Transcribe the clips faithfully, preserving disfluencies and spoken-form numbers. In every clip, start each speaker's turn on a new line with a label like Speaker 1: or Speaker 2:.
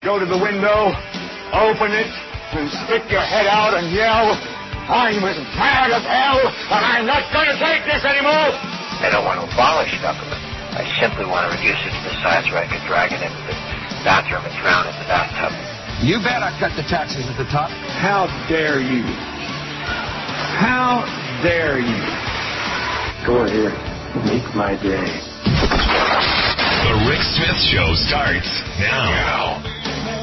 Speaker 1: go to the window, open it, and stick your head out and yell, I'm as mad as hell, and I'm not going to take this anymore.
Speaker 2: I don't want to abolish government. I simply want to reduce it to the size where I can drag it into the bathroom and drown in the bathtub.
Speaker 3: You bet I cut the taxes at the top.
Speaker 1: How dare you? How dare you? Go ahead. Make my day.
Speaker 4: The Rick Smith Show starts now. now.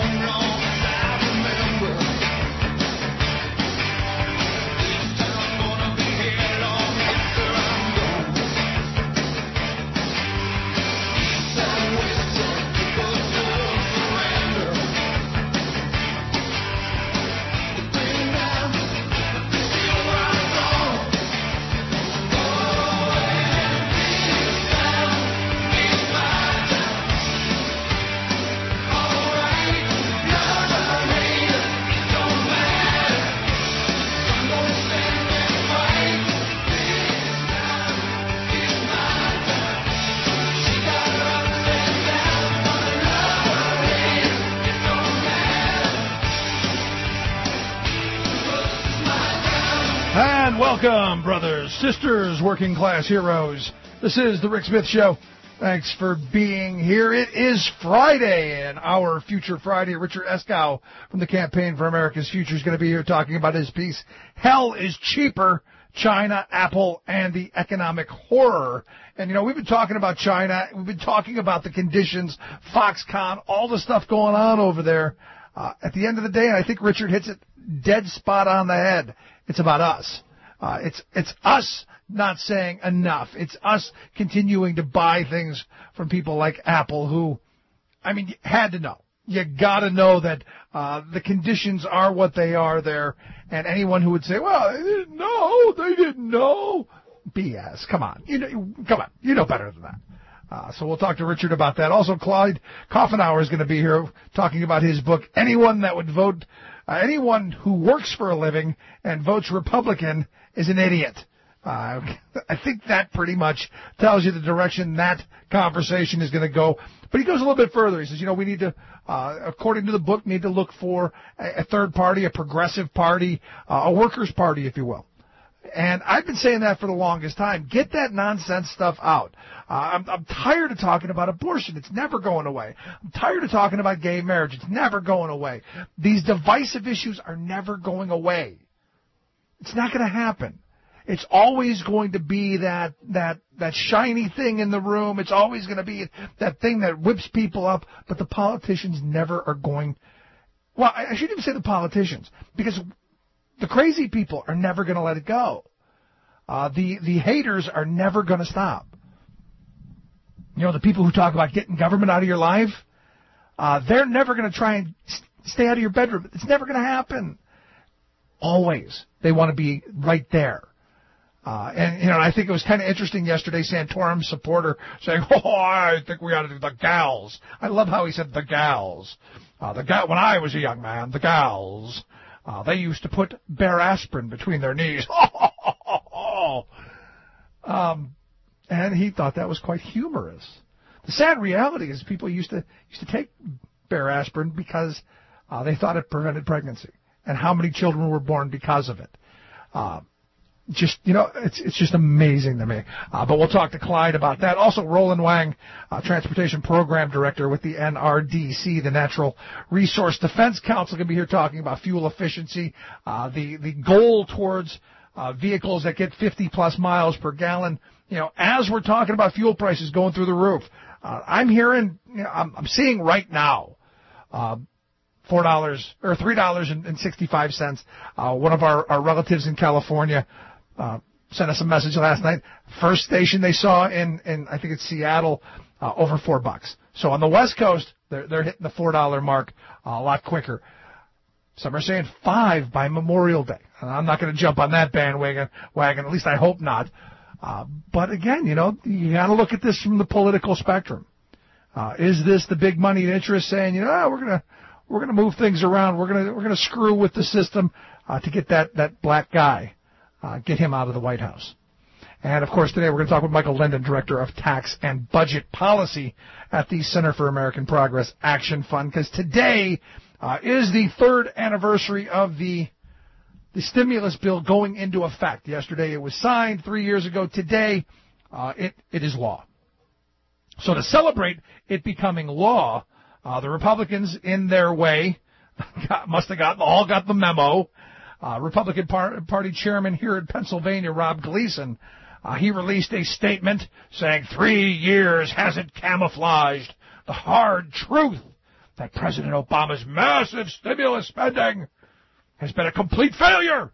Speaker 5: Welcome, brothers, sisters, working class heroes. This is the Rick Smith Show. Thanks for being here. It is Friday, and our Future Friday, Richard Eskow from the Campaign for America's Future is going to be here talking about his piece, Hell is Cheaper, China, Apple, and the Economic Horror. And, you know, we've been talking about China. We've been talking about the conditions, Foxconn, all the stuff going on over there. Uh, at the end of the day, and I think Richard hits it dead spot on the head, it's about us. Uh, it's it's us not saying enough. It's us continuing to buy things from people like Apple who, I mean, you had to know. You got to know that uh, the conditions are what they are there. And anyone who would say, well, they didn't know, they didn't know. B S. Come on. You know, come on. You know better than that. Uh, so we'll talk to Richard about that. Also, Clyde Coffenauer is going to be here talking about his book, Anyone That Would Vote, uh, Anyone Who Works for a Living and Votes Republican is an Idiot. Uh, I think that pretty much tells you the direction that conversation is going to go. But he goes a little bit further. He says, you know, we need to, uh, according to the book, need to look for a, a third party, a progressive party, uh, a workers' party, if you will. And I've been saying that for the longest time. Get that nonsense stuff out. Uh, I'm, I'm tired of talking about abortion. It's never going away. I'm tired of talking about gay marriage. It's never going away. These divisive issues are never going away. It's not going to happen. It's always going to be that that that shiny thing in the room. It's always going to be that thing that whips people up. But the politicians never are going. Well, I shouldn't even say the politicians, because the crazy people are never going to let it go. Uh, the the haters are never going to stop. You know, the people who talk about getting government out of your life, uh, they're never going to try and st- stay out of your bedroom. It's never going to happen. Always. They want to be right there. Uh, and, you know, I think it was kind of interesting yesterday, Santorum's supporter saying, oh, I think we ought to do the gals. I love how he said the gals. Uh, the ga- when I was a young man, the gals, uh, they used to put Bear aspirin between their knees. um, and he thought that was quite humorous. The sad reality is people used to used to take Bear aspirin because uh, they thought it prevented pregnancy. And how many children were born because of it. Uh, just, you know, it's it's just amazing to me. Uh, but we'll talk to Clyde about that. Also, Roland Wang, uh, Transportation Program Director with the N R D C, the Natural Resource Defense Council, going to be here talking about fuel efficiency, uh, the, the goal towards uh, vehicles that get fifty plus miles per gallon. You know, as we're talking about fuel prices going through the roof, uh, I'm hearing, you know, I'm, I'm seeing right now, uh, Four dollars or three dollars and sixty-five cents. Uh, one of our, our relatives in California uh, sent us a message last night. First station they saw in, in I think it's Seattle, uh, over four bucks. So on the West Coast, they're they're hitting the four dollar mark uh, a lot quicker. Some are saying five by Memorial Day. And I'm not going to jump on that bandwagon. Wagon. At least I hope not. Uh, but again, you know, you got to look at this from the political spectrum. Uh, is this the big money interest saying, you know, oh, we're gonna We're going to move things around. We're going to we're going to screw with the system uh, to get that that black guy, uh, get him out of the White House. And, of course, today we're going to talk with Michael Linden, Director of Tax and Budget Policy at the Center for American Progress Action Fund, because today uh, is the third anniversary of the the stimulus bill going into effect. Yesterday it was signed, three years ago. Today uh, it, it is law. So to celebrate it becoming law, uh, the Republicans, in their way, got, must have got, all got the memo. Uh, Republican par- Party Chairman here in Pennsylvania, Rob Gleason, Uh, he released a statement saying three years hasn't camouflaged the hard truth that President Obama's massive stimulus spending has been a complete failure.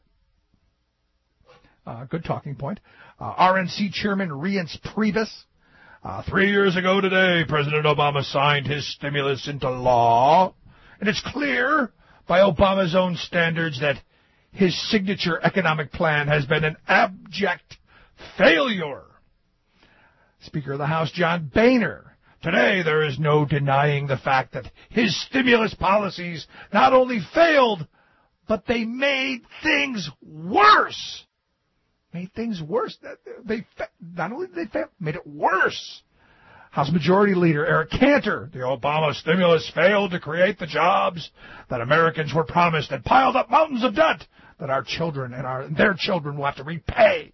Speaker 5: Uh, good talking point. Uh, R N C Chairman Reince Priebus. Uh, three years ago today, President Obama signed his stimulus into law. And it's clear by Obama's own standards that his signature economic plan has been an abject failure. Speaker of the House John Boehner. Today there is no denying the fact that his stimulus policies not only failed, but they made things worse. Made things worse. They not only did they fail, made it worse. House Majority Leader Eric Cantor. The Obama stimulus failed to create the jobs that Americans were promised and piled up mountains of debt that our children and our their children will have to repay.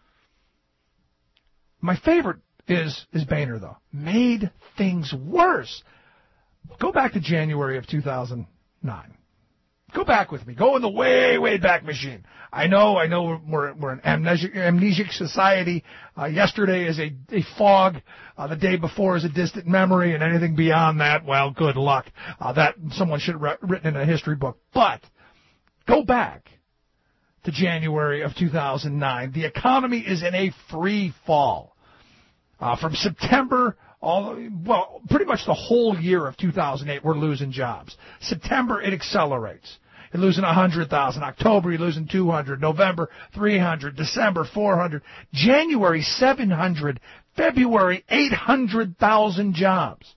Speaker 5: My favorite is, is Boehner, though. Made things worse. Go back to January of two thousand nine. Go back with me. Go in the way, way back machine. I know, I know we're, we're an amnesic, amnesic society. Uh, yesterday is a, a fog. Uh, the day before is a distant memory, and anything beyond that, well, good luck. Uh, that someone should have re- written in a history book. But go back to January of two thousand nine. The economy is in a free fall. Uh, from September, all well, pretty much the whole year of two thousand eight, we're losing jobs. September, it accelerates. You're losing one hundred thousand. October, you're losing two hundred. November, three hundred. December, four hundred. January, seven hundred. February, eight hundred thousand jobs.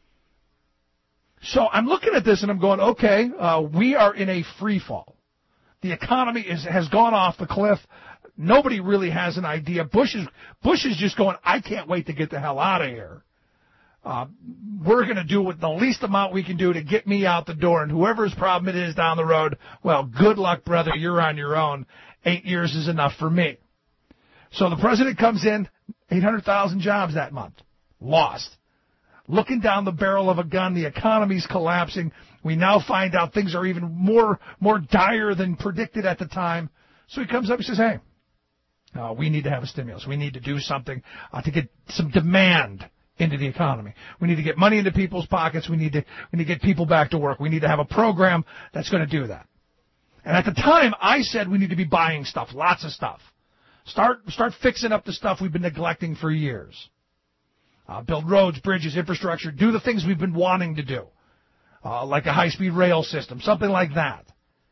Speaker 5: So I'm looking at this and I'm going, okay, uh, we are in a free fall. The economy is, has gone off the cliff. Nobody really has an idea. Bush is, Bush is just going, I can't wait to get the hell out of here. Uh, we're going to do what the least amount we can do to get me out the door, and whoever's problem it is down the road, well, good luck, brother. You're on your own. Eight years is enough for me. So the president comes in, eight hundred thousand jobs that month. Lost. Looking down the barrel of a gun, the economy's collapsing. We now find out things are even more more dire than predicted at the time. So he comes up and says, hey, uh, we need to have a stimulus. We need to do something uh, to get some demand into the economy. We need to get money into people's pockets. We need to we need to get people back to work. We need to have a program that's going to do that. And at the time, I said we need to be buying stuff, lots of stuff. Start start fixing up the stuff we've been neglecting for years. Uh, build roads, bridges, infrastructure, do the things we've been wanting to do, uh, like a high-speed rail system, something like that.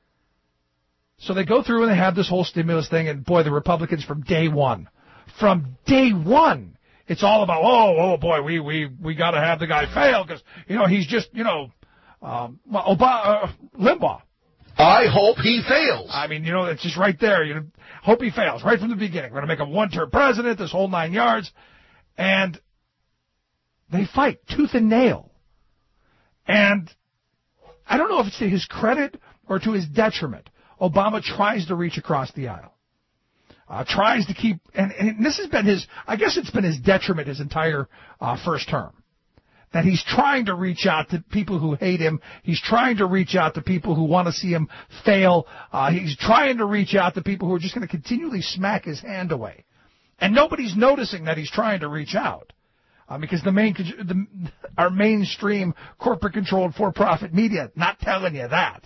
Speaker 5: So they go through and they have this whole stimulus thing, and boy, the Republicans from day one, from day one, it's all about, oh, oh boy, we we we got to have the guy fail because, you know, he's just, you know, um, Obama, uh, Limbaugh.
Speaker 6: I hope he fails.
Speaker 5: I mean, you know, it's just right there. You know, hope he fails right from the beginning. We're going to make him one-term president, this whole nine yards. And they fight tooth and nail. And I don't know if it's to his credit or to his detriment. Obama tries to reach across the aisle. Uh, tries to keep, and, and this has been his, I guess it's been his detriment his entire uh, first term. That he's trying to reach out to people who hate him. He's trying to reach out to people who want to see him fail. Uh, he's trying to reach out to people who are just going to continually smack his hand away. And nobody's noticing that he's trying to reach out. Uh, because the main, the, our mainstream corporate-controlled for-profit media not telling you that.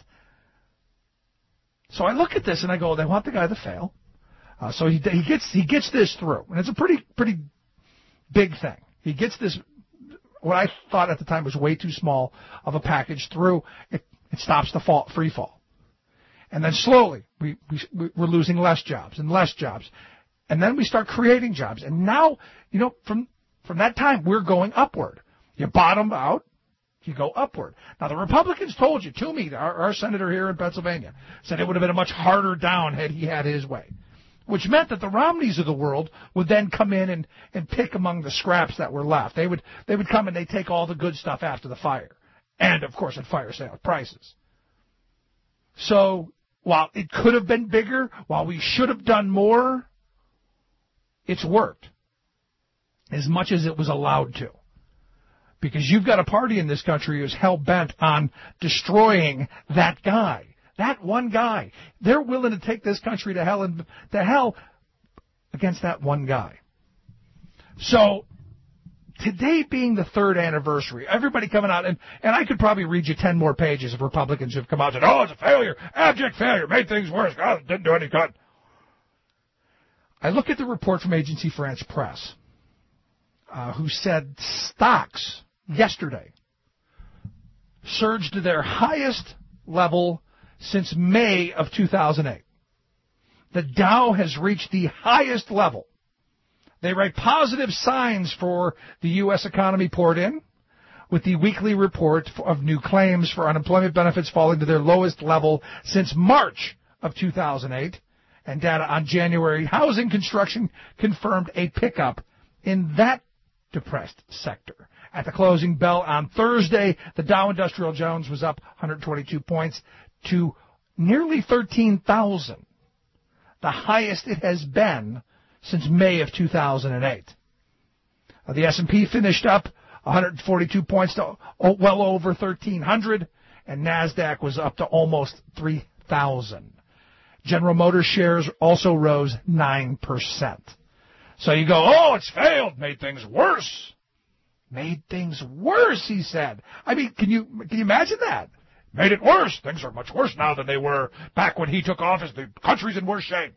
Speaker 5: So I look at this and I go, they want the guy to fail. Uh, so he he gets he gets this through, and it's a pretty pretty big thing. He gets this, what I thought at the time was way too small of a package through. It it stops the fall, free fall, and then slowly we, we we're losing less jobs and less jobs, and then we start creating jobs, and now you know from from that time we're going upward. You bottom out, you go upward. Now the Republicans told you, Toomey, our, our senator here in Pennsylvania, said it would have been a much harder down had he had his way. which meant that the Romneys of the world would then come in and, and pick among the scraps that were left. They would they would come and they'd take all the good stuff after the fire. And, of course, at fire sale prices. So, while it could have been bigger, while we should have done more, it's worked as much as it was allowed to. Because you've got a party in this country who's hell-bent on destroying that guy. That one guy. They're willing to take this country to hell and to hell against that one guy. So, today being the third anniversary, everybody coming out, and, and I could probably read you ten more pages of Republicans who've come out and said, oh, it's a failure, abject failure, made things worse, God, didn't do any good. I look at the report from Agency France Press, uh, who said stocks yesterday surged to their highest level since May of two thousand eight. The Dow has reached the highest level. They write positive signs for the U S economy poured in, with the weekly report of new claims for unemployment benefits falling to their lowest level since March of two thousand eight, and data on January housing construction confirmed a pickup in that depressed sector. At the closing bell on Thursday, the Dow Industrial Jones was up one hundred twenty-two points to nearly thirteen thousand, the highest it has been since May of two thousand eight. Uh, the S and P finished up one hundred forty-two points to oh, well over thirteen hundred, and NASDAQ was up to almost three thousand. General Motors shares also rose nine percent. So you go, oh, it's failed, made things worse. Made things worse, he said. I mean, can you can you imagine that? Made it worse. Things are much worse now than they were back when he took office. The country's in worse shape.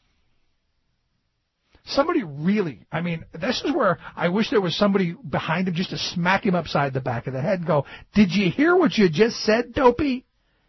Speaker 5: Somebody really, I mean, this is where I wish there was somebody behind him just to smack him upside the back of the head and go, did you hear what you just said, dopey?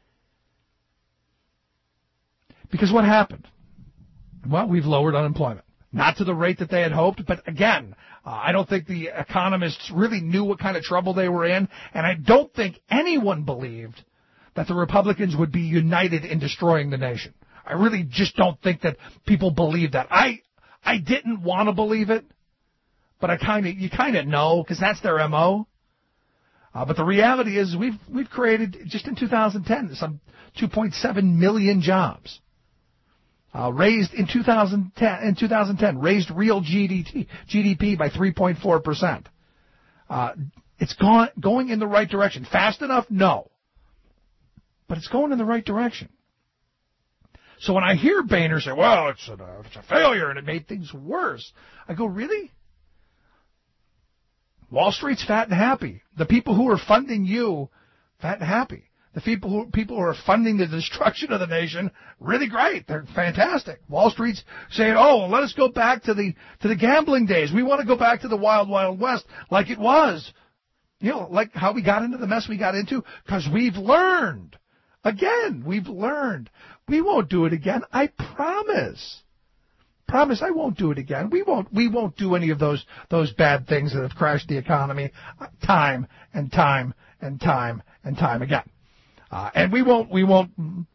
Speaker 5: Because what happened? Well, we've lowered unemployment. Not to the rate that they had hoped, but again, uh, I don't think the economists really knew what kind of trouble they were in, and I don't think anyone believed that the Republicans would be united in destroying the nation. I really just don't think that people believe that. I I didn't want to believe it, but I kind of you kind of know because that's their M O. Uh, but the reality is we've we've created just in two thousand ten some two point seven million jobs. Uh, raised in two thousand ten, in two thousand ten, raised real G D P, G D P by three point four percent. Uh, it's gone, going in the right direction. Fast enough? No. But it's going in the right direction. So when I hear Boehner say, well, it's a, it's a failure and it made things worse, I go, really? Wall Street's fat and happy. The people who are funding you, fat and happy. The people who people who are funding the destruction of the nation, really great. They're fantastic. Wall Street's saying, "Oh, well, let us go back to the to the gambling days. We want to go back to the wild, wild west like it was." You know, like how we got into the mess we got into, because we've learned. Again, we've learned. We won't do it again. I promise. Promise, I won't do it again. We won't. We won't do any of those those bad things that have crashed the economy, time and time and time and time again. Uh, and we won't, we won't,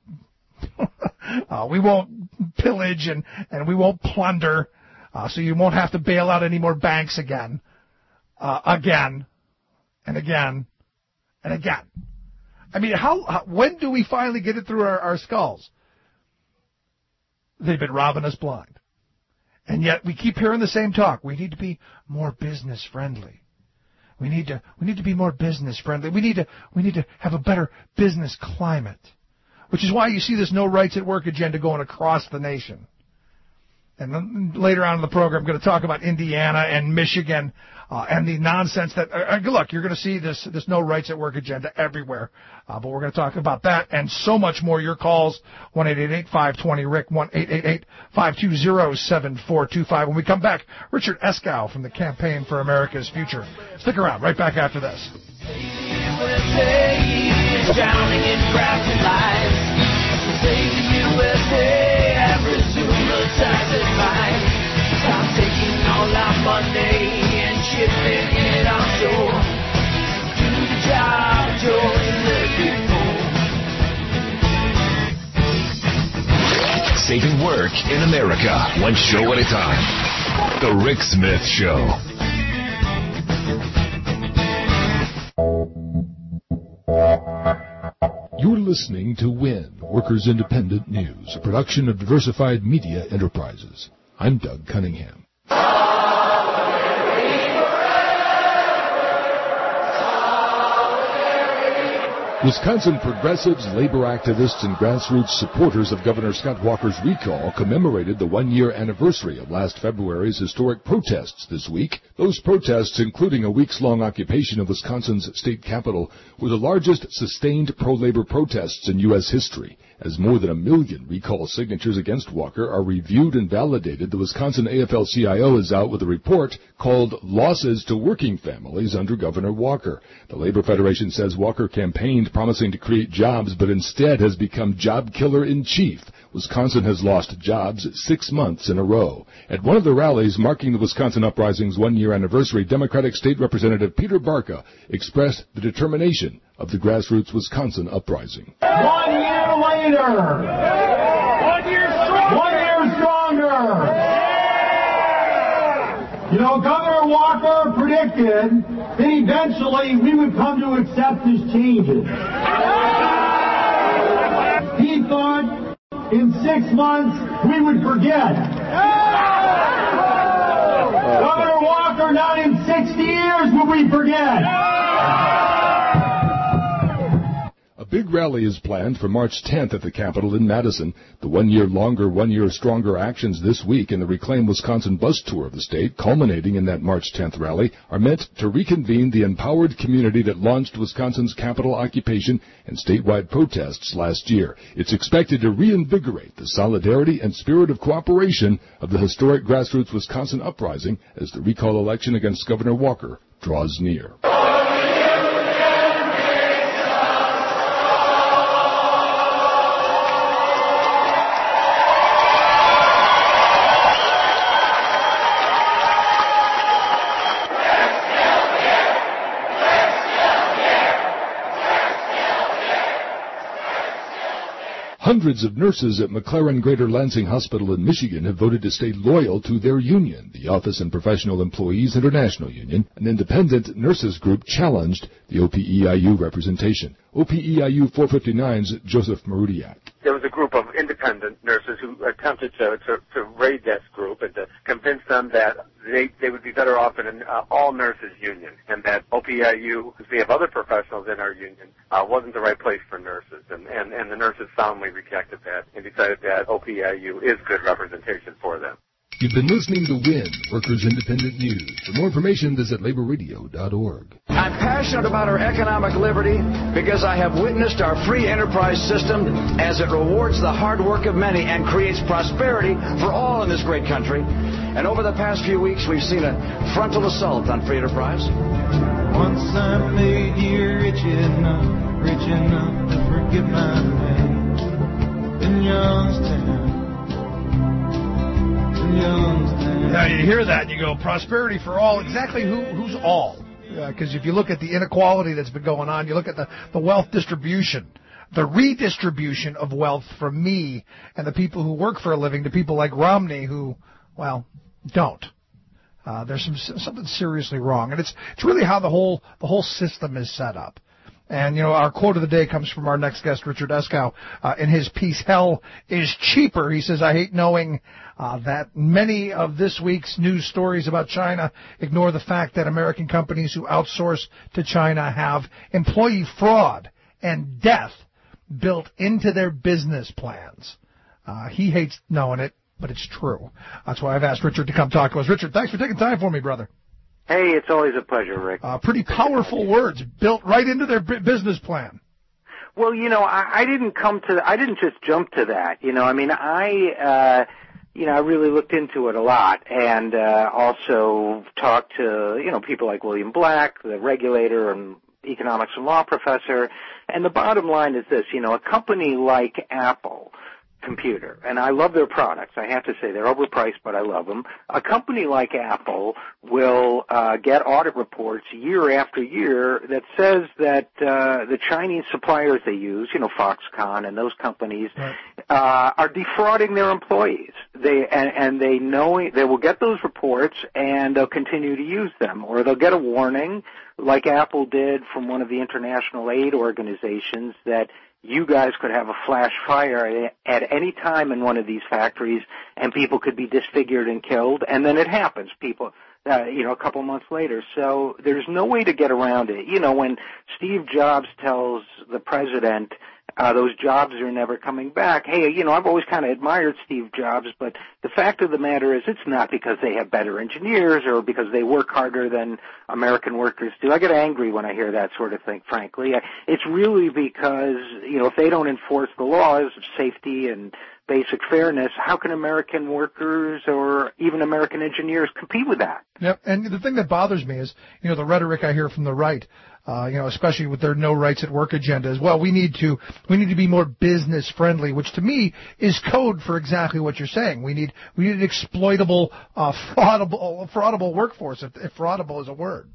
Speaker 5: uh, we won't pillage and, and we won't plunder, uh, so you won't have to bail out any more banks again, uh, again, and again, and again. I mean, how, how when do we finally get it through our, our skulls? They've been robbing us blind. And yet we keep hearing the same talk. We need to be more business friendly. We need to we need to be more business friendly. We need to we need to have a better business climate, which is why you see this no rights at work agenda going across the nation. And then later on in the program, I'm going to talk about Indiana and Michigan uh, and the nonsense that uh, look, you're going to see this this no rights at work agenda everywhere. Uh, but we're going to talk about that and so much more. Your calls one eight eight eight, five two zero, R I C K, one eight eight eight, five two zero, seven four two five. When we come back, Richard Eskow from the Campaign for America's Future. Stick around. Right back after this.
Speaker 7: Stop taking all our money and shipping it offshore. Do the job, join the people.
Speaker 4: saving work in America, one show at a time. The Rick Smith Show.
Speaker 8: You're listening to WIN, Workers Independent News, a production of Diversified Media Enterprises. I'm Doug Cunningham. Wisconsin progressives, labor activists, and grassroots supporters of Governor Scott Walker's recall commemorated the one-year anniversary of last February's historic protests this week. Those protests, including a weeks-long occupation of Wisconsin's state capital, were the largest sustained pro-labor protests in U S history. As more than a million recall signatures against Walker are reviewed and validated, the Wisconsin A F L C I O is out with a report called Losses to Working Families Under Governor Walker. The Labor Federation says Walker campaigned promising to create jobs, but instead has become job killer in chief. Wisconsin has lost jobs six months in a row. At one of the rallies marking the Wisconsin Uprising's one-year anniversary, Democratic State Representative Peter Barca expressed the determination of the grassroots Wisconsin Uprising.
Speaker 9: One year later. One year stronger. One year stronger. You know, Governor Walker predicted that eventually we would come to accept his changes. He thought in six months we would forget. Governor Walker, not in sixty years will we forget.
Speaker 8: A big rally is planned for March tenth at the Capitol in Madison. The one-year longer, one-year stronger actions this week in the Reclaim Wisconsin bus tour of the state, culminating in that March tenth rally, are meant to reconvene the empowered community that launched Wisconsin's Capitol occupation and statewide protests last year. It's expected to reinvigorate the solidarity and spirit of cooperation of the historic grassroots Wisconsin uprising as the recall election against Governor Walker draws near. Hundreds of nurses at McLaren Greater Lansing Hospital in Michigan have voted to stay loyal to their union, the Office and Professional Employees International Union. An independent nurses group challenged the O P E I U representation. O P E I U four fifty-nine's Joseph Marudiak.
Speaker 10: There was a group of independent nurses who attempted to, to, to raid that group and to convince them that they, they would be better off in an uh, all-nurses union, and that O P E I U, because we have other professionals in our union, uh, wasn't the right place for nurses. And, and, and the nurses soundly rejected that and decided that O P E I U is good representation for them.
Speaker 8: You've been listening to WIN, Workers Independent News. For more information, visit labor radio dot org.
Speaker 3: I'm passionate about our economic liberty because I have witnessed our free enterprise system as it rewards the hard work of many and creates prosperity for all in this great country. And over the past few weeks, we've seen a frontal assault on free enterprise.
Speaker 11: Once I made you rich enough, rich enough to forget my name in Youngstown.
Speaker 5: Now you hear that and you go, prosperity for all. Exactly who who's all? Because uh, if you look at the inequality that's been going on, you look at the, the wealth distribution, the redistribution of wealth from me and the people who work for a living to people like Romney who, well, don't. Uh, there's some something seriously wrong, and it's it's really how the whole the whole system is set up. And, you know, our quote of the day comes from our next guest, Richard Eskow. Uh, in his piece, Hell is Cheaper, he says, I hate knowing uh, that many of this week's news stories about China ignore the fact that American companies who outsource to China have employee fraud and death built into their business plans. Uh, he hates knowing it, but it's true. That's why I've asked Richard to come talk to us. Richard, thanks for taking time for me, brother.
Speaker 12: Hey, it's always a pleasure, Rick.
Speaker 5: Uh, pretty powerful words built right into their b- business plan.
Speaker 12: Well, you know, I, I didn't come to, I didn't just jump to that. You know, I mean, I, uh, you know, I really looked into it a lot and uh, also talked to, you know, people like William Black, the regulator and economics and law professor. And the bottom line is this, you know, a company like Apple computer, and I love their products. I have to say they're overpriced, but I love them. A company like Apple will uh, get audit reports year after year that says that uh, the Chinese suppliers they use, you know, Foxconn and those companies, right. uh, are defrauding their employees. They and, and they know they will get those reports and they'll continue to use them, or they'll get a warning, like Apple did from one of the international aid organizations, that you guys could have a flash fire at any time in one of these factories and people could be disfigured and killed, and then it happens, people, uh, you know, a couple months later. So there's no way to get around it. You know, when Steve Jobs tells the president uh, those jobs are never coming back, hey, you know, I've always kind of admired Steve Jobs, but the fact of the matter is it's not because they have better engineers or because they work harder than American workers do. I get angry when I hear that sort of thing, frankly. It's really because, you know, if they don't enforce the laws of safety and basic fairness, how can American workers or even American engineers compete with that?
Speaker 5: Yep, and the thing that bothers me is, you know, the rhetoric I hear from the right, uh, you know, especially with their no rights at work agenda, is, well, we need to we need to be more business friendly, which to me is code for exactly what you're saying. We need we need an exploitable, uh, fraudable, fraudable workforce, if, if fraudable is a word.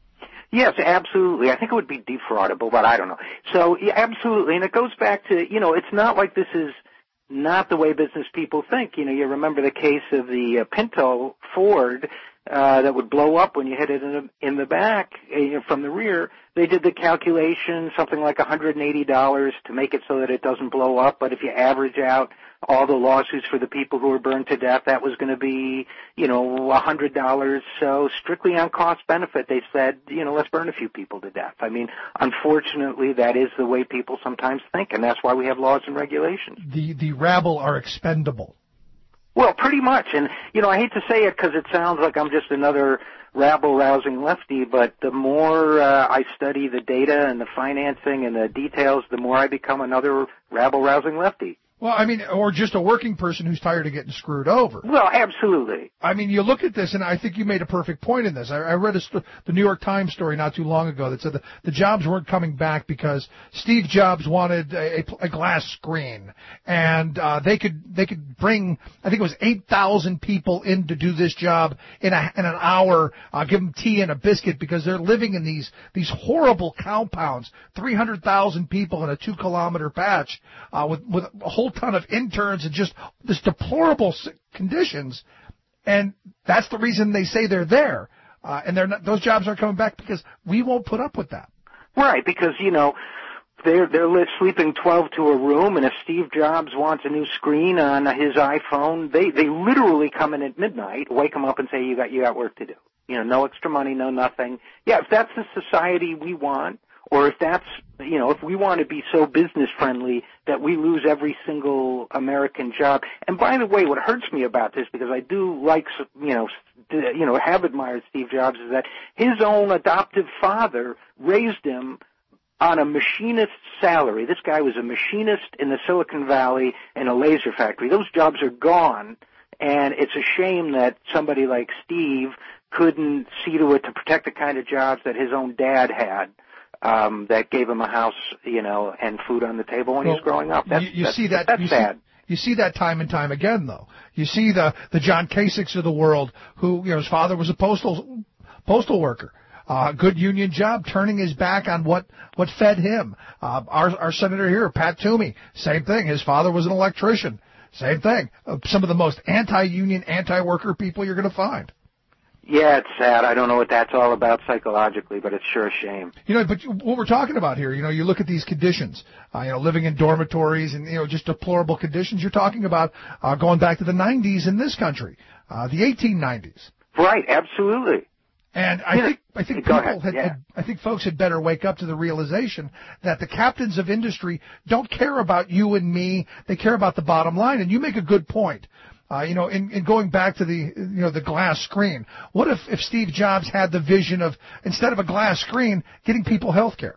Speaker 12: Yes, absolutely. I think it would be defraudable, but I don't know. So, yeah, absolutely, and it goes back to, you know, it's not like this is not the way business people think. You know, you remember the case of the uh, Pinto Ford uh, that would blow up when you hit it in the, in the back, you know, from the rear. They did the calculation, something like one hundred eighty dollars to make it so that it doesn't blow up, but if you average out all the lawsuits for the people who were burned to death, that was going to be, you know, one hundred dollars. So strictly on cost benefit, they said, you know, let's burn a few people to death. I mean, unfortunately, that is the way people sometimes think, and that's why we have laws and regulations.
Speaker 5: The the rabble are expendable.
Speaker 12: Well, pretty much. And, you know, I hate to say it because it sounds like I'm just another rabble-rousing lefty, but the more uh, I study the data and the financing and the details, the more I become another rabble-rousing lefty.
Speaker 5: Well, I mean, or just a working person who's tired of getting screwed over.
Speaker 12: Well, absolutely.
Speaker 5: I mean, you look at this, and I think you made a perfect point in this. I, I read a st- the New York Times story not too long ago that said the, the jobs weren't coming back because Steve Jobs wanted a, a glass screen, and uh, they could they could bring, I think it was eight thousand people in to do this job in a in an hour, uh, give them tea and a biscuit because they're living in these these horrible compounds, three hundred thousand people in a two kilometer patch uh, with with a whole ton of interns and just this deplorable conditions, and that's the reason they say they're there. Uh, and they're not, those jobs aren't coming back because we won't put up with that.
Speaker 12: Right, because, you know, they're they're sleeping twelve to a room, and if Steve Jobs wants a new screen on his iPhone, they they literally come in at midnight, wake him up, and say, "You got you got work to do." You know, no extra money, no nothing. Yeah, if that's the society we want, or if that's, you know, if we want to be so business friendly that we lose every single American job. And by the way, what hurts me about this, because I do like, you know, you know, have admired Steve Jobs, is that his own adoptive father raised him on a machinist's salary. This guy was a machinist in the Silicon Valley in a laser factory. Those jobs are gone, and it's a shame that somebody like Steve couldn't see to it to protect the kind of jobs that his own dad had. Um, that gave him a house, you know, and food on the table when well, he was growing up. That's,
Speaker 5: you, you
Speaker 12: that's,
Speaker 5: see that,
Speaker 12: that's
Speaker 5: you
Speaker 12: sad.
Speaker 5: See, you see that time and time again, though. You see the the John Kasichs of the world, who, you know, his father was a postal postal worker, uh, good union job, turning his back on what what fed him. Uh, our our senator here, Pat Toomey, same thing. His father was an electrician, same thing. Uh, some of the most anti-union, anti-worker people you're going to find.
Speaker 12: Yeah, it's sad. I don't know what that's all about psychologically, but it's sure a shame.
Speaker 5: You know, but what we're talking about here, you know, you look at these conditions, uh, you know, living in dormitories and, you know, just deplorable conditions. You're talking about uh, going back to the nineties in this country, uh, the eighteen nineties.
Speaker 12: Right, absolutely.
Speaker 5: And I
Speaker 12: yeah.
Speaker 5: think I think
Speaker 12: Go
Speaker 5: people had,
Speaker 12: yeah.
Speaker 5: had I think folks had better wake up to the realization that the captains of industry don't care about you and me. They care about the bottom line. And you make a good point. Uh, you know, in, in going back to the, you know, the glass screen, what if, if Steve Jobs had the vision of, instead of a glass screen, getting people health care?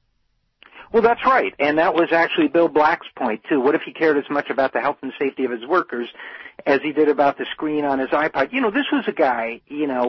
Speaker 12: Well, that's right. And that was actually Bill Black's point, too. What if he cared as much about the health and safety of his workers as he did about the screen on his iPod? You know, this was a guy, you know,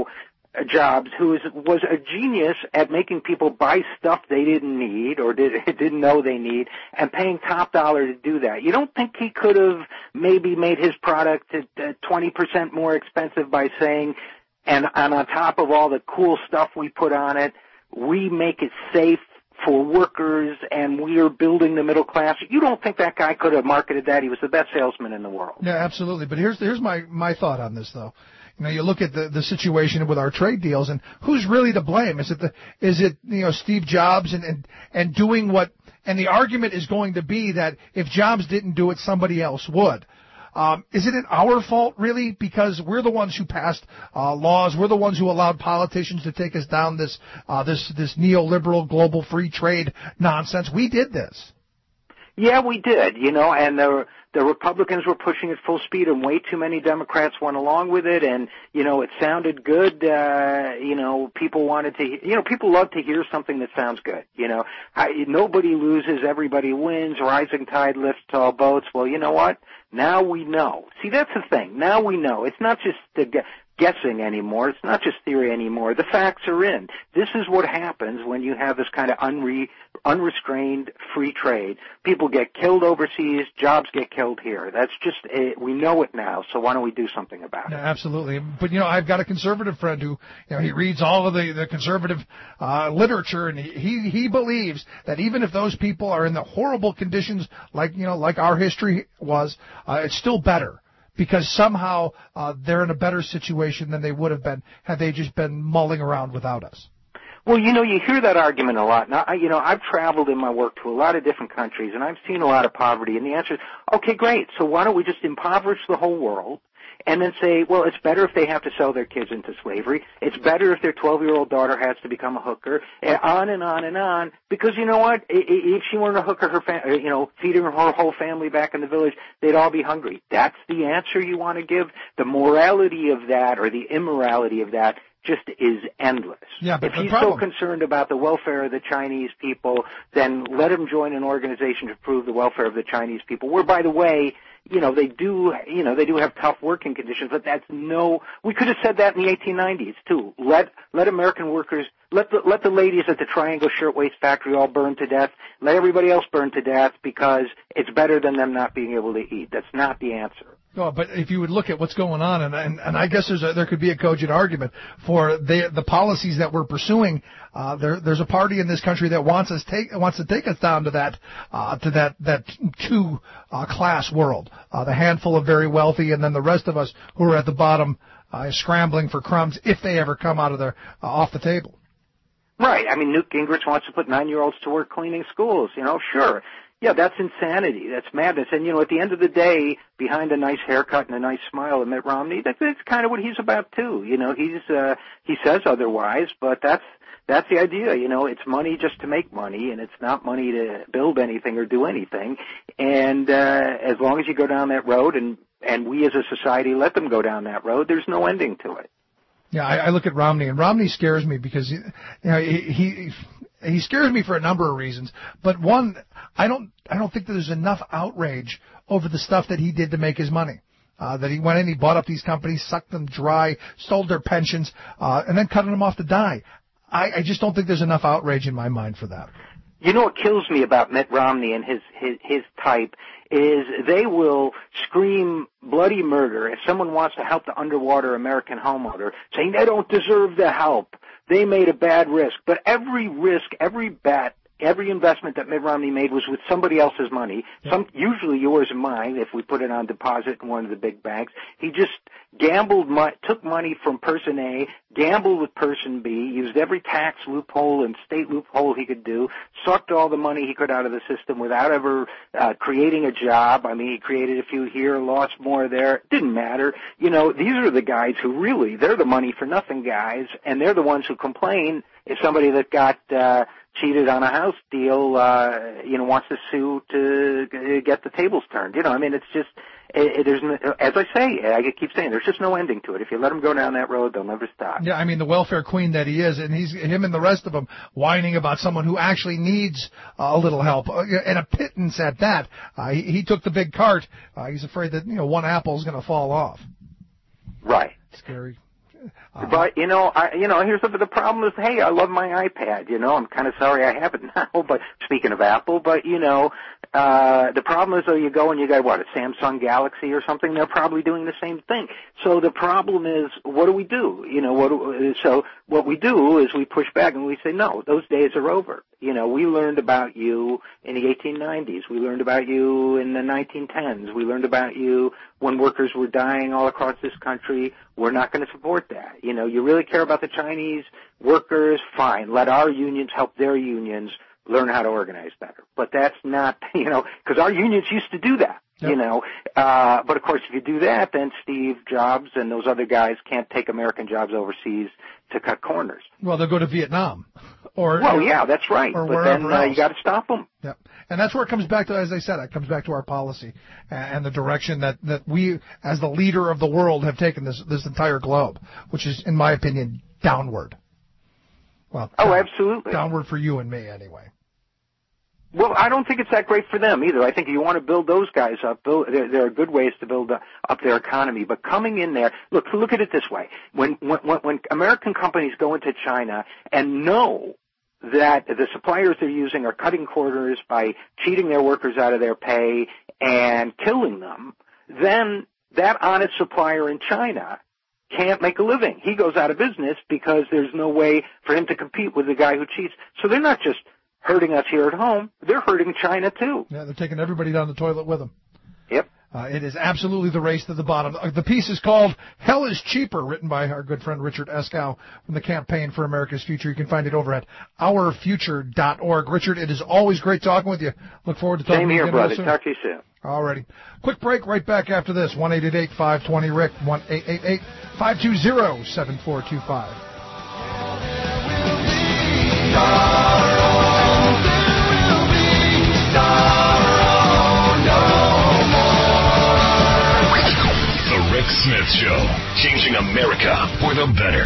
Speaker 12: Jobs, who was, was a genius at making people buy stuff they didn't need or did, didn't know they need, and paying top dollar to do that. You don't think he could have maybe made his product twenty percent more expensive by saying, and, and on top of all the cool stuff we put on it, we make it safe for workers, and we are building the middle class. You don't think that guy could have marketed that? He was the best salesman in the world.
Speaker 5: Yeah, absolutely. But here's here's my, my thought on this, though. You know, you look at the, the situation with our trade deals, and who's really to blame? Is it the is it you know Steve Jobs and, and and doing what? And the argument is going to be that if Jobs didn't do it, somebody else would. Um, is it our fault, really? Because we're the ones who passed uh, laws. We're the ones who allowed politicians to take us down this uh, this this neoliberal global free trade nonsense. We did this.
Speaker 12: Yeah, we did. You know, and the the Republicans were pushing at full speed, and way too many Democrats went along with it. And you know, it sounded good. Uh, you know, people wanted to. You know, people love to hear something that sounds good. You know, I, nobody loses, everybody wins. Rising tide lifts all boats. Well, you know what? Now we know. See, that's the thing. Now we know. It's not just the guessing anymore. It's not just theory anymore. The facts are in. This is what happens when you have this kind of unre- unrestrained free trade. People get killed overseas. Jobs get killed here. That's just, a, we know it now, so why don't we do something about it?
Speaker 5: Yeah, absolutely. But, you know, I've got a conservative friend who, you know, he reads all of the, the conservative uh, literature, and he, he, he believes that even if those people are in the horrible conditions like, you know, like our history was, uh, it's still better. Because somehow uh, they're in a better situation than they would have been had they just been mulling around without us.
Speaker 12: Well, you know, you hear that argument a lot. Now, I, you know, I've traveled in my work to a lot of different countries, and I've seen a lot of poverty. And the answer is, okay, great. So why don't we just impoverish the whole world and then say, well, it's better if they have to sell their kids into slavery. It's better if their twelve-year-old daughter has to become a hooker, and on and on and on. Because you know what? If she weren't a hooker, her fam- you know, feeding her whole family back in the village, they'd all be hungry. That's the answer you want to give? The morality of that or the immorality of that just is endless.
Speaker 5: Yeah, but
Speaker 12: if he's so concerned about the welfare of the Chinese people, then let him join an organization to prove the welfare of the Chinese people. Where, by the way, you know, they do, you know, they do have tough working conditions, but that's no, we could have said that in the eighteen nineties too. Let, let American workers, let the, let the ladies at the Triangle Shirtwaist Factory all burn to death. Let everybody else burn to death because it's better than them not being able to eat. That's not the answer.
Speaker 5: Oh, but if you would look at what's going on, and and, and I guess there's a, there could be a cogent argument for the the policies that we're pursuing. Uh, there there's a party in this country that wants us take wants to take us down to that uh, to that that two uh, class world, uh, the handful of very wealthy, and then the rest of us who are at the bottom uh, scrambling for crumbs if they ever come out of their uh, off the table.
Speaker 12: Right. I mean, Newt Gingrich wants to put nine-year-olds to work cleaning schools. You know, sure. Yeah, that's insanity. That's madness. And, you know, at the end of the day, behind a nice haircut and a nice smile of Mitt Romney, that's, that's kind of what he's about, too. You know, he's, uh, he says otherwise, but that's, that's the idea. You know, it's money just to make money, and it's not money to build anything or do anything. And, uh, as long as you go down that road and, and we as a society let them go down that road, there's no ending to it.
Speaker 5: Yeah, I, I look at Romney, and Romney scares me because, you know, he, he He scares me for a number of reasons, but one, I don't, I don't think that there's enough outrage over the stuff that he did to make his money. Uh, that he went in, he bought up these companies, sucked them dry, stole their pensions, uh, and then cutting them off to die. I, I just don't think there's enough outrage in my mind for that.
Speaker 12: You know what kills me about Mitt Romney and his, his, his type is they will scream bloody murder if someone wants to help the underwater American homeowner, saying they don't deserve the help. They made a bad risk. But every risk, every bet, every investment that Mitt Romney made was with somebody else's money, some usually yours and mine if we put it on deposit in one of the big banks. He just gambled, took money from person A, gambled with person B, used every tax loophole and state loophole he could do, sucked all the money he could out of the system without ever uh, creating a job. I mean, he created a few here, lost more there. It didn't matter. You know, these are the guys who really, they're the money for nothing guys, and they're the ones who complain if somebody that got uh, cheated on a house deal, uh, you know, wants to sue to get the tables turned. You know, I mean, it's just, it, it, there's, as I say, I keep saying, there's just no ending to it. If you let them go down that road, they'll never stop.
Speaker 5: Yeah, I mean, the welfare queen that he is, and he's him and the rest of them whining about someone who actually needs uh, a little help, uh, and a pittance at that. Uh, he, he took the big cart. Uh, he's afraid that, you know, one apple is going to fall off.
Speaker 12: Right.
Speaker 5: Scary. Uh,
Speaker 12: but, you know, I, you know, here's the, the problem is, hey, I love my iPad, you know, I'm kind of sorry I have it now, but speaking of Apple, but, you know, uh, the problem is, though, you go and you got, what, a Samsung Galaxy or something, they're probably doing the same thing. So the problem is, what do we do? You know, what do, so what we do is we push back and we say, no, those days are over. You know, we learned about you in the eighteen nineties. We learned about you in the nineteen tens. We learned about you when workers were dying all across this country. We're not going to support that. You know, you really care about the Chinese workers, fine. Let our unions help their unions learn how to organize better. But that's not, you know, because our unions used to do that. Yep. You know, uh, but of course, if you do that, then Steve Jobs and those other guys can't take American jobs overseas to cut corners.
Speaker 5: Well, they'll go to Vietnam, or
Speaker 12: well, yeah, that's right.
Speaker 5: Or
Speaker 12: but then uh, you got to stop them.
Speaker 5: Yep. And that's where it comes back to, as I said, it comes back to our policy and the direction that that we, as the leader of the world, have taken this this entire globe, which is, in my opinion, downward. Well,
Speaker 12: oh,
Speaker 5: down,
Speaker 12: absolutely,
Speaker 5: downward for you and me, anyway.
Speaker 12: Well, I don't think it's that great for them either. I think if you want to build those guys up, build, there, there are good ways to build uh, up their economy. But coming in there, look, look at it this way. When, when, when American companies go into China and know that the suppliers they're using are cutting corners by cheating their workers out of their pay and killing them, then that honest supplier in China can't make a living. He goes out of business because there's no way for him to compete with the guy who cheats. So they're not just hurting us here at home, they're hurting China too.
Speaker 5: Yeah, they're taking everybody down the toilet with them.
Speaker 12: Yep.
Speaker 5: Uh, it is absolutely the race to the bottom. Uh, the piece is called Hell is Cheaper, written by our good friend Richard Eskow from the Campaign for America's Future. You can find it over at our future dot org. Richard, it is always great talking with you. Look forward to talking
Speaker 12: Same
Speaker 5: to you
Speaker 12: here,
Speaker 5: again
Speaker 12: brother.
Speaker 5: soon.
Speaker 12: Talk to you soon.
Speaker 5: All righty. Quick break, right back after this. one eight eight eight, five two zero, R I C, one eight eight eight, five two zero, seven four two five.
Speaker 4: The Rick Smith Show, changing America for the better.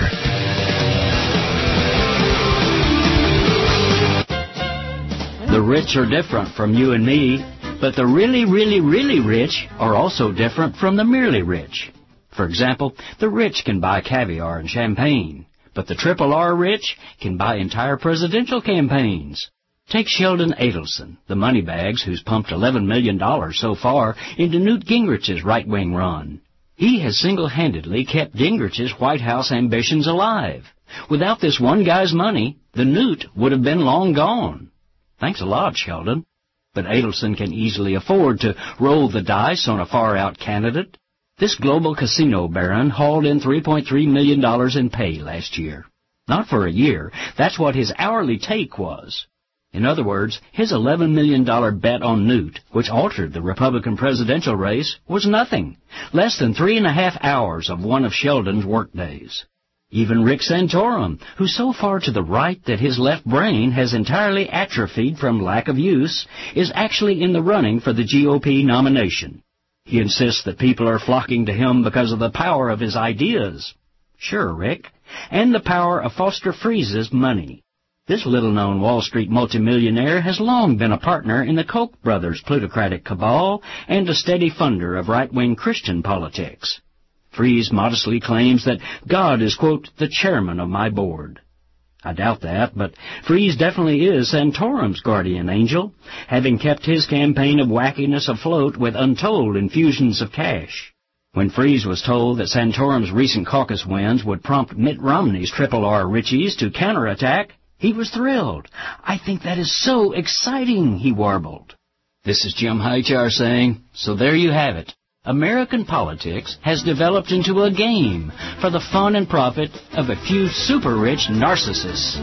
Speaker 13: The rich are different from you and me, but the really, really, really rich are also different from the merely rich. For example, the rich can buy caviar and champagne, but the triple R rich can buy entire presidential campaigns. Take Sheldon Adelson, the moneybags who's pumped eleven million dollars so far into Newt Gingrich's right-wing run. He has single-handedly kept Gingrich's White House ambitions alive. Without this one guy's money, the Newt would have been long gone. Thanks a lot, Sheldon. But Adelson can easily afford to roll the dice on a far-out candidate. This global casino baron hauled in three point three million dollars in pay last year. Not for a year. That's what his hourly take was. In other words, his eleven million dollars bet on Newt, which altered the Republican presidential race, was nothing. Less than three and a half hours of one of Sheldon's workdays. Even Rick Santorum, who's so far to the right that his left brain has entirely atrophied from lack of use, is actually in the running for the G O P nomination. He insists that people are flocking to him because of the power of his ideas. Sure, Rick. And the power of Foster Friese's money. This little-known Wall Street multimillionaire has long been a partner in the Koch brothers' plutocratic cabal and a steady funder of right-wing Christian politics. Fries modestly claims that God is, quote, the chairman of my board. I doubt that, but Fries definitely is Santorum's guardian angel, having kept his campaign of wackiness afloat with untold infusions of cash. When Fries was told that Santorum's recent caucus wins would prompt Mitt Romney's triple R richies to counterattack, he was thrilled. I think that is so exciting, he warbled. This is Jim Hightower saying, so there you have it. American politics has developed into a game for the fun and profit of a few super-rich narcissists.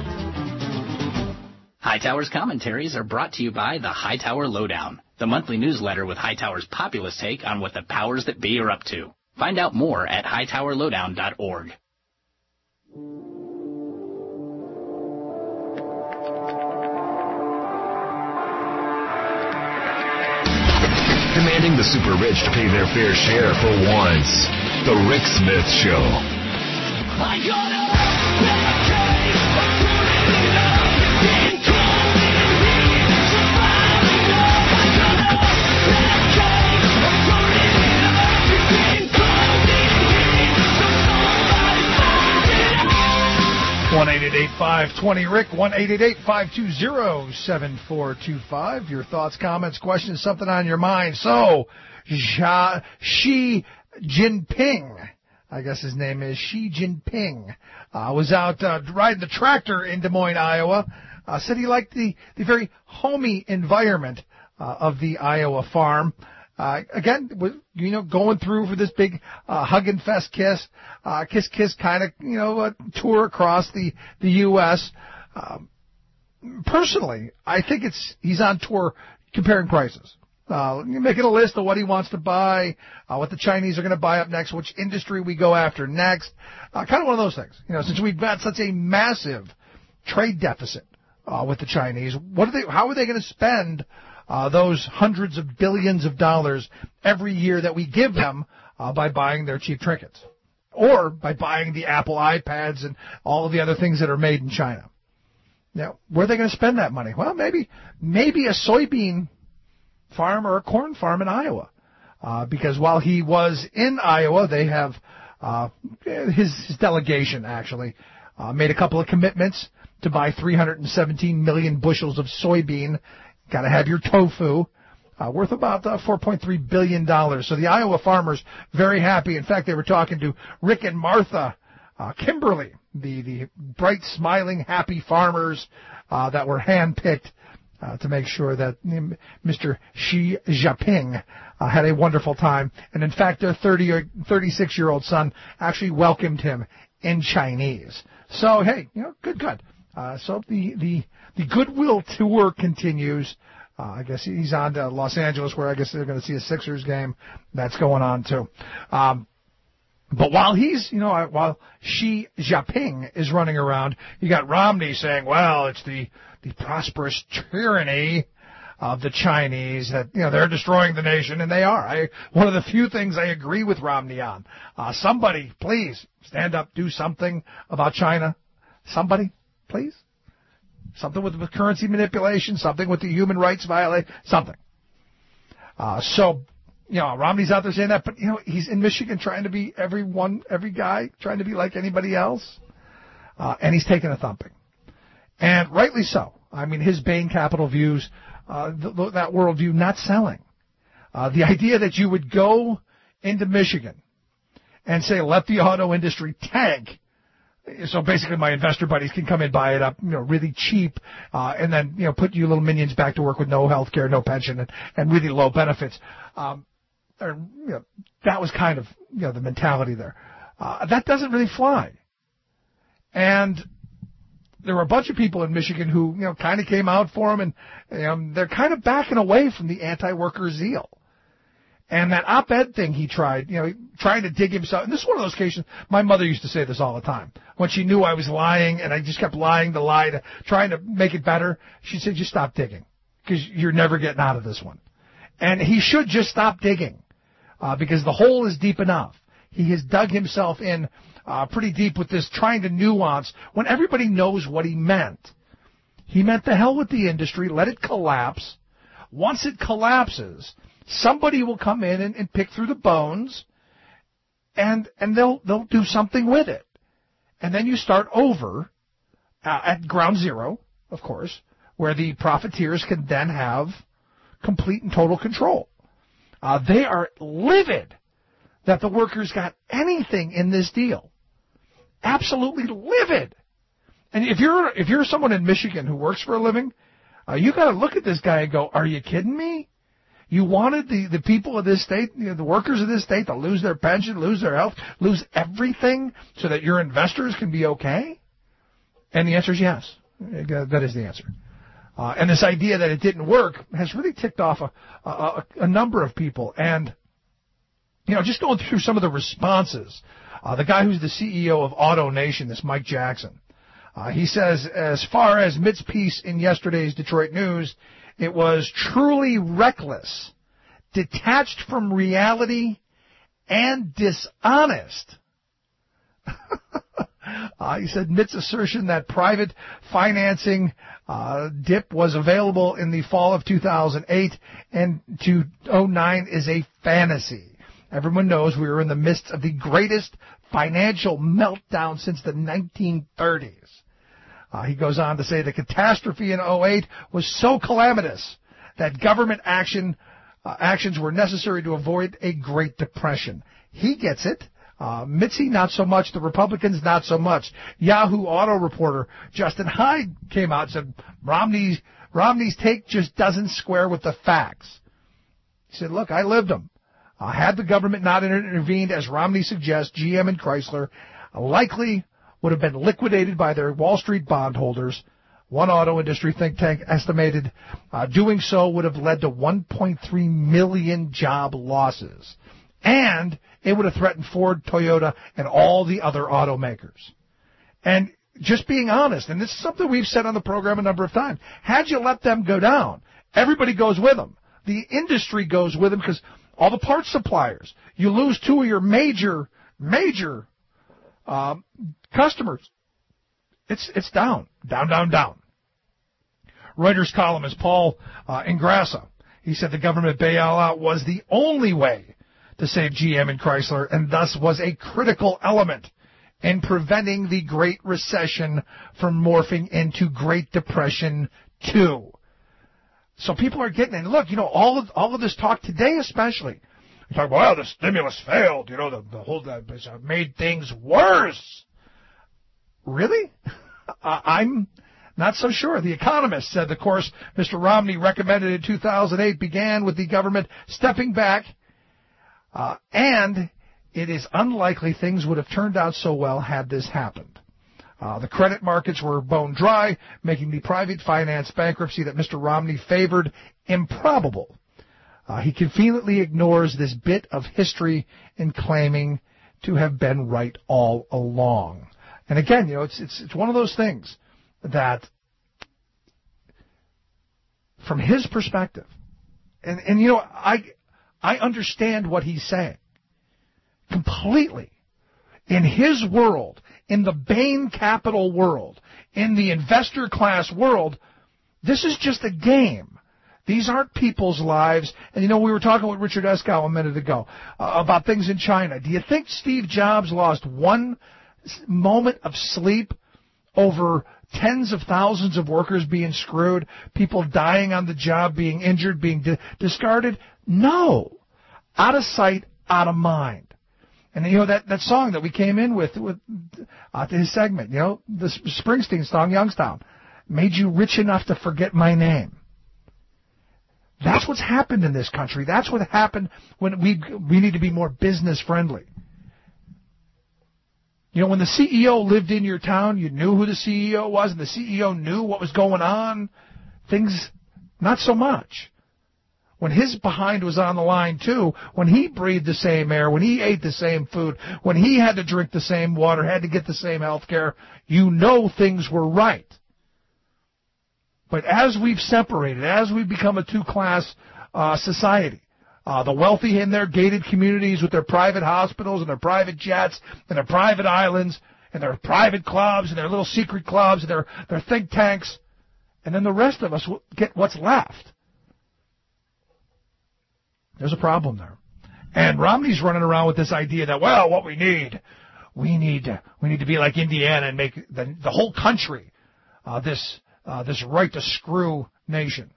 Speaker 14: Hightower's commentaries are brought to you by the Hightower Lowdown, the monthly newsletter with Hightower's populist take on what the powers that be are up to. Find out more at hightower lowdown dot org.
Speaker 4: Demanding the super rich to pay their fair share for once. The Rick Smith Show.
Speaker 7: I gotta medicate, I'm putting it up, getting cold in here, surviving up. I gotta medicate, I'm putting it up, getting cold in here, so somebody find
Speaker 5: five two zero, R I C, one eight eight eight, five two zero, seven four two five. Your thoughts, comments, questions, something on your mind. So, Xi, Xi Jinping, I guess his name is Xi Jinping, uh, was out uh, riding the tractor in Des Moines, Iowa. Uh, said he liked the, the very homey environment uh, of the Iowa farm. Uh, again, with, you know, going through for this big uh, hug and fest kiss, uh, kiss kiss kind of, you know, uh, tour across the the U S. Um, personally, I think it's he's on tour comparing prices, uh, making a list of what he wants to buy, uh, what the Chinese are going to buy up next, which industry we go after next, uh, kind of one of those things. You know, since we've got such a massive trade deficit uh, with the Chinese, what are they? How are they going to spend Uh, those hundreds of billions of dollars every year that we give them uh, by buying their cheap trinkets, or by buying the Apple iPads and all of the other things that are made in China? Now, where are they going to spend that money? Well, maybe maybe a soybean farm or a corn farm in Iowa, uh, because while he was in Iowa, they have uh, his, his delegation actually uh, made a couple of commitments to buy three hundred seventeen million bushels of soybean. Got to have your tofu, uh, worth about uh, four point three billion dollars. So the Iowa farmers very happy. In fact, they were talking to Rick and Martha uh, Kimberly, the, the bright, smiling, happy farmers uh, that were handpicked uh, to make sure that Mister Xi Jinping uh, had a wonderful time. And in fact, their thirty or thirty-six-year-old son actually welcomed him in Chinese. So, hey, you know, good, good. Uh, so the, the, the goodwill tour continues. Uh, I guess he's on to Los Angeles, where I guess they're going to see a Sixers game. That's going on too. Um, but while he's, you know, while Xi Jinping is running around, you got Romney saying, well, it's the, the prosperous tyranny of the Chinese that, you know, they're destroying the nation, and they are. I, one of the few things I agree with Romney on. Uh, somebody, please, stand up, do something about China. Somebody. Please? Something with the currency manipulation, something with the human rights violation, something. Uh, so, you know, Romney's out there saying that, but, you know, he's in Michigan trying to be every one, every guy, trying to be like anybody else, uh, and he's taking a thumping. And rightly so. I mean, his Bain Capital views, uh, th- th- that worldview not selling. Uh, the idea that you would go into Michigan and say, let the auto industry tank, so basically my investor buddies can come in, buy it up, you know, really cheap, uh, and then, you know, put you little minions back to work with no health care, no pension, and, and really low benefits. Um, or, you know, that was kind of, you know, the mentality there. Uh, that doesn't really fly. And there were a bunch of people in Michigan who, you know, kind of came out for him, and, you know, they're kind of backing away from the anti-worker zeal. And that op-ed thing he tried, you know, trying to dig himself. And this is one of those cases, my mother used to say this all the time. When she knew I was lying and I just kept lying to lie, to trying to make it better, she said, just stop digging, because you're never getting out of this one. And he should just stop digging, uh, because the hole is deep enough. He has dug himself in uh, pretty deep with this trying to nuance when everybody knows what he meant. He meant the hell with the industry, let it collapse. Once it collapses, somebody will come in and, and pick through the bones, and and they'll they'll do something with it, and then you start over uh, at ground zero, of course, where the profiteers can then have complete and total control. Uh, they are livid that the workers got anything in this deal, absolutely livid. And if you're if you're someone in Michigan who works for a living, uh, you got to look at this guy and go, "Are you kidding me? You wanted the, the people of this state, you know, the workers of this state, to lose their pension, lose their health, lose everything so that your investors can be okay?" And the answer is yes. That is the answer. Uh, and this idea that it didn't work has really ticked off a, a, a number of people. And, you know, just going through some of the responses, uh, the guy who's the C E O of AutoNation, this Mike Jackson, uh, he says, as far as Mitt's piece in yesterday's Detroit News, it was truly reckless, detached from reality, and dishonest. uh, he said Mitt's assertion that private financing uh, dip was available in the fall of two thousand eight and two thousand nine is a fantasy. Everyone knows we were in the midst of the greatest financial meltdown since the nineteen thirties. Uh, he goes on to say the catastrophe in oh eight was so calamitous that government action uh, actions were necessary to avoid a Great Depression. He gets it. Uh, Mitzi, not so much. The Republicans, not so much. Yahoo Auto reporter Justin Hyde came out and said Romney's, Romney's take just doesn't square with the facts. He said, look, I lived them. Uh, had the government not intervened, as Romney suggests, G M and Chrysler likely would have been liquidated by their Wall Street bondholders. One auto industry think tank estimated uh, doing so would have led to one point three million job losses. And it would have threatened Ford, Toyota, and all the other automakers. And just being honest, and this is something we've said on the program a number of times, had you let them go down, everybody goes with them. The industry goes with them because all the parts suppliers, you lose two of your major, major um, customers. It's it's down, down, down, down. Reuters columnist Paul uh, Ingrassa, he said the government bailout was the only way to save G M and Chrysler, and thus was a critical element in preventing the Great Recession from morphing into Great Depression two. So people are getting it. And look, you know, all of all of this talk today especially, we talk about, well, the stimulus failed, you know, the, the whole that made things worse. Really? I'm not so sure. The Economist said the course Mister Romney recommended in two thousand eight began with the government stepping back, uh, and it is unlikely things would have turned out so well had this happened. Uh, the credit markets were bone dry, making the private finance bankruptcy that Mister Romney favored improbable. Uh, he conveniently ignores this bit of history in claiming to have been right all along. And again, you know, it's it's it's one of those things that, from his perspective, and and you know, I I understand what he's saying completely. In his world, in the Bain Capital world, in the investor class world, this is just a game. These aren't people's lives. And, you know, we were talking with Richard Eskow a minute ago uh, about things in China. Do you think Steve Jobs lost one moment of sleep over tens of thousands of workers being screwed, people dying on the job, being injured, being di- discarded? No. Out of sight, out of mind. And, you know, that, that song that we came in with, with uh, to his segment, you know, the Springsteen song, Youngstown, made you rich enough to forget my name. That's what's happened in this country. That's what happened when we we need to be more business friendly. You know, when the C E O lived in your town, you knew who the C E O was, and the C E O knew what was going on. Things, not so much. When his behind was on the line, too, when he breathed the same air, when he ate the same food, when he had to drink the same water, had to get the same health care, you know things were right. But as we've separated, as we've become a two-class uh, society, uh, the wealthy in their gated communities with their private hospitals and their private jets and their private islands and their private clubs and their little secret clubs and their, their think tanks, and then the rest of us will get what's left. There's a problem there. And Romney's running around with this idea that, well, what we need, we need we need to be like Indiana and make the, the whole country uh, this uh, this right to screw nation.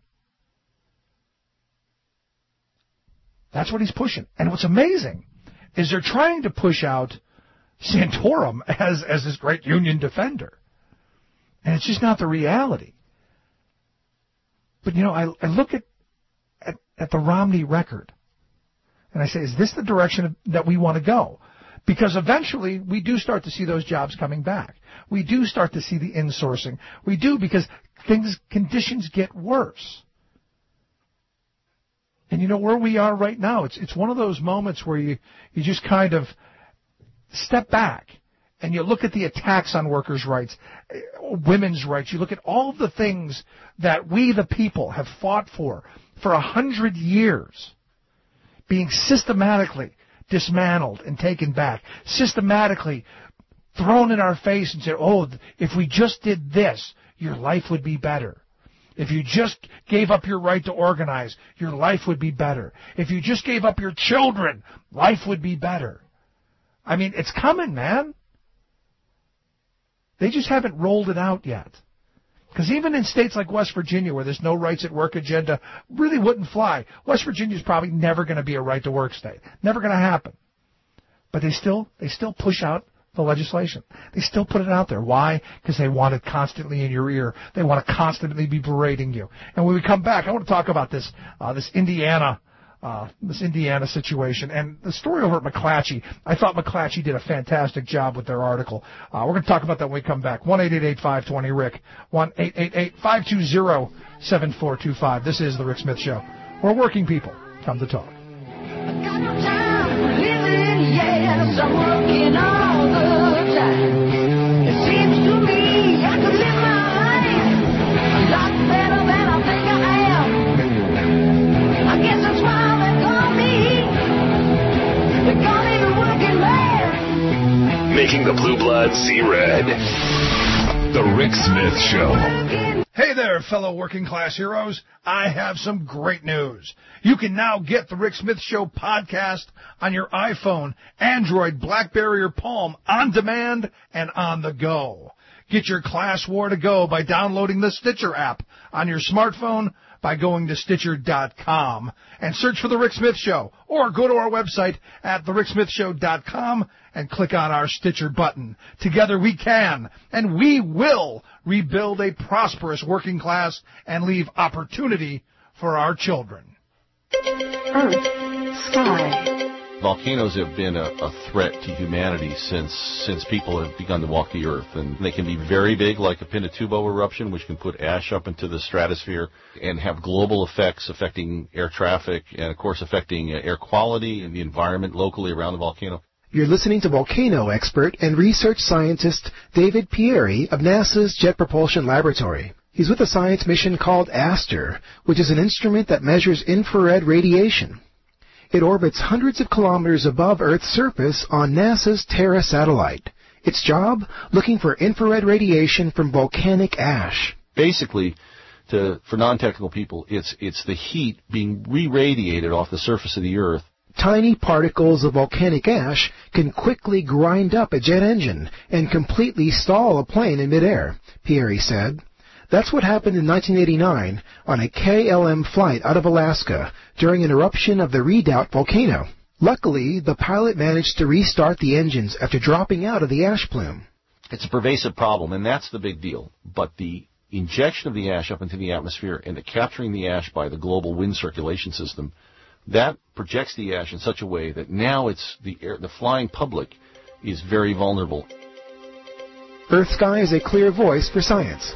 Speaker 5: That's what he's pushing. And what's amazing is they're trying to push out Santorum as, as this great union defender. And it's just not the reality. But, you know, I, I look at At, at the Romney record, and I say, is this the direction that we want to go? Because eventually we do start to see those jobs coming back. We do start to see the insourcing. We do, because things, conditions get worse. And you know where we are right now, it's it's one of those moments where you, you just kind of step back and you look at the attacks on workers' rights, women's rights. You look at all of the things that we, the people, have fought for for a hundred years, being systematically dismantled and taken back, systematically thrown in our face and said, oh, if we just did this, your life would be better. If you just gave up your right to organize, your life would be better. If you just gave up your children, life would be better. I mean, it's coming, man. They just haven't rolled it out yet. Because even in states like West Virginia, where there's no rights at work agenda, really wouldn't fly. West Virginia's probably never going to be a right to work state. Never going to happen. But they still, they still push out the legislation. They still put it out there. Why? Because they want it constantly in your ear. They want to constantly be berating you. And when we come back, I want to talk about this, uh, this Indiana, uh, this Indiana situation and the story over at McClatchy. I thought McClatchy did a fantastic job with their article. Uh, we're going to talk about that when we come back. one eight eight eight, five two zero, RICK. one eight eight eight, five two zero, seven four two five. This is The Rick Smith Show, where working people come to talk.
Speaker 7: Yes, I'm working all the time. It seems to me I could live my life a lot better than I think I am. I guess that's why they call me, they call me the working man.
Speaker 4: Making the blue blood see red. The Rick Smith Show.
Speaker 5: Hey there, fellow working class heroes. I have some great news. You can now get the Rick Smith Show podcast on your iPhone, Android, BlackBerry, or Palm on demand and on the go. Get your class war to go by downloading the Stitcher app on your smartphone by going to Stitcher dot com and search for The Rick Smith Show, or go to our website at the rick smith show dot com and click on our Stitcher button. Together we can, and we will, rebuild a prosperous working class and leave opportunity for our children.
Speaker 15: Earth, sky.
Speaker 16: Volcanoes have been a, a threat to humanity since since people have begun to walk the Earth. And they can be very big, like a Pinatubo eruption, which can put ash up into the stratosphere and have global effects affecting air traffic and, of course, affecting uh, air quality and the environment locally around the volcano.
Speaker 17: You're listening to volcano expert and research scientist David Pieri of NASA's Jet Propulsion Laboratory. He's with a science mission called ASTER, which is an instrument that measures infrared radiation. It orbits hundreds of kilometers above Earth's surface on NASA's Terra satellite. Its job? Looking for infrared radiation from volcanic ash.
Speaker 16: Basically, to, for non-technical people, it's, it's the heat being re-radiated off the surface of the Earth.
Speaker 17: Tiny particles of volcanic ash can quickly grind up a jet engine and completely stall a plane in midair, Pieri said. That's what happened in nineteen eighty-nine on a K L M flight out of Alaska during an eruption of the Redoubt volcano. Luckily, the pilot managed to restart the engines after dropping out of the ash plume.
Speaker 16: It's a pervasive problem, and that's the big deal. But the injection of the ash up into the atmosphere and the capturing the ash by the global wind circulation system, that projects the ash in such a way that now it's the air, the flying public is very vulnerable.
Speaker 17: Earth Sky is a clear voice for science.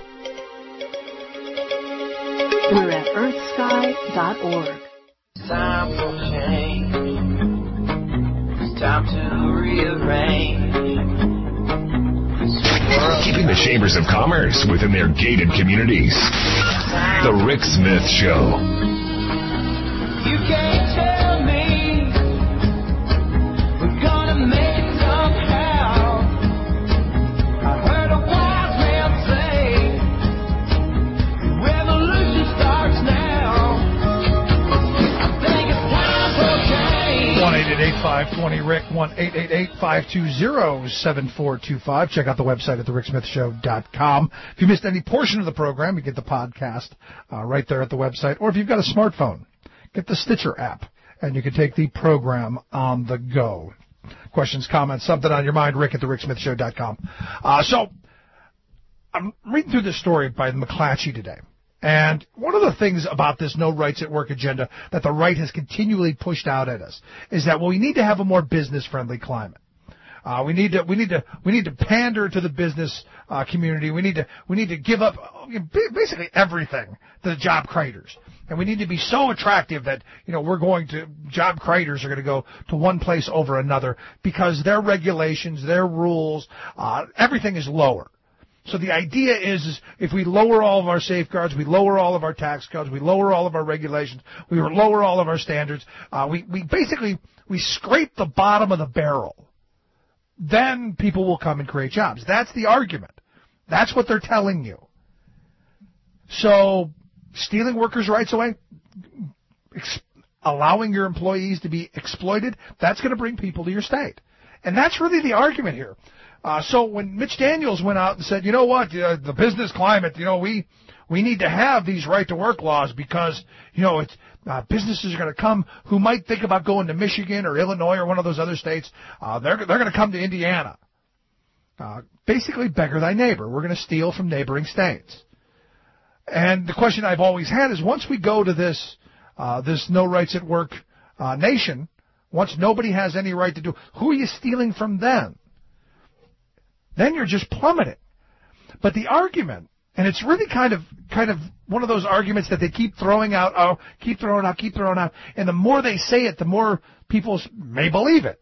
Speaker 15: We're at earth sky dot org.
Speaker 7: Time for change. It's time to rearrange.
Speaker 4: Keeping the chambers of commerce within their gated communities. The Rick Smith Show.
Speaker 7: You can't tell me we're gonna make it somehow. I heard a wise man say revolution starts now. I think it's time for change.
Speaker 5: one eight eight eight, five two zero, RICK, one eight eight eight, five two zero, seven four two five. Check out the website at the rick smith show dot com. If you missed any portion of the program, you get the podcast uh, right there at the website. Or if you've got a smartphone, get the Stitcher app, and you can take the program on the go. Questions, comments, something on your mind, Rick at the rick smith show dot com. Uh, so, I'm reading through this story by McClatchy today. And one of the things about this no rights at work agenda that the right has continually pushed out at us is that, well, we need to have a more business-friendly climate. Uh, we need to, we need to, we need to pander to the business uh, community. We need to, we need to give up basically everything to the job creators. And we need to be so attractive that, you know, we're going to, job creators are going to go to one place over another because their regulations, their rules, uh, everything is lower. So the idea is, is if we lower all of our safeguards, we lower all of our tax codes, we lower all of our regulations, we lower all of our standards, uh, we, we basically, we scrape the bottom of the barrel. Then people will come and create jobs. That's the argument. That's what they're telling you. So stealing workers' rights away, ex- allowing your employees to be exploited, that's going to bring people to your state. And that's really the argument here. Uh, so when Mitch Daniels went out and said, you know what, uh, the business climate, you know, we we need to have these right-to-work laws because, you know, it's, uh, businesses are going to come who might think about going to Michigan or Illinois or one of those other states. Uh, they're they're going to come to Indiana. Uh, basically, beggar thy neighbor. We're going to steal from neighboring states. And the question I've always had is, once we go to this uh, this no rights at work uh, nation, once nobody has any right to do, who are you stealing from then? Then you're just plummeting. But the argument, and it's really kind of kind of one of those arguments that they keep throwing out, oh, keep throwing out, keep throwing out, and the more they say it, the more people may believe it.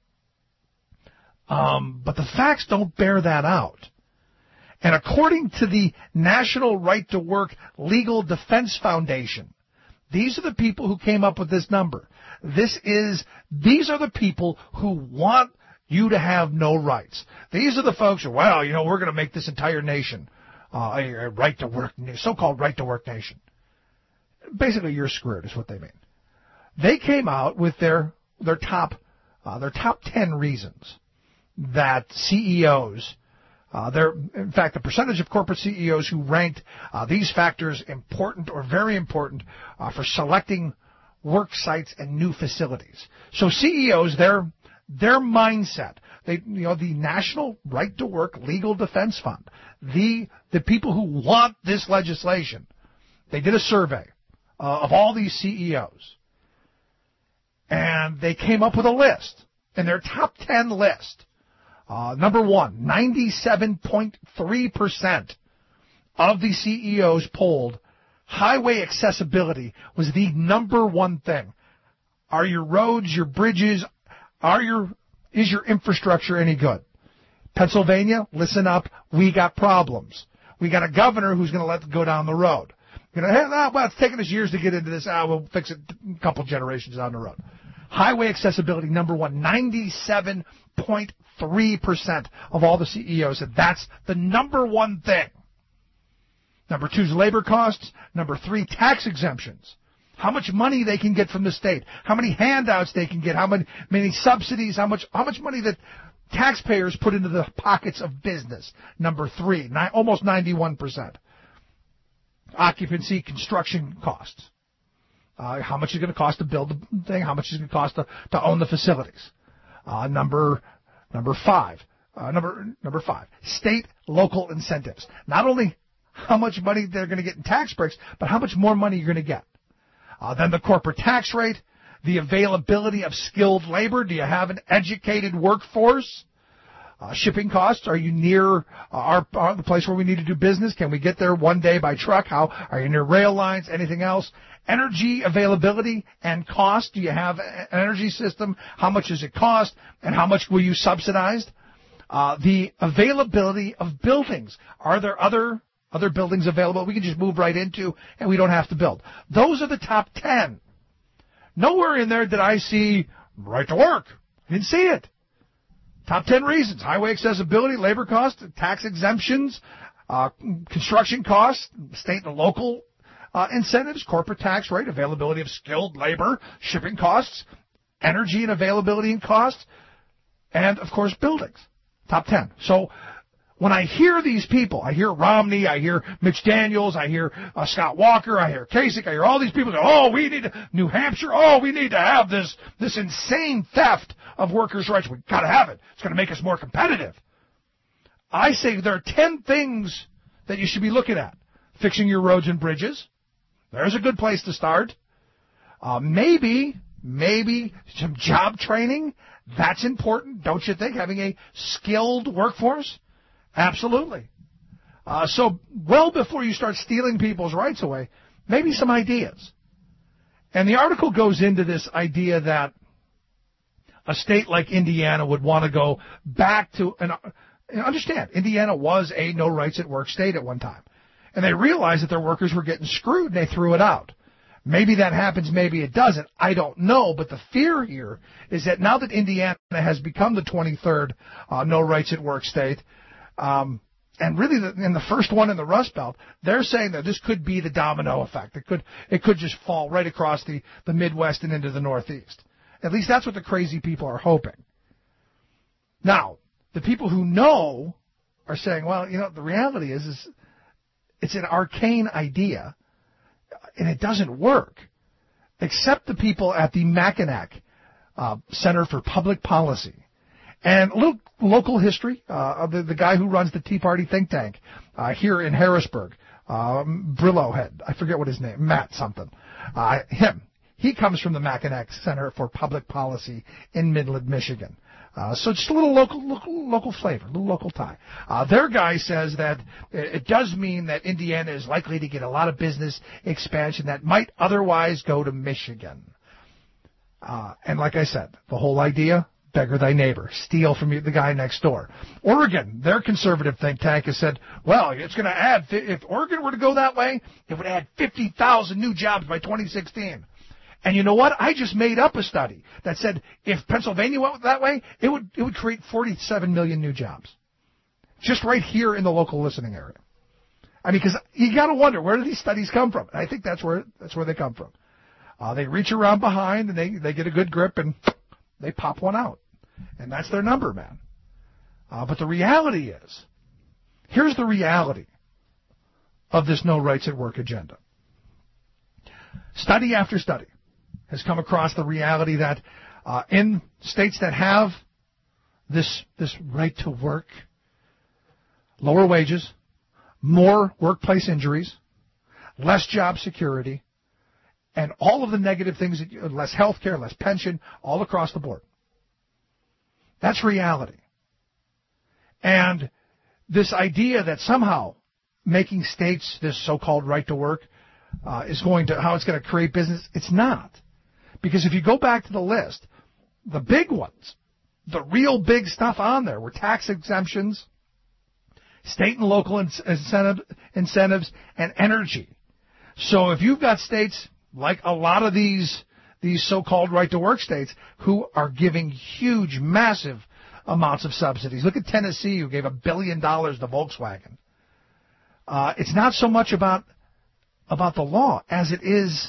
Speaker 5: Um, but the facts don't bear that out. And according to the National Right to Work Legal Defense Foundation, these are the people who came up with this number. This is, these are the people who want you to have no rights. These are the folks who, well, you know, we're going to make this entire nation uh, a, a right to work, so-called right to work nation. Basically, you're screwed is what they mean. They came out with their their top uh, their top ten reasons that C E Os, uh, their in fact, the percentage of corporate C E Os who ranked uh, these factors important or very important uh, for selecting work sites and new facilities. So C E Os, their their mindset, they you know the National Right to Work Legal Defense Fund, the the people who want this legislation, they did a survey uh, of all these C E Os, and they came up with a list. In their top ten list, uh, number one, ninety-seven point three percent of the C E Os polled, highway accessibility was the number one thing. Are your roads, your bridges, are your is your infrastructure any good? Pennsylvania, listen up, we got problems. We got a governor who's going to let it go down the road. You know, hey, well, it's taken us years to get into this. Ah, we'll fix it a couple generations down the road. Highway accessibility, number one, ninety-seven point three percent of all the C E Os said that's the number one thing. Number two is labor costs. Number three, tax exemptions. How much money they can get from the state. How many handouts they can get. How many, many subsidies. How much, how much money that taxpayers put into the pockets of business. Number three, ni- almost ninety-one percent. Occupancy, construction costs. Uh, how much is it going to cost to build the thing? How much is it going to cost to, to own the facilities? Uh, number number five. Uh, number number five. State local incentives. Not only how much money they're going to get in tax breaks, but how much more money you're going to get. Uh, then the corporate tax rate, the availability of skilled labor. Do you have an educated workforce? Uh, shipping costs. Are you near uh, our, our the place where we need to do business? Can we get there one day by truck? How are you near rail lines? Anything else? Energy availability and cost. Do you have an energy system? How much does it cost? And how much will you subsidize? Uh, the availability of buildings. Are there other other buildings available we can just move right into and we don't have to build? Those are the top ten. Nowhere in there did I see right to work. I didn't see it. Top ten reasons: highway accessibility, labor costs, tax exemptions, uh, construction costs, state and local uh, incentives, corporate tax rate, availability of skilled labor, shipping costs, energy and availability and costs, and, of course, buildings. Top ten. So when I hear these people, I hear Romney, I hear Mitch Daniels, I hear uh, Scott Walker, I hear Kasich, I hear all these people go, oh, we need to, New Hampshire, oh, we need to have this this insane theft of workers' rights. We've got to have it. It's going to make us more competitive. I say there are ten things that you should be looking at. Fixing your roads and bridges. There's a good place to start. Uh, maybe, maybe some job training. That's important, don't you think? Having a skilled workforce? Absolutely. Uh, so well before you start stealing people's rights away, maybe some ideas. And the article goes into this idea that a state like Indiana would want to go back to, an, understand, Indiana was a no rights at work state at one time. And they realized that their workers were getting screwed and they threw it out. Maybe that happens, maybe it doesn't. I don't know. But the fear here is that now that Indiana has become the twenty-third uh, no rights at work state, Um, and really, the, in the first one in the Rust Belt, they're saying that this could be the domino effect. It could it could just fall right across the, the Midwest and into the Northeast. At least that's what the crazy people are hoping. Now, the people who know are saying, well, you know, the reality is, is it's an arcane idea, and it doesn't work. Except the people at the Mackinac uh, Center for Public Policy. And a little local history, uh, the, the guy who runs the Tea Party think tank uh, here in Harrisburg, um, Brillo head, I forget what his name, Matt something, uh, him. He comes from the Mackinac Center for Public Policy in Midland, Michigan. Uh, so just a little local, local, local flavor, a little local tie. Uh, their guy says that it does mean that Indiana is likely to get a lot of business expansion that might otherwise go to Michigan. Uh, and like I said, the whole idea, beggar thy neighbor, steal from the guy next door. Oregon, their conservative think tank has said, well, it's going to add, if Oregon were to go that way, it would add fifty thousand new jobs by twenty sixteen. And you know what? I just made up a study that said if Pennsylvania went that way, it would it would create forty-seven million new jobs. Just right here in the local listening area. I mean, because you got to wonder, where do these studies come from? And I think that's where that's where they come from. Uh, they reach around behind, and they, they get a good grip, and they pop one out. And that's their number, man. Uh, but the reality is, here's the reality of this No Rights at Work agenda. Study after study has come across the reality that uh, in states that have this this right to work, lower wages, more workplace injuries, less job security, and all of the negative things, less health care, less pension, all across the board. That's reality. And this idea that somehow making states this so-called right to work uh, is going to, how it's going to create business, it's not. Because if you go back to the list, the big ones, the real big stuff on there were tax exemptions, state and local incentive, incentives, and energy. So if you've got states like a lot of these these so-called right-to-work states who are giving huge, massive amounts of subsidies. Look at Tennessee, who gave a billion dollars to Volkswagen. Uh, it's not so much about about the law as it is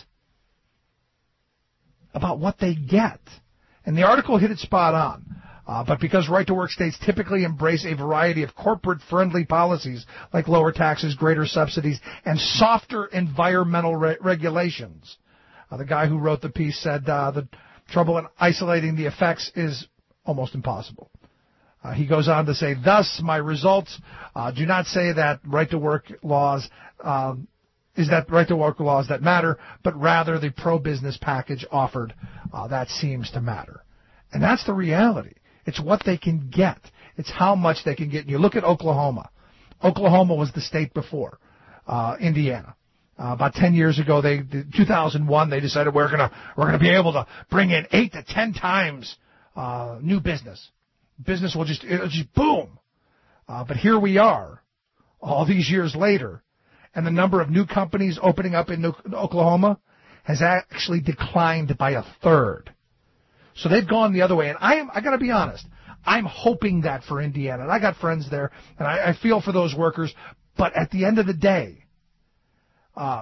Speaker 5: about what they get. And the article hit it spot on. Uh, but because right-to-work states typically embrace a variety of corporate-friendly policies like lower taxes, greater subsidies, and softer environmental re- regulations, uh, the guy who wrote the piece said uh, the trouble in isolating the effects is almost impossible. Uh, he goes on to say, thus, my results uh, do not say that right-to-work laws um, is that right-to-work laws that matter, but rather the pro-business package offered uh, that seems to matter. And that's the reality. It's what they can get. It's how much they can get. And you look at Oklahoma. Oklahoma was the state before uh, Indiana. Uh, about ten years ago, they two thousand one, they decided we're gonna we're gonna be able to bring in eight to ten times uh, new business. Business will just it'll just boom. Uh, but here we are, all these years later, and the number of new companies opening up in Oklahoma has actually declined by a third. So they've gone the other way, and I am, I got to be honest, I'm hoping that for Indiana, and I got friends there, and I, I feel for those workers, but at the end of the day, uh,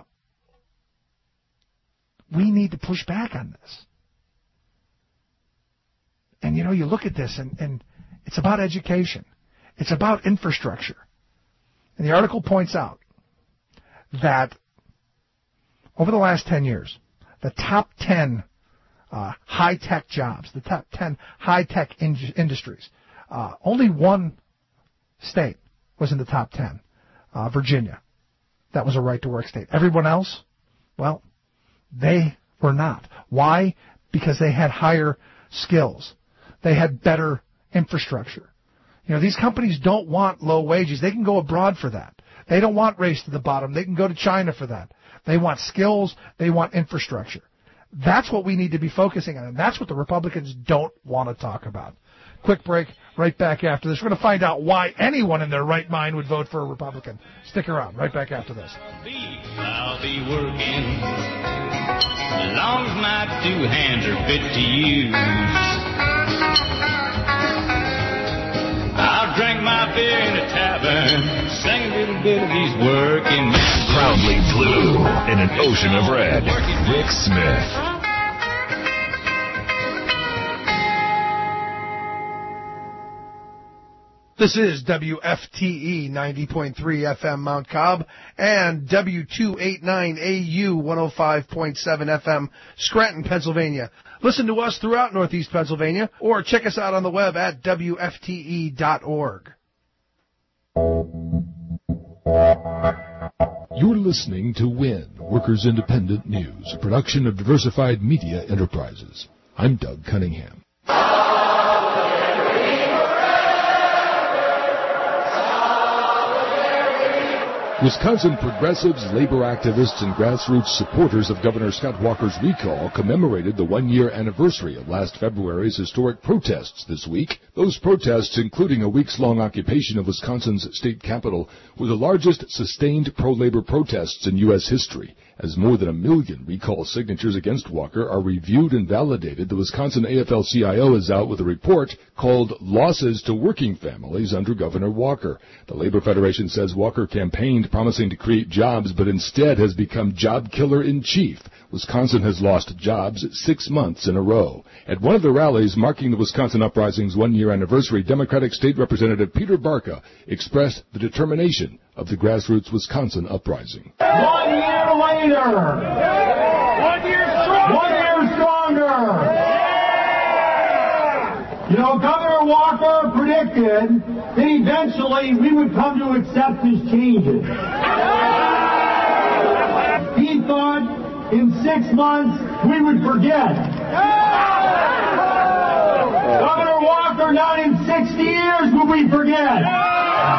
Speaker 5: we need to push back on this. And, you know, you look at this, and, and it's about education. It's about infrastructure. And the article points out that over the last ten years, the top ten Uh, high-tech jobs, the top ten high-tech in- industries. Uh, only one state was in the top ten, uh, Virginia. That was a right-to-work state. Everyone else, well, they were not. Why? Because they had higher skills. They had better infrastructure. You know, these companies don't want low wages. They can go abroad for that. They don't want race to the bottom. They can go to China for that. They want skills. They want infrastructure. That's what we need to be focusing on, and that's what the Republicans don't want to talk about. Quick break, right back after this. We're going to find out why anyone in their right mind would vote for a Republican. Stick around, right back after this.
Speaker 11: I'll be working as long as my two hands are fit to use. I'll drink my beer in a tavern, sing a little bit of these working men.
Speaker 4: Proudly blue in an ocean of red. Rick Smith.
Speaker 5: This is W F T E ninety point three F M Mount Cobb and W two eighty-nine A U one oh five point seven F M Scranton, Pennsylvania. Listen to us throughout Northeast Pennsylvania or check us out on the web at W F T E dot org.
Speaker 8: You're listening to W I N, Workers Independent News, a production of Diversified Media Enterprises. I'm Doug Cunningham. Wisconsin progressives, labor activists, and grassroots supporters of Governor Scott Walker's recall commemorated the one-year anniversary of last February's historic protests this week. Those protests, including a weeks-long occupation of Wisconsin's state capitol, were the largest sustained pro-labor protests in U S history. As more than a million recall signatures against Walker are reviewed and validated, the Wisconsin A F L C I O is out with a report called Losses to Working Families Under Governor Walker. The Labor Federation says Walker campaigned promising to create jobs, but instead has become job killer in chief. Wisconsin has lost jobs six months in a row. At one of the rallies marking the Wisconsin Uprising's one-year anniversary, Democratic State Representative Peter Barca expressed the determination of the grassroots Wisconsin Uprising.
Speaker 9: One year later. One year stronger. One year stronger. You know, Governor Walker predicted that eventually we would come to accept his changes. He thought in six months we would forget. Governor Walker, not in sixty years will we forget.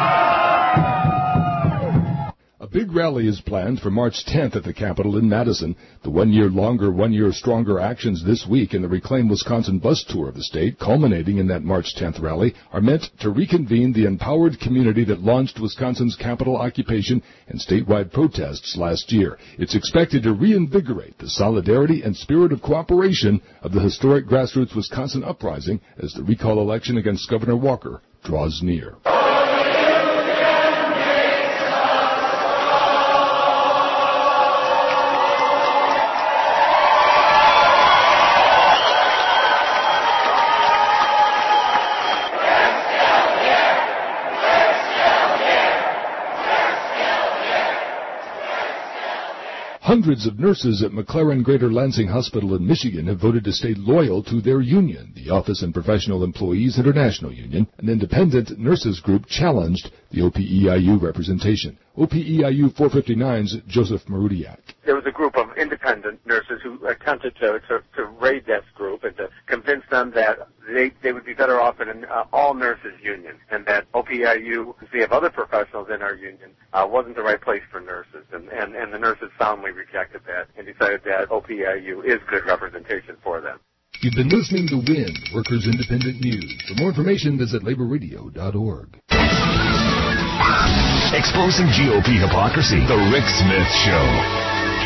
Speaker 8: A big rally is planned for March tenth at the Capitol in Madison. The one-year longer, one-year stronger actions this week in the Reclaim Wisconsin bus tour of the state, culminating in that March tenth rally, are meant to reconvene the empowered community that launched Wisconsin's Capitol occupation and statewide protests last year. It's expected to reinvigorate the solidarity and spirit of cooperation of the historic grassroots Wisconsin uprising as the recall election against Governor Walker draws near. Hundreds of nurses at McLaren Greater Lansing Hospital in Michigan have voted to stay loyal to their union, the Office and Professional Employees International Union. An independent nurses group challenged the O P E I U representation. O P E I U four fifty-nine's Joseph Marudiak.
Speaker 10: There was a group of independent nurses who attempted to, to, to raid that group and to convince them that they, they would be better off in an uh, all-nurses union, and that O P E I U, as we have other professionals in our union, uh, wasn't the right place for nurses. And, and, and the nurses soundly rejected that and decided that O P E I U is good representation for them.
Speaker 8: You've been listening to W I N, Workers Independent News. For more information, visit labor radio dot org.
Speaker 4: Exposing G O P hypocrisy. The Rick Smith Show.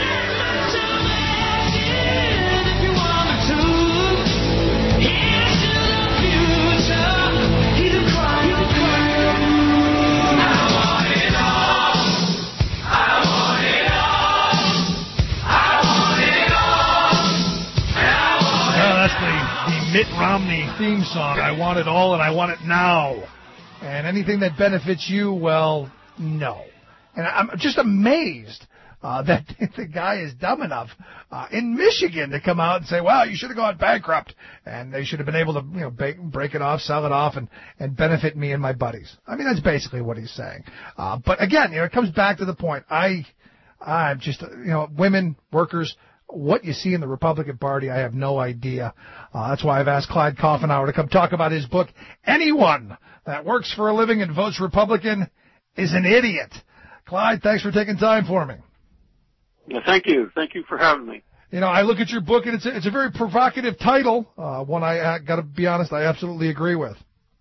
Speaker 5: Mitt Romney theme song. I want it all and I want it now. And anything that benefits you, well, no. And I'm just amazed uh, that the guy is dumb enough uh, in Michigan to come out and say, well, you should have gone bankrupt. And they should have been able to, you know, ba- break it off, sell it off, and, and benefit me and my buddies. I mean, that's basically what he's saying. Uh, but again, you know, it comes back to the point. I, I'm just, you know, women, workers, what you see in the Republican Party, I have no idea. Uh, that's why I've asked Clyde Coffenauer to come talk about his book. Anyone that works for a living and votes Republican is an idiot. Clyde, thanks for taking time for me.
Speaker 18: Yeah, thank you. Thank you for having me.
Speaker 5: You know, I look at your book, and it's a, it's a very provocative title, uh, one I uh, got to be honest, I absolutely agree with.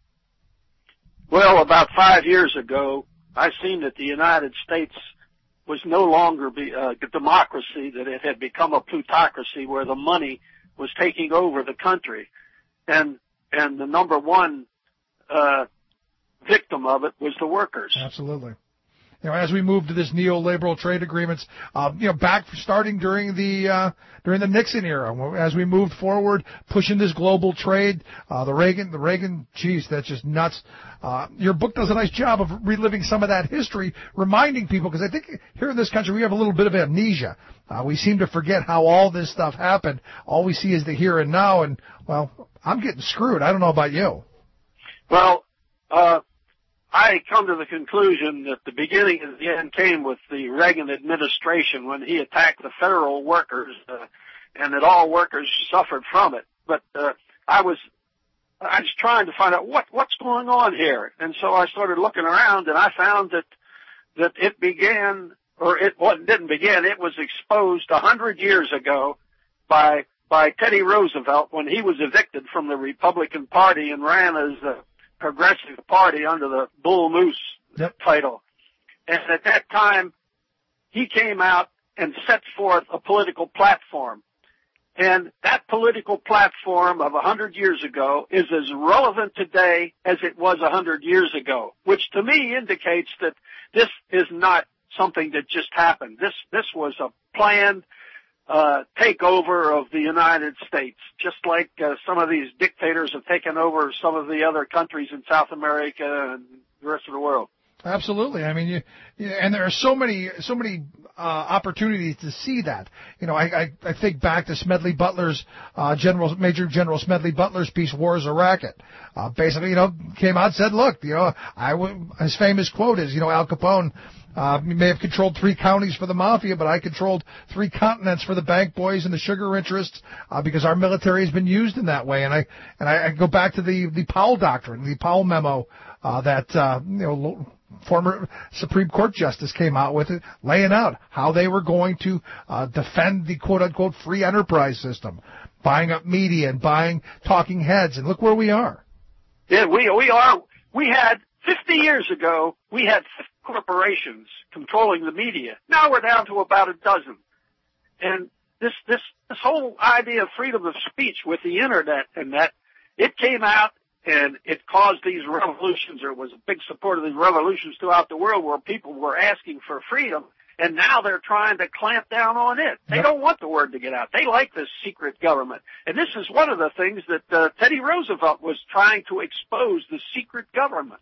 Speaker 18: Well, about five years ago, I seen that the United States was no longer be, uh, a democracy, that it had become a plutocracy where the money was taking over the country. And and the number one uh, victim of it was the workers.
Speaker 5: Absolutely. you know, as we move to this neoliberal trade agreements, uh, you know, back starting during the uh, during the Nixon era, as we moved forward, pushing this global trade, uh, the Reagan, the Reagan, geez, that's just nuts. Uh, your book does a nice job of reliving some of that history, reminding people, because I think here in this country we have a little bit of amnesia. Uh, we seem to forget how all this stuff happened. All we see is the here and now, and, well, I'm getting screwed. I don't know about you.
Speaker 18: Well, uh, I come to the conclusion that the beginning and the end came with the Reagan administration when he attacked the federal workers, uh, and that all workers suffered from it. But uh, I was I was trying to find out what what's going on here, and so I started looking around, and I found that that it began, or it well, it didn't begin. It was exposed a hundred years ago by by Teddy Roosevelt when he was evicted from the Republican Party and ran as a Progressive Party under the Bull Moose yep. title. And at that time, he came out and set forth a political platform. And that political platform of a hundred years ago is as relevant today as it was a hundred years ago, which to me indicates that this is not something that just happened. This, this was a planned uh, takeover of the United States, just like uh, some of these dictators have taken over some of the other countries in South America and the rest of the world.
Speaker 5: Absolutely. I mean, you, you, and there are so many, so many uh, opportunities to see that. You know, I, I, I think back to Smedley Butler's uh, General Major General Smedley Butler's piece, "War is a Racket." Uh, basically, you know, came out and said, "Look, you know, I w-, his famous quote is, you know, Al Capone uh, may have controlled three counties for the mafia, but I controlled three continents for the bank boys and the sugar interests uh, because our military has been used in that way." And I and I, I go back to the the Powell Doctrine, the Powell memo uh, that uh, you know. former Supreme Court Justice came out with it, laying out how they were going to uh, defend the quote-unquote free enterprise system, buying up media and buying talking heads, and look where we are.
Speaker 18: Yeah, we we are. We had fifty years ago, we had corporations controlling the media. Now we're down to about a dozen, and this this this whole idea of freedom of speech with the internet and that, it came out. And it caused these revolutions, or was a big support of these revolutions throughout the world where people were asking for freedom, and now they're trying to clamp down on it. They don't want the word to get out. They like this secret government. And this is one of the things that uh, Teddy Roosevelt was trying to expose, the secret government.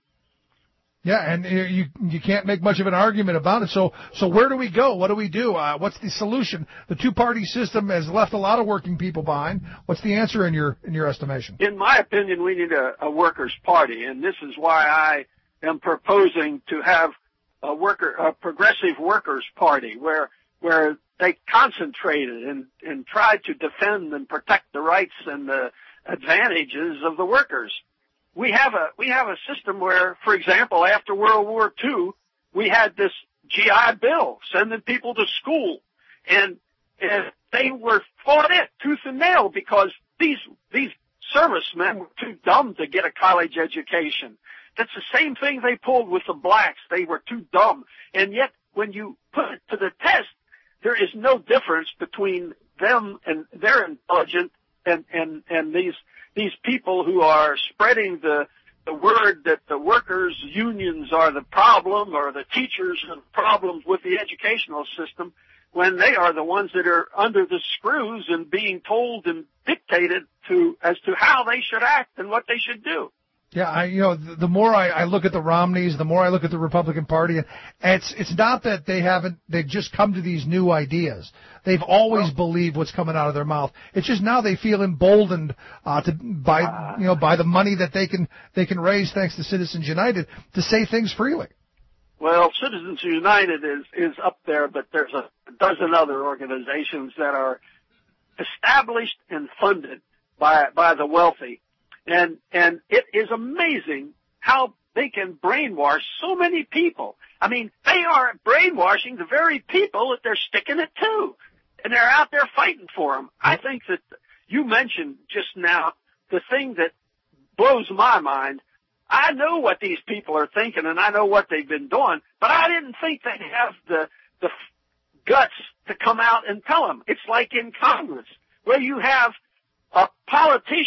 Speaker 5: Yeah, and you you can't make much of an argument about it. So so where do we go? What do we do? Uh, what's the solution? The two-party system has left a lot of working people behind. What's the answer in your in your estimation?
Speaker 18: In my opinion, we need a, a workers' party, and this is why I am proposing to have a worker a progressive workers' party where where they concentrated and and tried to defend and protect the rights and the advantages of the workers. We have a we have a system where, for example, after World War Two, we had this G I Bill sending people to school, and, and they were fought it tooth and nail because these these servicemen were too dumb to get a college education. That's the same thing they pulled with the blacks. They were too dumb, and yet when you put it to the test, there is no difference between them and their intelligent and and and these. These people who are spreading the, the word that the workers' unions are the problem, or the teachers are the problems with the educational system, when they are the ones that are under the screws and being told and dictated to as to how they should act and what they should do.
Speaker 5: Yeah, I, you know, the, the more I, I look at the Romneys, the more I look at the Republican Party, and it's it's not that they haven't, they've just come to these new ideas. They've always well, believed what's coming out of their mouth. It's just now they feel emboldened uh, to by uh, you know by the money that they can they can raise thanks to Citizens United to say things freely.
Speaker 18: Well, Citizens United is is up there, but there's a dozen other organizations that are established and funded by by the wealthy. And, and it is amazing how they can brainwash so many people. I mean, they are brainwashing the very people that they're sticking it to. And they're out there fighting for them. I think that you mentioned just now the thing that blows my mind. I know what these people are thinking, and I know what they've been doing, but I didn't think they'd have the, the guts to come out and tell them. It's like in Congress, where you have a politician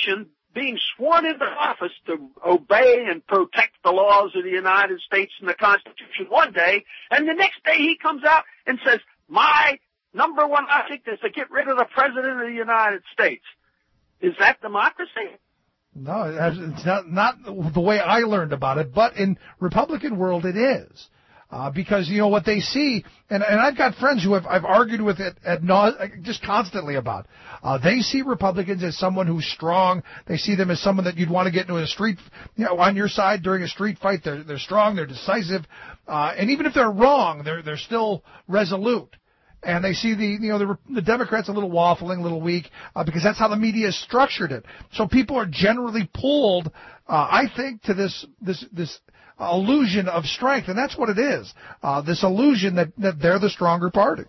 Speaker 18: being sworn into office to obey and protect the laws of the United States and the Constitution one day, and the next day he comes out and says, my number one object is to get rid of the President of the United States. Is that democracy?
Speaker 5: No, it's not, not the way I learned about it, but in Republican world it is. Uh, because, you know, what they see, and, and I've got friends who have, I've argued with it at no, just constantly about, uh, they see Republicans as someone who's strong. They see them as someone that you'd want to get into a street, you know, on your side during a street fight. They're, they're strong, they're decisive, uh, and even if they're wrong, they're, they're still resolute. And they see the, you know, the, the Democrats a little waffling, a little weak, uh, because that's how the media has structured it. So people are generally pulled, uh, I think, to this, this, this, illusion of strength, and that's what it is, uh, this illusion that, that they're the stronger party.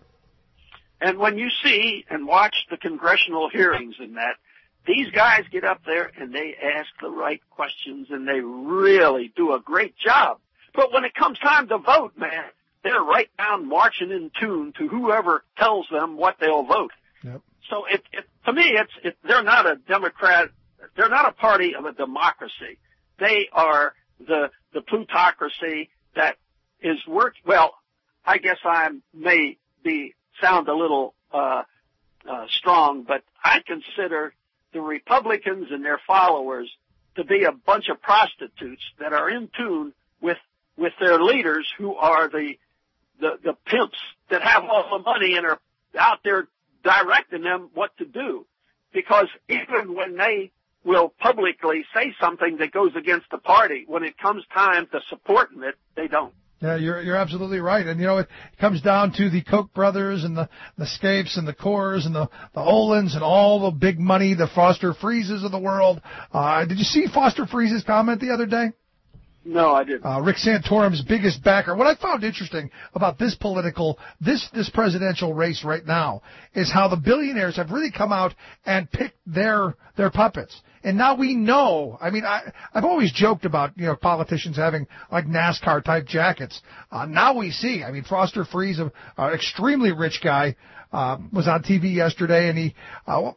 Speaker 18: And when you see and watch the congressional hearings and that, these guys get up there and they ask the right questions and they really do a great job. But when it comes time to vote, man, they're right down marching in tune to whoever tells them what they'll vote.
Speaker 5: Yep.
Speaker 18: So it, it, to me, it's it, they're not a Democrat, they're not a party of a democracy. They are the the plutocracy that is work. Well, I guess I may be sound a little uh, uh, strong, but I consider the Republicans and their followers to be a bunch of prostitutes that are in tune with with their leaders, who are the the, the pimps that have all the money and are out there directing them what to do. Because even when they will publicly say something that goes against the party, when it comes time to supporting it, they don't.
Speaker 5: Yeah, you're you're absolutely right. And, you know, it comes down to the Koch brothers and the, the Scapes and the Coors and the, the Olins and all the big money, the Foster Freezes of the world. Uh, did you see Foster Freeze's comment the other day?
Speaker 18: No, I didn't.
Speaker 5: Uh, Rick Santorum's biggest backer. What I found interesting about this political, this, this presidential race right now is how the billionaires have really come out and picked their, their puppets. And now we know, I mean, I, I've always joked about, you know, politicians having like NASCAR type jackets. Uh, now we see, I mean, Foster Freeze, an uh, extremely rich guy, uh, was on T V yesterday and he, uh,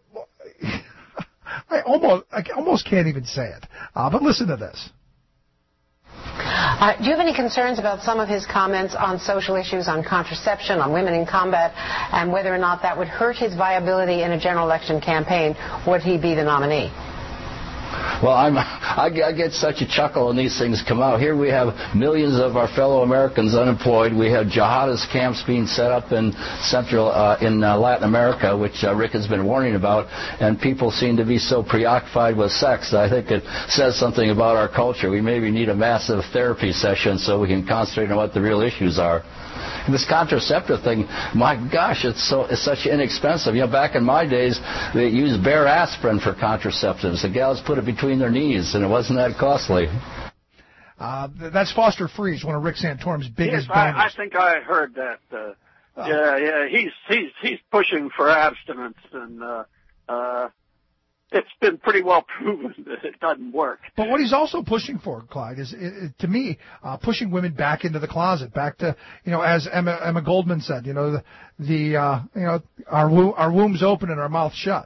Speaker 5: I almost, I almost can't even say it. Uh, but listen to this.
Speaker 19: Uh, do you have any concerns about some of his comments on social issues, on contraception, on women in combat, and whether or not that would hurt his viability in a general election campaign? Would he be the nominee?
Speaker 20: Well, I'm, I, I get such a chuckle when these things come out. Here we have millions of our fellow Americans unemployed. We have jihadist camps being set up in Central, uh, in uh, Latin America, which uh, Rick has been warning about, and people seem to be so preoccupied with sex. I think it says something about our culture. We maybe need a massive therapy session so we can concentrate on what the real issues are. And this contraceptive thing, my gosh, it's so it's such inexpensive. You know, back in my days, they used bare aspirin for contraceptives. The gals put it between their knees, and it wasn't that costly.
Speaker 5: Uh, that's Foster Freeze, one of Rick Santorum's biggest
Speaker 18: yes, I,
Speaker 5: bangers.
Speaker 18: I think I heard that. Uh,
Speaker 5: oh.
Speaker 18: Yeah, yeah, he's he's he's pushing for abstinence, and uh, uh, it's been pretty well proven that it doesn't work.
Speaker 5: But what he's also pushing for, Clyde, is, is to me, uh, pushing women back into the closet, back to, you know, as Emma, Emma Goldman said, you know, the, the uh, you know, our wo- our womb's open and our mouth shut.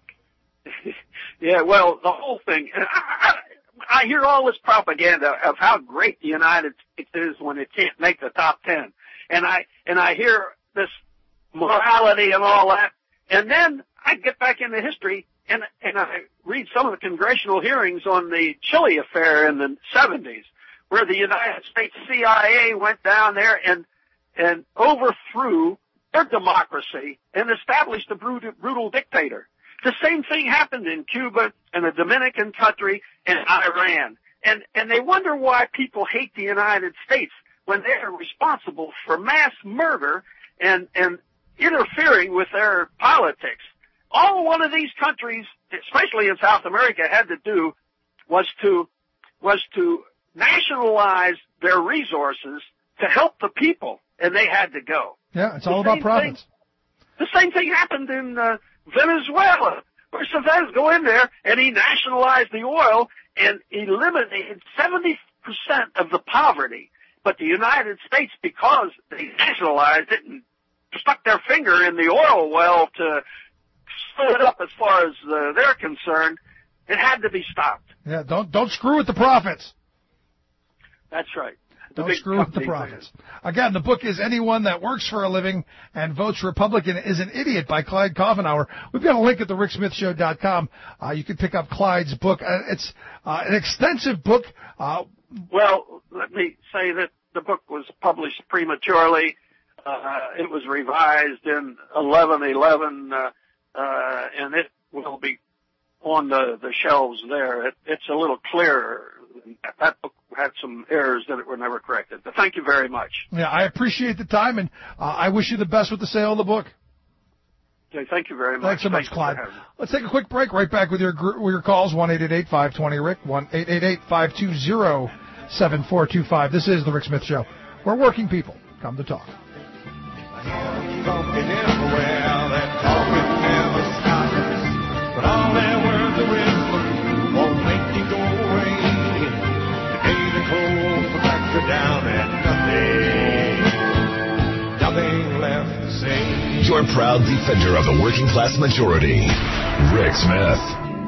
Speaker 18: Yeah, well, the whole thing. I, I, I hear all this propaganda of how great the United States is when it can't make the top ten, and I and I hear this morality and all that, and then I get back into history. And, and I read some of the congressional hearings on the Chile affair in the seventies, where the United States C I A went down there and and overthrew their democracy and established a brutal, brutal dictator. The same thing happened in Cuba and the Dominican country and Iran. And and they wonder why people hate the United States when they're responsible for mass murder and and interfering with their politics. All one of these countries, especially in South America, had to do was to was to nationalize their resources to help the people, and they had to go.
Speaker 5: Yeah, it's all about profits.
Speaker 18: The same thing happened in uh, Venezuela, where Chavez go in there and he nationalized the oil and eliminated seventy percent of the poverty. But the United States, because they nationalized it and stuck their finger in the oil well to split it up as far as uh, they're concerned, It had to be stopped.
Speaker 5: Yeah, don't don't screw with the profits.
Speaker 18: That's right. The
Speaker 5: Don't
Speaker 18: big
Speaker 5: screw with the
Speaker 18: companies.
Speaker 5: profits. Again, the book is Anyone That Works for a Living and Votes Republican is an Idiot by Clyde Coffenauer. We've got a link at the rick smith show dot com. Uh, you can pick up Clyde's book. Uh, it's uh, an extensive book. Uh,
Speaker 18: Well, let me say that the book was published prematurely. Uh, it was revised in eleven eleven, uh, uh, and it will be on the, the shelves there. It, it's a little clearer. That book had some errors that were never corrected. But thank you very much.
Speaker 5: yeah, I appreciate the time, and uh, I wish you the best with the sale of the book.
Speaker 18: Okay, thank you very much.
Speaker 5: Thanks so much,
Speaker 18: Thank you
Speaker 5: Clyde.
Speaker 18: for having me.
Speaker 5: Let's take a quick break. Right back with your gr- with your calls. one eight eight eight, five two zero, R I C K. one eight eight eight, five two zero, seven four two five. This is The Rick Smith Show, where working people come to talk.
Speaker 11: Talking everywhere, that talking never stops. But all that words are whisper won't make you go away. The day the cold backs are down and nothing, nothing left to say.
Speaker 4: Your proud defender of the working class majority, Rick Smith.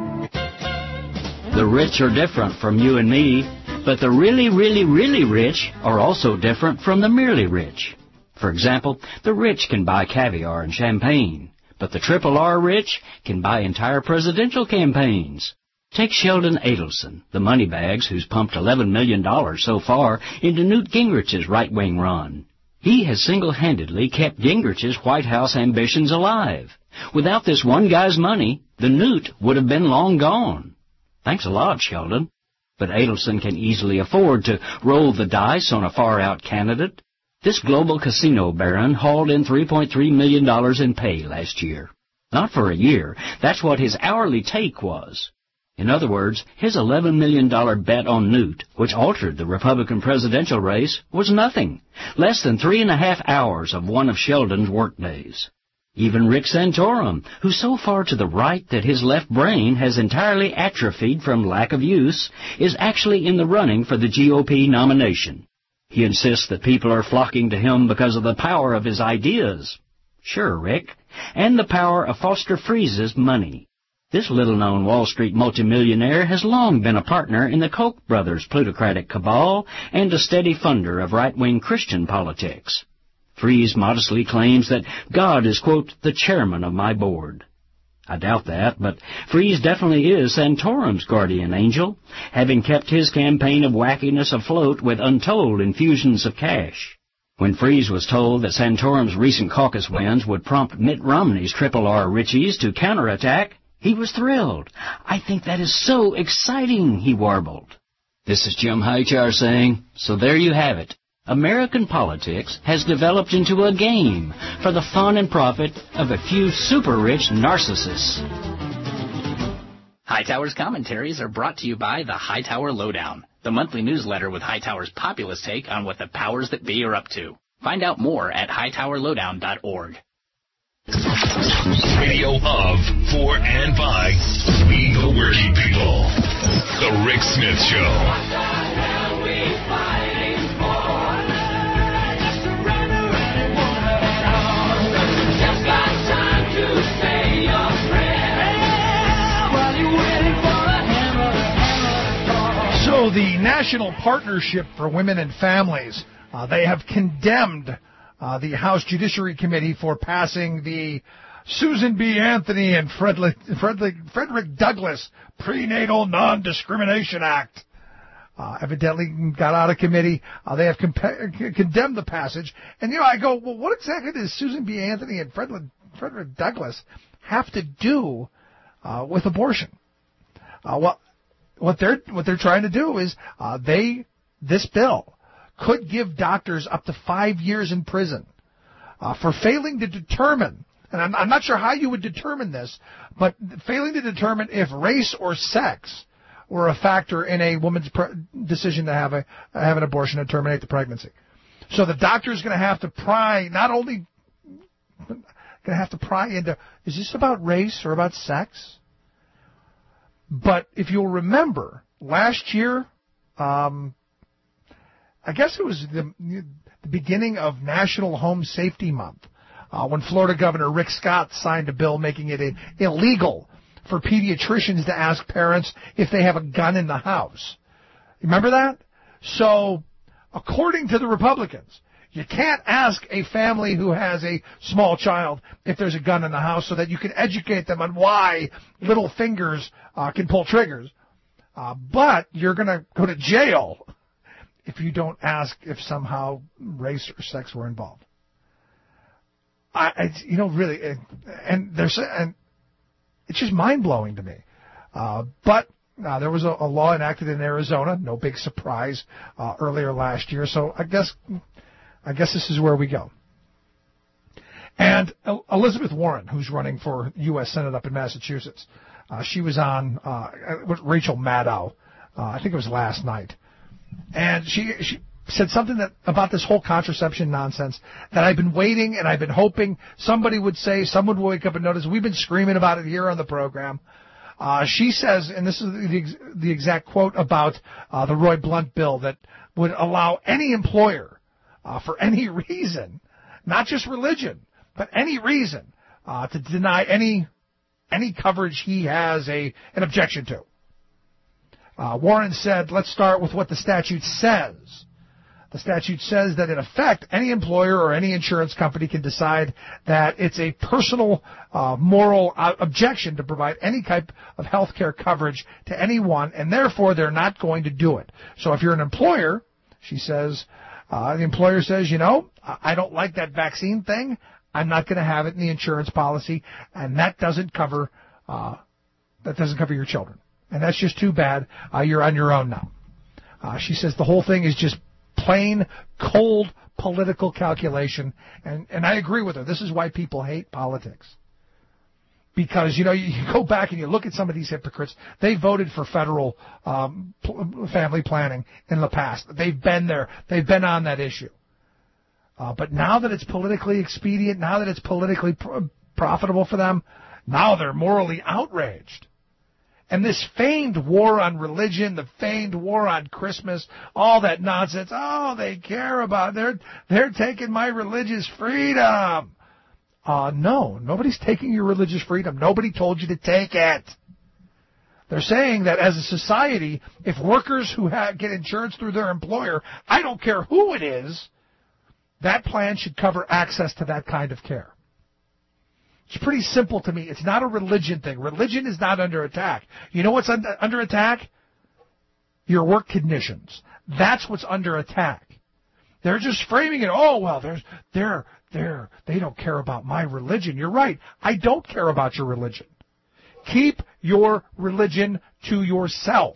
Speaker 13: The rich are different from you and me, but the really, really, really rich are also different from the merely rich. For example, the rich can buy caviar and champagne, but the triple R rich can buy entire presidential campaigns. Take Sheldon Adelson, the moneybags who's pumped eleven million dollars so far into Newt Gingrich's right-wing run. He has single-handedly kept Gingrich's White House ambitions alive. Without this one guy's money, the Newt would have been long gone. Thanks a lot, Sheldon. But Adelson can easily afford to roll the dice on a far-out candidate. This global casino baron hauled in three point three million dollars in pay last year. Not for a year. That's what his hourly take was. In other words, his eleven million dollars bet on Newt, which altered the Republican presidential race, was nothing. Less than three and a half hours of one of Sheldon's workdays. Even Rick Santorum, who's so far to the right that his left brain has entirely atrophied from lack of use, is actually in the running for the G O P nomination. He insists that people are flocking to him because of the power of his ideas. Sure, Rick. And the power of Foster Friese's money. This little-known Wall Street multimillionaire has long been a partner in the Koch brothers' plutocratic cabal and a steady funder of right-wing Christian politics. Friese modestly claims that God is, quote, the chairman of my board. I doubt that, but Friese definitely is Santorum's guardian angel, having kept his campaign of wackiness afloat with untold infusions of cash. When Friese was told that Santorum's recent caucus wins would prompt Mitt Romney's triple R richies to counterattack, he was thrilled. I think that is so exciting, he warbled. This is Jim Hightower saying, so there you have it. American politics has developed into a game for the fun and profit of a few super-rich narcissists.
Speaker 14: Hightower's commentaries are brought to you by the Hightower Lowdown, the monthly newsletter with Hightower's populist take on what the powers that be are up to. Find out more at hightower lowdown dot org.
Speaker 4: Radio of, for, and by we the working people. The Rick Smith Show.
Speaker 5: So the National Partnership for Women and Families, uh, they have condemned uh, the House Judiciary Committee for passing the Susan B. Anthony and Frederick, Frederick, Frederick Douglass Prenatal Non-Discrimination Act. Uh, evidently got out of committee. Uh, they have compa- condemned the passage. And, you know, I go, well, what exactly does Susan B. Anthony and Frederick, Frederick Douglass have to do uh, with abortion? Uh, well, what they're what they're trying to do is uh, they this bill could give doctors up to five years in prison uh, for failing to determine, and I'm, I'm not sure how you would determine this, but failing to determine if race or sex were a factor in a woman's pre- decision to have a have an abortion and terminate the pregnancy. So the doctor's going to have to pry, not only going to have to pry into, is this about race or about sex? But if you'll remember, last year, um, I guess it was the, the beginning of National Home Safety Month, uh, when Florida Governor Rick Scott signed a bill making it a, illegal for pediatricians to ask parents if they have a gun in the house. Remember that? So, according to the Republicans, you can't ask a family who has a small child if there's a gun in the house so that you can educate them on why little fingers uh, can pull triggers. Uh, but you're going to go to jail if you don't ask if somehow race or sex were involved. I, I you know, really, and there's, and it's just mind-blowing to me. Uh, but uh, there was a, a law enacted in Arizona, no big surprise, uh, earlier last year. So I guess, I guess this is where we go. And Elizabeth Warren, who's running for U S Senate up in Massachusetts, uh, she was on uh, with Rachel Maddow, uh, I think it was last night, and she she said something that about this whole contraception nonsense that I've been waiting and I've been hoping somebody would say, someone would wake up and notice. We've been screaming about it here on the program. Uh, she says, and this is the, the exact quote about uh, the Roy Blunt bill, that would allow any employer, uh, for any reason, not just religion, but any reason, uh, to deny any any coverage he has a an objection to. Uh, Warren said, let's start with what the statute says. The statute says that, in effect, any employer or any insurance company can decide that it's a personal uh, moral uh, objection to provide any type of health care coverage to anyone, and therefore they're not going to do it. So if you're an employer, she says, uh, the employer says, you know, I don't like that vaccine thing. I'm not going to have it in the insurance policy, and that doesn't cover uh, that doesn't cover your children. And that's just too bad. Uh, you're on your own now. Uh, she says the whole thing is just plain, cold political calculation. And, and I agree with her. This is why people hate politics. Because, you know, you, you go back and you look at some of these hypocrites. They voted for federal um, pl- family planning in the past. They've been there. They've been on that issue. Uh, but now that it's politically expedient, now that it's politically pr- profitable for them, now they're morally outraged. And this feigned war on religion, the feigned war on Christmas, all that nonsense, oh, they care about, they're, they're taking my religious freedom. Uh, no, nobody's taking your religious freedom. Nobody told you to take it. They're saying that as a society, if workers who have, get insurance through their employer, I don't care who it is, that plan should cover access to that kind of care. It's pretty simple to me. It's not a religion thing. Religion is not under attack. You know what's under, under attack? Your work conditions. That's what's under attack. They're just framing it, oh, well, there's, they're, they're, they don't care about my religion. You're right. I don't care about your religion. Keep your religion to yourself.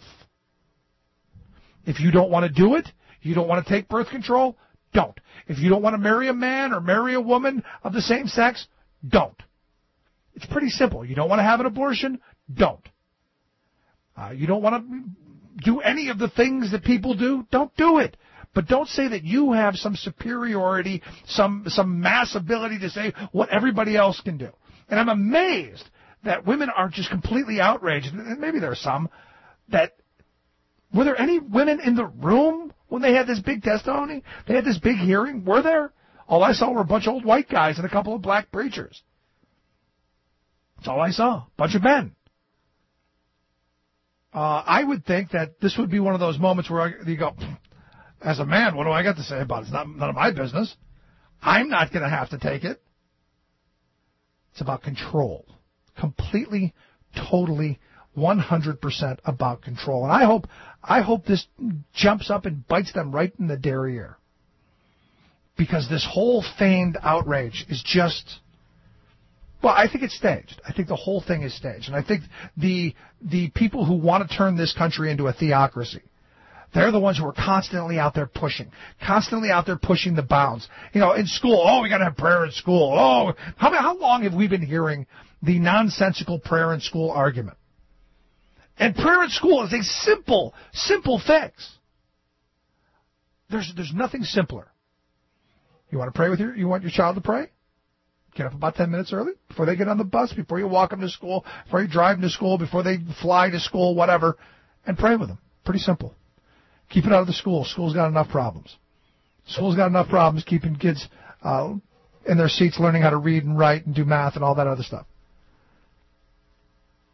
Speaker 5: If you don't want to do it, you don't want to take birth control, don't. If you don't want to marry a man or marry a woman of the same sex, don't. It's pretty simple. You don't want to have an abortion, don't. Uh, you don't want to do any of the things that people do, don't do it. But don't say that you have some superiority, some some mass ability to say what everybody else can do. And I'm amazed that women are just completely outraged, and maybe there are some, that were there any women in the room when they had this big testimony? They had this big hearing? Were there? All I saw were a bunch of old white guys and a couple of black preachers. That's all I saw. A bunch of men. Uh, I would think that this would be one of those moments where I, you go, as a man, what do I got to say about it? It's not none of my business. I'm not going to have to take it. It's about control. Completely, totally, one hundred percent about control. And I hope, I hope this jumps up and bites them right in the derriere. Because this whole feigned outrage is just, well, I think it's staged. I think the whole thing is staged. And I think the the people who want to turn this country into a theocracy, they're the ones who are constantly out there pushing, constantly out there pushing the bounds. You know, in school, oh, we got to have prayer in school. Oh, how, how long have we been hearing the nonsensical prayer in school argument? And prayer in school is a simple, simple fix. There's there's nothing simpler. You want to pray with your, you want your child to pray? Get up about ten minutes early before they get on the bus, before you walk them to school, before you drive them to school, before they fly to school, whatever, and pray with them. Pretty simple. Keep it out of the school. School's got enough problems. School's got enough problems keeping kids uh, in their seats learning how to read and write and do math and all that other stuff.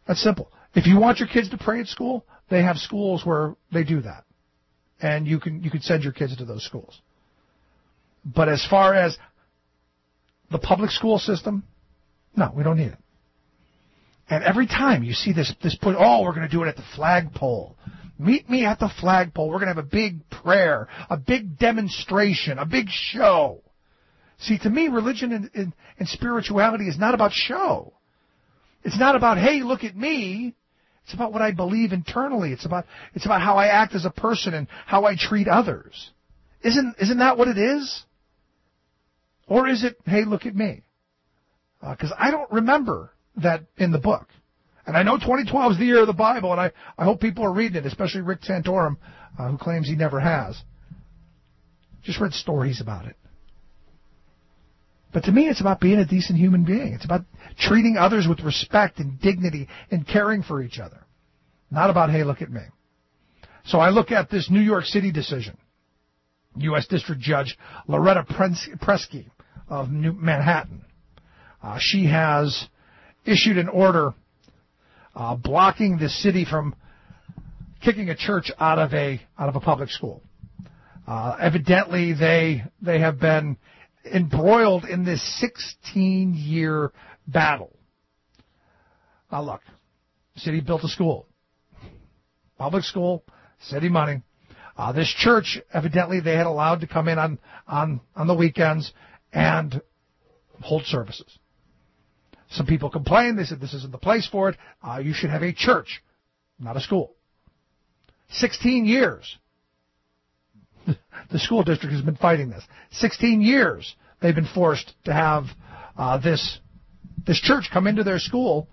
Speaker 5: That's simple. If you want your kids to pray at school, they have schools where they do that. And you can you can send your kids to those schools. But as far as the public school system, no, we don't need it. And every time you see this, this put, oh, we're going to do it at the flagpole. Meet me at the flagpole. We're going to have a big prayer, a big demonstration, a big show. See, to me, religion and, and, and spirituality is not about show. It's not about, hey, look at me. It's about what I believe internally. It's about it's about how I act as a person and how I treat others. Isn't isn't that what it is? Or is it, hey, look at me? Because uh, I don't remember that in the book. And I know twenty twelve is the year of the Bible, and I, I hope people are reading it, especially Rick Santorum, uh, who claims he never has. Just read stories about it. But to me, it's about being a decent human being. It's about treating others with respect and dignity and caring for each other. Not about, hey, look at me. So I look at this New York City decision. U S District Judge Loretta Presky of New Manhattan. Uh, she has issued an order uh, blocking the city from kicking a church out of a out of a public school. Uh, evidently, they they have been embroiled in this sixteen-year battle. Now, look, the city built a school, public school, city money. Uh, this church, evidently, they had allowed to come in on, on, on the weekends and hold services. Some people complained. They said, this isn't the place for it. Uh, you should have a church, not a school. Sixteen years. The school district has been fighting this. Sixteen years they've been forced to have uh, this this church come into their school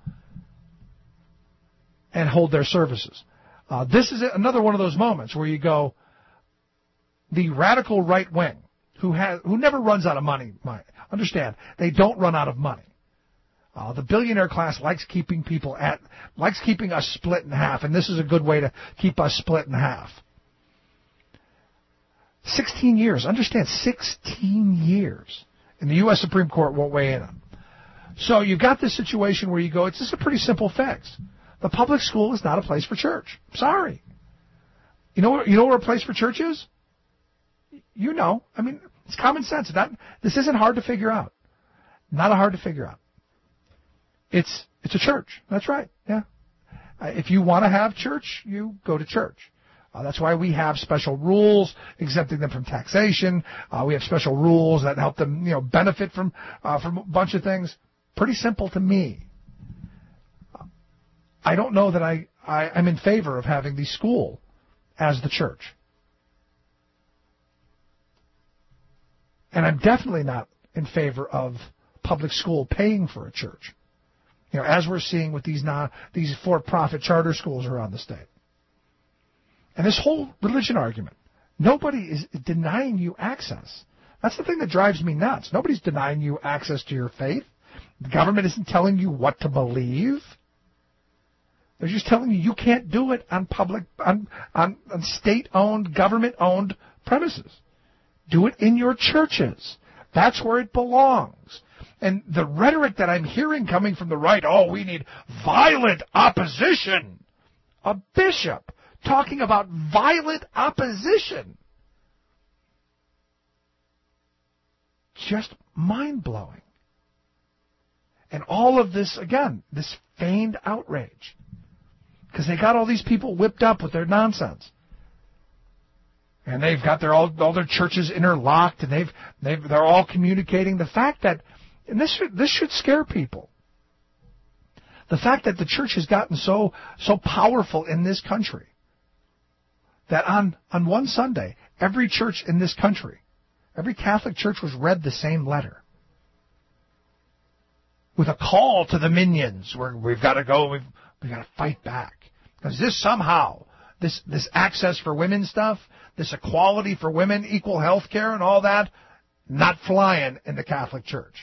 Speaker 5: and hold their services. Uh, this is another one of those moments where you go, the radical right wing, who has who never runs out of money. Understand, they don't run out of money. Uh, the billionaire class likes keeping people at likes keeping us split in half, and this is a good way to keep us split in half. Sixteen years. Understand, sixteen years. And the U S Supreme Court won't weigh in on it. So you've got this situation where you go, it's just a pretty simple fix. The public school is not a place for church. Sorry. You know, you know where a place for church is? You know. I mean, it's common sense. Not, this isn't hard to figure out. Not hard to figure out. It's it's a church. That's right. Yeah. Uh, if you want to have church, you go to church. Uh, that's why we have special rules exempting them from taxation. Uh, we have special rules that help them, you know, benefit from uh, from a bunch of things. Pretty simple to me. Uh, I don't know that I, I I'm in favor of having the school as the church, and I'm definitely not in favor of public school paying for a church. You know, as we're seeing with these non these for-profit charter schools around the state. And this whole religion argument, nobody is denying you access. That's the thing that drives me nuts. Nobody's denying you access to your faith. The government isn't telling you what to believe. They're just telling you you can't do it on public, on, on, on state-owned, government-owned premises. Do it in your churches. That's where it belongs. And the rhetoric that I'm hearing coming from the right, oh, we need violent opposition. A bishop talking about violent opposition. Just mind-blowing. And all of this, again, this feigned outrage. Because they got all these people whipped up with their nonsense. And they've got their all, all their churches interlocked, and they've, they've they're all communicating. The fact that, and this should, this should scare people. The fact that the church has gotten so so powerful in this country that on, on one Sunday, every church in this country, every Catholic church was read the same letter with a call to the minions where we've got to go, we've, we've got to fight back. Because this somehow, this, this access for women stuff, this equality for women, equal health care and all that, not flying in the Catholic Church.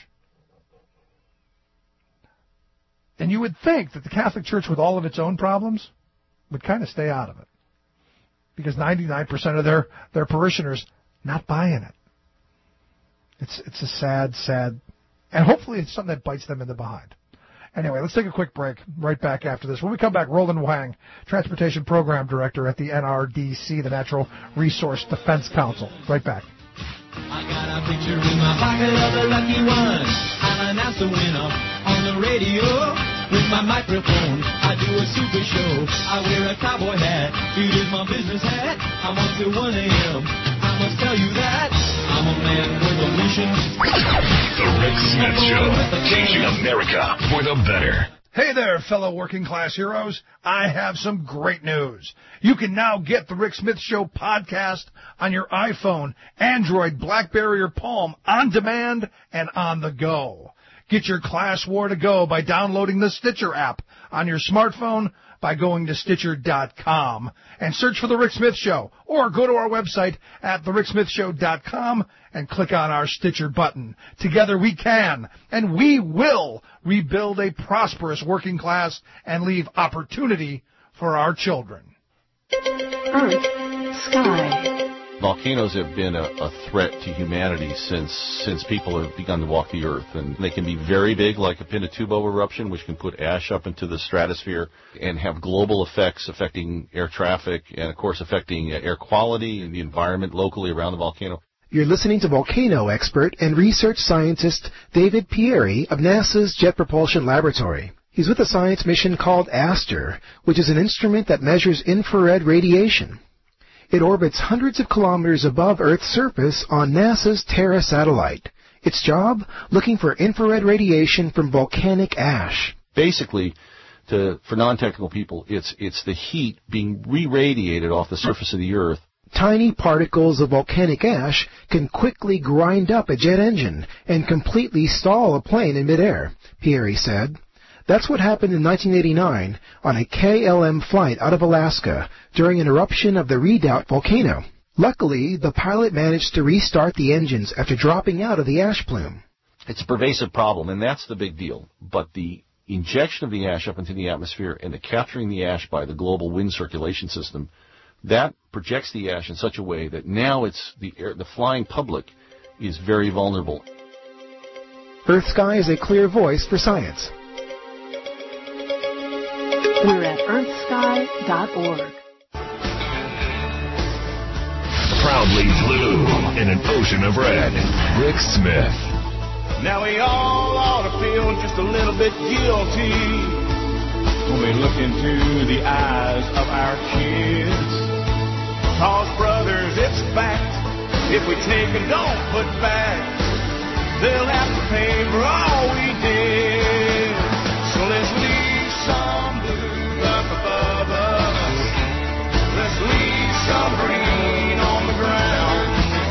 Speaker 5: And you would think that the Catholic Church, with all of its own problems, would kind of stay out of it. Because ninety-nine percent of their, their parishioners not buying it. It's it's a sad, sad, and hopefully it's something that bites them in the behind. Anyway, let's take a quick break. Right back after this. When we come back, Roland Wang, Transportation Program Director at the N R D C, the Natural Resource Defense Council. Right back.
Speaker 11: I got a picture in my pocket of the lucky one. I'll announce the winner on the radio. With my microphone, I do a super show. I wear a cowboy hat, it is my business hat. I'm on till one a.m. I must tell you that I'm a man with a mission.
Speaker 4: The Rick Smith Show, changing America for the better.
Speaker 5: Hey there, fellow working class heroes. I have some great news. You can now get the Rick Smith Show podcast on your iPhone, Android, BlackBerry, or Palm on demand and on the go. Get your class war to go by downloading the Stitcher app on your smartphone by going to Stitcher dot com and search for The Rick Smith Show, or go to our website at the rick smith show dot com and click on our Stitcher button. Together we can, and we will, rebuild a prosperous working class and leave opportunity for our children.
Speaker 15: Earth, sky.
Speaker 16: Volcanoes have been a, a threat to humanity since since people have begun to walk the Earth, and they can be very big, like a Pinatubo eruption, which can put ash up into the stratosphere and have global effects affecting air traffic and, of course, affecting air quality and the environment locally around the volcano.
Speaker 17: You're listening to volcano expert and research scientist David Pieri of NASA's Jet Propulsion Laboratory. He's with a science mission called ASTER, which is an instrument that measures infrared radiation. It orbits hundreds of kilometers above Earth's surface on NASA's Terra satellite. Its job? Looking for infrared radiation from volcanic ash.
Speaker 16: Basically, to, for non-technical people, it's, it's the heat being re-radiated off the surface of the Earth.
Speaker 17: Tiny particles of volcanic ash can quickly grind up a jet engine and completely stall a plane in midair, Pieri said. That's what happened in nineteen eighty-nine on a K L M flight out of Alaska during an eruption of the Redoubt volcano. Luckily, the pilot managed to restart the engines after dropping out of the ash plume.
Speaker 16: It's a pervasive problem, and that's the big deal. But the injection of the ash up into the atmosphere and the capturing the ash by the global wind circulation system, that projects the ash in such a way that now it's the air, the flying public is very vulnerable.
Speaker 17: Earth Sky is a clear voice for science.
Speaker 15: We're at earth sky dot org.
Speaker 4: Proudly blue in an ocean of red, Rick Smith.
Speaker 11: Now we all ought to feel just a little bit guilty when we look into the eyes of our kids. Cause brothers, it's a fact, if we take and don't put back, they'll have to pay for all we did. So let's leave some blue up above us. Let's leave some green on the ground.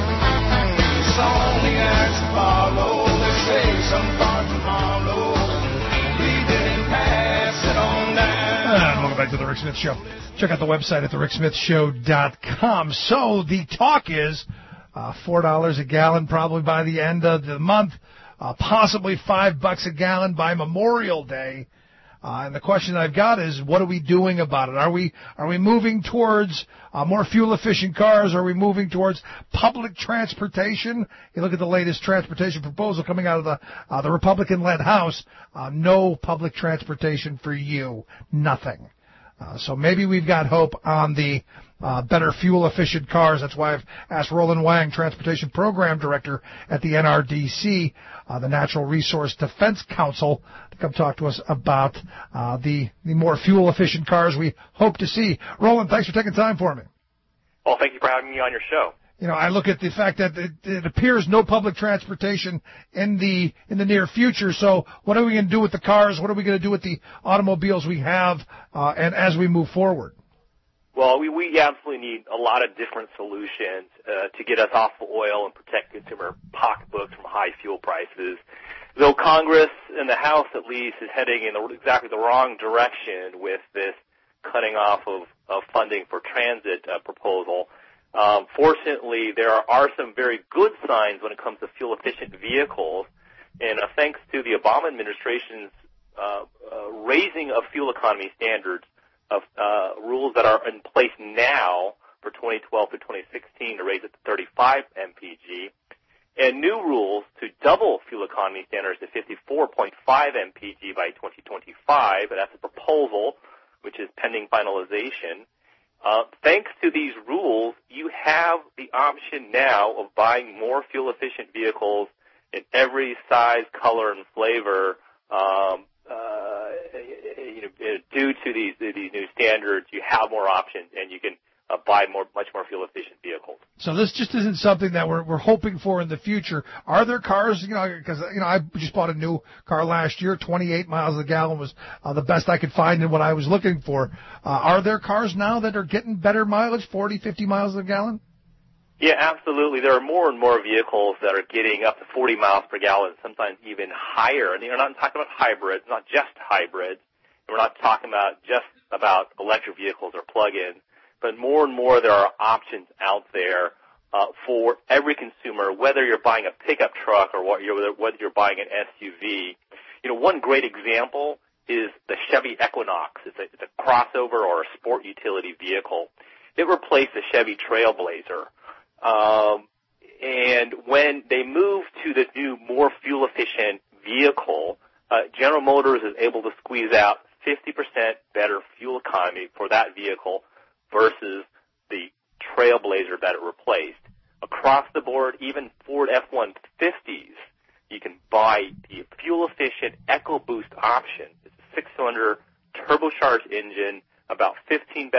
Speaker 11: It's only as to follow. Let's save some far tomorrow. We didn't pass it on down.
Speaker 5: And welcome back to the Rick Smith Show. Check out the website at the rick smith show dot com. So the talk is uh, four dollars a gallon probably by the end of the month, uh, possibly five bucks a gallon by Memorial Day. Uh, and the question I've got is, what are we doing about it? Are we are we moving towards uh, more fuel-efficient cars? Are we moving towards public transportation? You look at the latest transportation proposal coming out of the uh, the Republican-led House. Uh, no public transportation for you. Nothing. Uh, so maybe we've got hope on the uh, better fuel-efficient cars. That's why I've asked Roland Wang, Transportation Program Director at the N R D C, uh, the Natural Resource Defense Council, to come talk to us about uh, the, the more fuel-efficient cars we hope to see. Roland, thanks for taking time for me.
Speaker 21: Well, thank you for having me on your show.
Speaker 5: You know, I look at the fact that it, it appears no public transportation in the in the near future. So what are we going to do with the cars? What are we going to do with the automobiles we have uh, and as we move forward?
Speaker 21: Well, we, we absolutely need a lot of different solutions uh, to get us off of oil and protect consumer pocketbooks from high fuel prices. Though Congress and the House, at least, is heading in the, exactly the wrong direction with this cutting off of, of funding for transit uh, proposal. Um, fortunately, there are, are some very good signs when it comes to fuel-efficient vehicles, and uh, thanks to the Obama administration's uh, uh, raising of fuel economy standards, of uh, rules that are in place now for twenty twelve to twenty sixteen to raise it to thirty-five M P G, and new rules to double fuel economy standards to fifty-four point five M P G by twenty twenty-five. And that's a proposal, which is pending finalization. Uh, thanks to these rules, you have the option now of buying more fuel-efficient vehicles in every size, color, and flavor. Um, uh, you know, due to these these new standards, you have more options, and you can uh, buy more, much more fuel-efficient vehicles.
Speaker 5: So this just isn't something that we're we're hoping for in the future. Are there cars, you know, because you know I just bought a new car last year, twenty-eight miles a gallon was uh, the best I could find in what I was looking for. Uh, are there cars now that are getting better mileage, forty, fifty miles a gallon?
Speaker 21: Yeah, absolutely. There are more and more vehicles that are getting up to forty miles per gallon, sometimes even higher. And you're not talking about hybrids, not just hybrids. And we're not talking about just about electric vehicles or plug-ins, but more and more there are options out there uh, for every consumer, whether you're buying a pickup truck or what you're, whether you're buying an S U V. You know, one great example is the Chevy Equinox. It's a, it's a crossover or a sport utility vehicle. It replaced the Chevy Trailblazer. Um, and when they moved to this new, more fuel-efficient vehicle, uh, General Motors is able to squeeze out fifty percent better fuel economy for that vehicle versus the Trailblazer that it replaced. Across the board, even Ford F one fifties, you can buy the fuel-efficient EcoBoost option. It's a six-cylinder turbocharged engine, about fifteen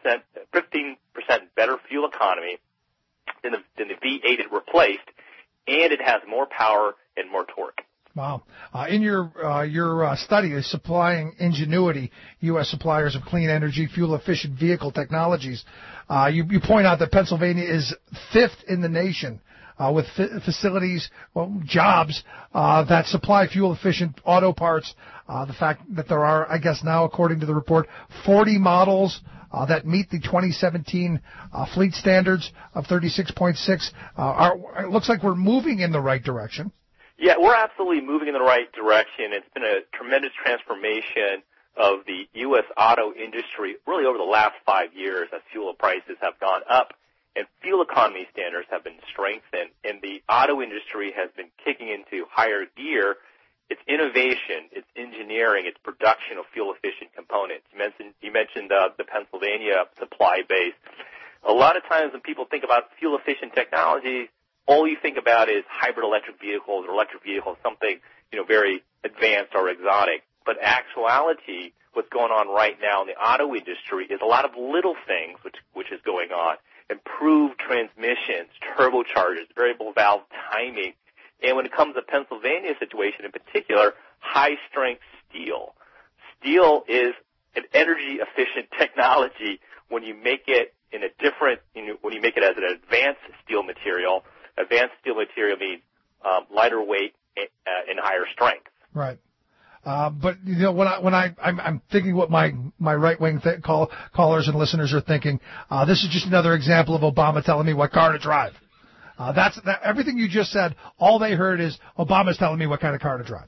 Speaker 21: percent better fuel economy than the, than the V eight it replaced, and it has more power and more torque.
Speaker 5: Wow. Uh, in your uh, your uh, study is supplying Ingenuity, U S suppliers of clean energy, fuel-efficient vehicle technologies. Uh, you, you point out that Pennsylvania is fifth in the nation uh, with f- facilities, well, jobs uh, that supply fuel-efficient auto parts. Uh, the fact that there are, I guess now, according to the report, forty models Uh, that meet the twenty seventeen uh, fleet standards of thirty-six point six. Uh, are, it looks like we're moving in the right direction.
Speaker 21: Yeah, we're absolutely moving in the right direction. It's been a tremendous transformation of the U S auto industry really over the last five years as fuel prices have gone up and fuel economy standards have been strengthened, and the auto industry has been kicking into higher gear. It's innovation, it's engineering, it's production of fuel-efficient components. You mentioned, you mentioned uh, the Pennsylvania supply base. A lot of times when people think about fuel-efficient technology, all you think about is hybrid electric vehicles or electric vehicles, something, you know, very advanced or exotic. But actuality, what's going on right now in the auto industry is a lot of little things which, which is going on. Improved transmissions, turbochargers, variable valve timing. And when it comes to Pennsylvania situation in particular, high-strength steel. Steel is an energy-efficient technology when you make it in a different, you know, when you make it as an advanced steel material. Advanced steel material means um, lighter weight and, uh, and higher strength.
Speaker 5: Right. Uh, but you know, when I when I I'm, I'm thinking what my my right wing th- call callers and listeners are thinking. Uh, this is just another example of Obama telling me what car to drive. Uh, that's that, everything you just said. All they heard is Obama's telling me what kind of car to drive.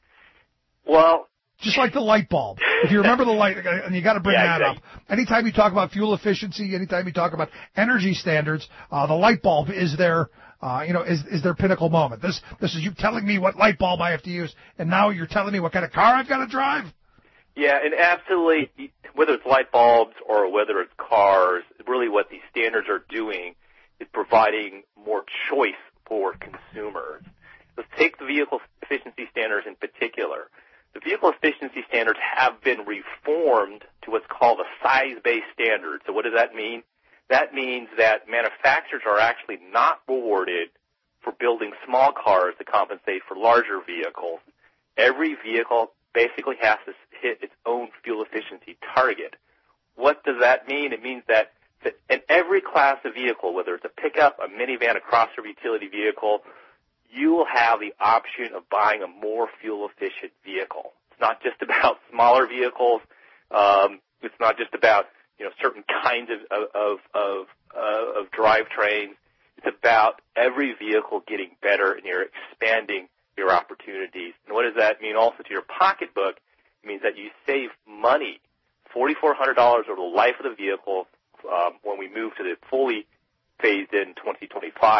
Speaker 21: Well,
Speaker 5: just like the light bulb. If you remember the light, and you got to bring
Speaker 21: yeah,
Speaker 5: that
Speaker 21: exactly.
Speaker 5: up. Anytime you talk about fuel efficiency, anytime you talk about energy standards, uh, the light bulb is their, uh, you know, is is their pinnacle moment. This this is you telling me what light bulb I have to use, and now you're telling me what kind of car I've got to drive.
Speaker 21: Yeah, and absolutely, whether it's light bulbs or whether it's cars, really what these standards are doing is providing more choice for consumers. Let's take the vehicle efficiency standards in particular. The vehicle efficiency standards have been reformed to what's called a size-based standard. So what does that mean? That means that manufacturers are actually not rewarded for building small cars to compensate for larger vehicles. Every vehicle basically has to hit its own fuel efficiency target. What does that mean? It means that in every class of vehicle, whether it's a pickup, a minivan, a crossover utility vehicle, you will have the option of buying a more fuel-efficient vehicle. It's not just about smaller vehicles. Um, it's not just about, you know, certain kinds of of of, uh, of drivetrains. It's about every vehicle getting better, and you're expanding your opportunities. And what does that mean also to your pocketbook? It means that you save money, four thousand four hundred dollars over the life of the vehicle. Um, when we move to the fully phased-in twenty twenty-five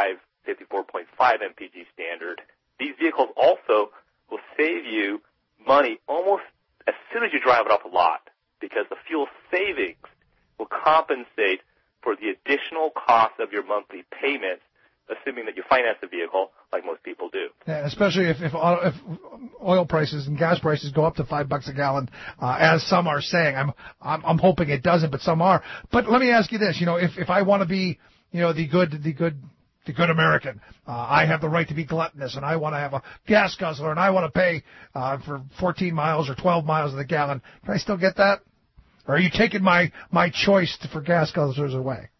Speaker 21: fifty-four point five M P G standard. These vehicles also will save you money almost as soon as you drive it off the lot, because the fuel savings will compensate for the additional cost of your monthly payments, assuming that you finance the vehicle like most people do.
Speaker 5: Yeah, especially if, if if oil prices and gas prices go up to five bucks a gallon, uh, as some are saying. I'm, I'm I'm hoping it doesn't, but some are. But let me ask you this: you know, if if I want to be, you know, the good the good the good American, uh, I have the right to be gluttonous, and I want to have a gas guzzler, and I want to pay uh, for fourteen miles or twelve miles of the gallon. Can I still get that? Or are you taking my my choice to, for gas guzzlers away?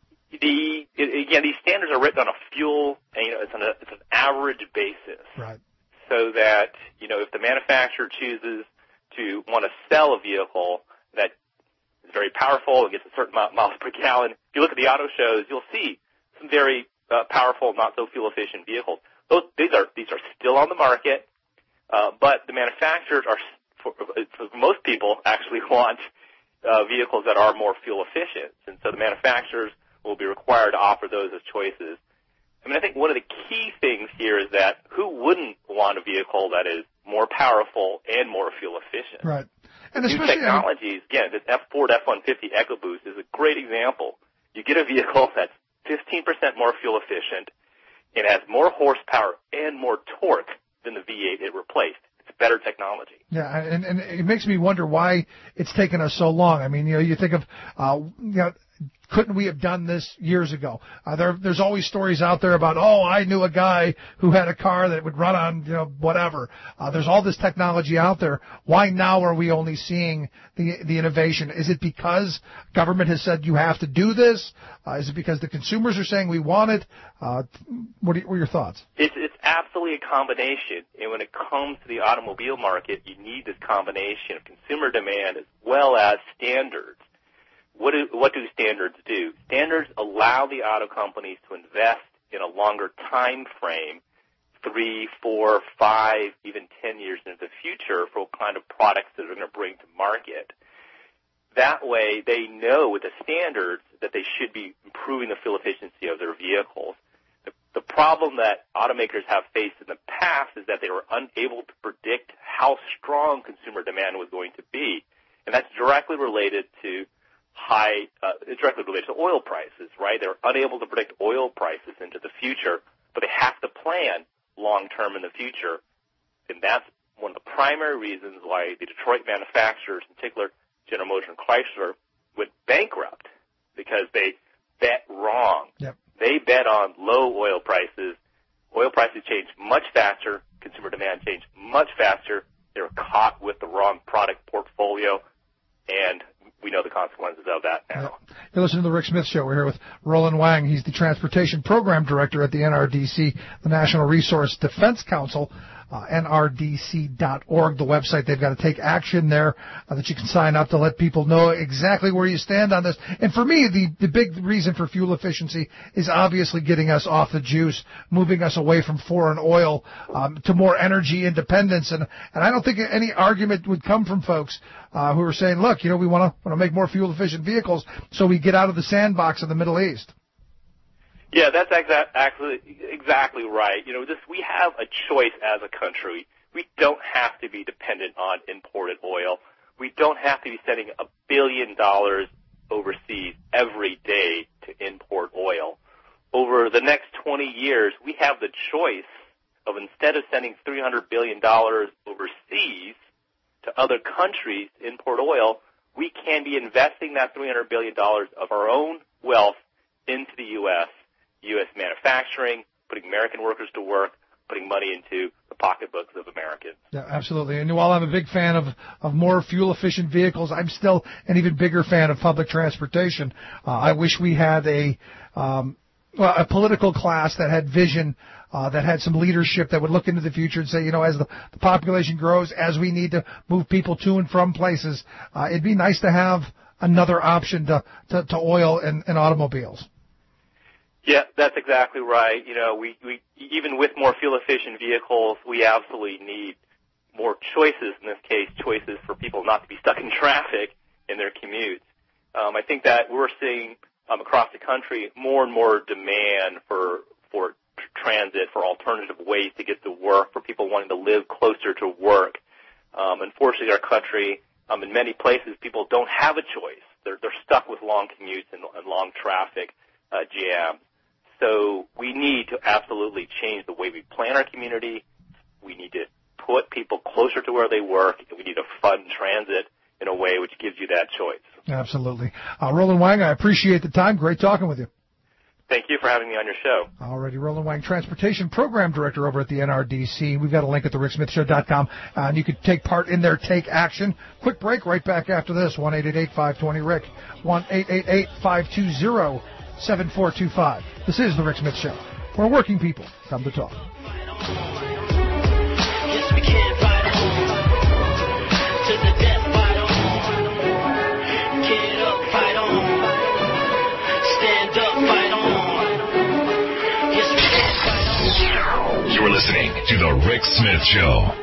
Speaker 21: The it, again, these standards are written on a fuel, and you know, it's on a it's an average basis,
Speaker 5: right?
Speaker 21: So that you know, if the manufacturer chooses to want to sell a vehicle that is very powerful and gets a certain amount of miles per gallon, if you look at the auto shows, you'll see some very uh, powerful, not so fuel efficient vehicles. Those these are these are still on the market, uh, but the manufacturers are, for, for most people, actually want uh, vehicles that are more fuel efficient, and so the manufacturers will be required to offer those as choices. I mean, I think one of the key things here is that who wouldn't want a vehicle that is more powerful and more fuel efficient?
Speaker 5: Right. And
Speaker 21: New
Speaker 5: especially
Speaker 21: technologies, again, this F Ford F one fifty EcoBoost is a great example. You get a vehicle that's fifteen percent more fuel efficient and has more horsepower and more torque than the V eight it replaced. It's better technology.
Speaker 5: Yeah, and, and it makes me wonder why it's taken us so long. I mean, you know, you think of, uh, you know, couldn't we have done this years ago? Uh, there, there's always stories out there about, oh, I knew a guy who had a car that would run on, you know, whatever. Uh, there's all this technology out there. Why now are we only seeing the the innovation? Is it because government has said you have to do this? Uh, is it because the consumers are saying we want it? Uh, what, are, what are your thoughts?
Speaker 21: It's, it's absolutely a combination. And when it comes to the automobile market, you need this combination of consumer demand as well as standards. What do, what do standards do? Standards allow the auto companies to invest in a longer time frame, three, four, five, even ten years into the future for what kind of products that they're going to bring to market. That way, they know with the standards that they should be improving the fuel efficiency of their vehicles. The, the problem that automakers have faced in the past is that they were unable to predict how strong consumer demand was going to be, and that's directly related to high, uh, directly related to oil prices, right? They're unable to predict oil prices into the future, but they have to plan long-term in the future. And that's one of the primary reasons why the Detroit manufacturers, in particular General Motors and Chrysler, went bankrupt, because they bet wrong.
Speaker 5: Yep.
Speaker 21: They bet on low oil prices. Oil prices changed much faster. Consumer demand changed much faster. They were caught with the wrong product portfolio, and we know the consequences of that now.
Speaker 5: You're listening to the Rick Smith Show. We're here with Roland Wang. He's the Transportation Program Director at the N R D C, the National Resource Defense Council. Uh, N R D C dot org, the website. They've got to take action there uh, that you can sign up to let people know exactly where you stand on this. And for me, the, the big reason for fuel efficiency is obviously getting us off the juice, moving us away from foreign oil um, to more energy independence. And, and I don't think any argument would come from folks uh, who are saying, look, you know, we want to want to make more fuel efficient vehicles so we get out of the sandbox of the Middle East.
Speaker 21: Yeah, that's exa- actually exactly right. You know, this, we have a choice as a country. We don't have to be dependent on imported oil. We don't have to be sending a billion dollars overseas every day to import oil. Over the next twenty years, we have the choice of, instead of sending three hundred billion dollars overseas to other countries to import oil, we can be investing that three hundred billion dollars of our own wealth into the U S, U S manufacturing, putting American workers to work, putting money into the pocketbooks of Americans.
Speaker 5: Yeah, absolutely. And while I'm a big fan of, of more fuel-efficient vehicles, I'm still an even bigger fan of public transportation. Uh, I wish we had a um, well, a political class that had vision, uh, that had some leadership, that would look into the future and say, you know, as the, the population grows, as we need to move people to and from places, uh, it'd be nice to have another option to, to, to oil and, and automobiles.
Speaker 21: Yeah, that's exactly right. You know, we, we even with more fuel-efficient vehicles, we absolutely need more choices, in this case, choices for people not to be stuck in traffic in their commutes. Um, I think that we're seeing um, across the country more and more demand for for transit, for alternative ways to get to work, for people wanting to live closer to work. Um, unfortunately, our country, um, in many places, people don't have a choice. They're, they're stuck with long commutes and, and long traffic uh, jams. So we need to absolutely change the way we plan our community. We need to put people closer to where they work, and we need to fund transit in a way which gives you that choice.
Speaker 5: Absolutely. Uh, Roland Wang, I appreciate the time. Great talking with you.
Speaker 21: Thank you for having me on your show.
Speaker 5: Alrighty, Roland Wang, Transportation Program Director over at the N R D C. We've got a link at the rick smith show dot com, uh, and you can take part in their Take Action. Quick break, right back after this. one eight eight eight, five two zero, R I C K, one eight eight eight, five two zero, seven four two five. This is the Rick Smith Show, where working people come to talk.
Speaker 7: Yes, we can fight on to the death, fight on. Get up, fight on. Stand up, fight on. Yes, we can fight on.
Speaker 4: You're listening to the Rick Smith Show.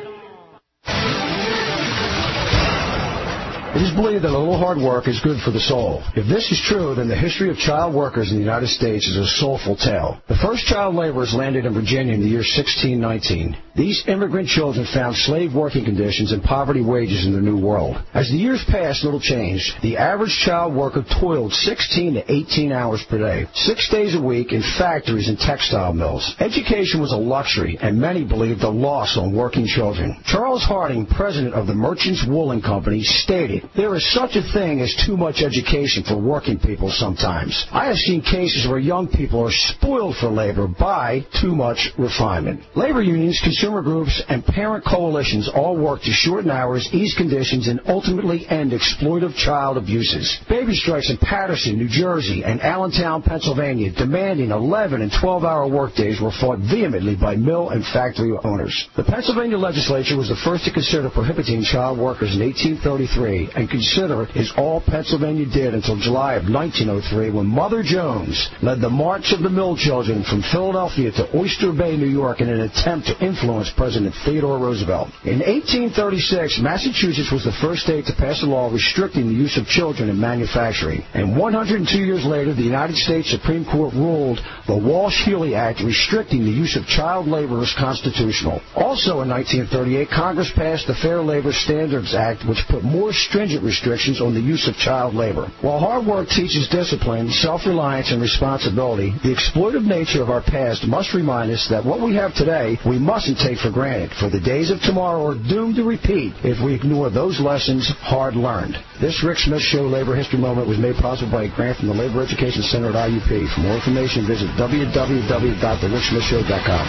Speaker 2: It is believed that a little hard work is good for the soul. If this is true, then the history of child workers in the United States is a soulful tale. The first child laborers landed in Virginia in the year sixteen nineteen. These immigrant children found slave working conditions and poverty wages in their new world. As the years passed, little changed. The average child worker toiled sixteen to eighteen hours per day, six days a week in factories and textile mills. Education was a luxury, and many believed a loss on working children. Charles Harding, president of the Merchants Woolen Company, stated, "There is such a thing as too much education for working people sometimes. I have seen cases where young people are spoiled for labor by too much refinement." Labor unions, consumer groups, and parent coalitions all work to shorten hours, ease conditions, and ultimately end exploitive child abuses. Baby strikes in Paterson, New Jersey, and Allentown, Pennsylvania, demanding eleven and twelve-hour workdays were fought vehemently by mill and factory owners. The Pennsylvania legislature was the first to consider prohibiting child workers in eighteen thirty-three, and consider it is all Pennsylvania did until July of nineteen oh three, when Mother Jones led the March of the Mill Children from Philadelphia to Oyster Bay, New York, in an attempt to influence President Theodore Roosevelt. In eighteen thirty-six, Massachusetts was the first state to pass a law restricting the use of children in manufacturing. And one hundred two years later, the United States Supreme Court ruled the Walsh-Healy Act restricting the use of child labor as constitutional. Also in nineteen thirty-eight, Congress passed the Fair Labor Standards Act, which put more stringent restrictions on the use of child labor. While hard work teaches discipline, self-reliance, and responsibility, the exploitive nature of our past must remind us that what we have today we mustn't take for granted, for the days of tomorrow are doomed to repeat if we ignore those lessons hard learned. This Rick Smith Show Labor History Moment was made possible by a grant from the Labor Education Center at I U P. For more information, visit w w w dot the rick smith show dot com.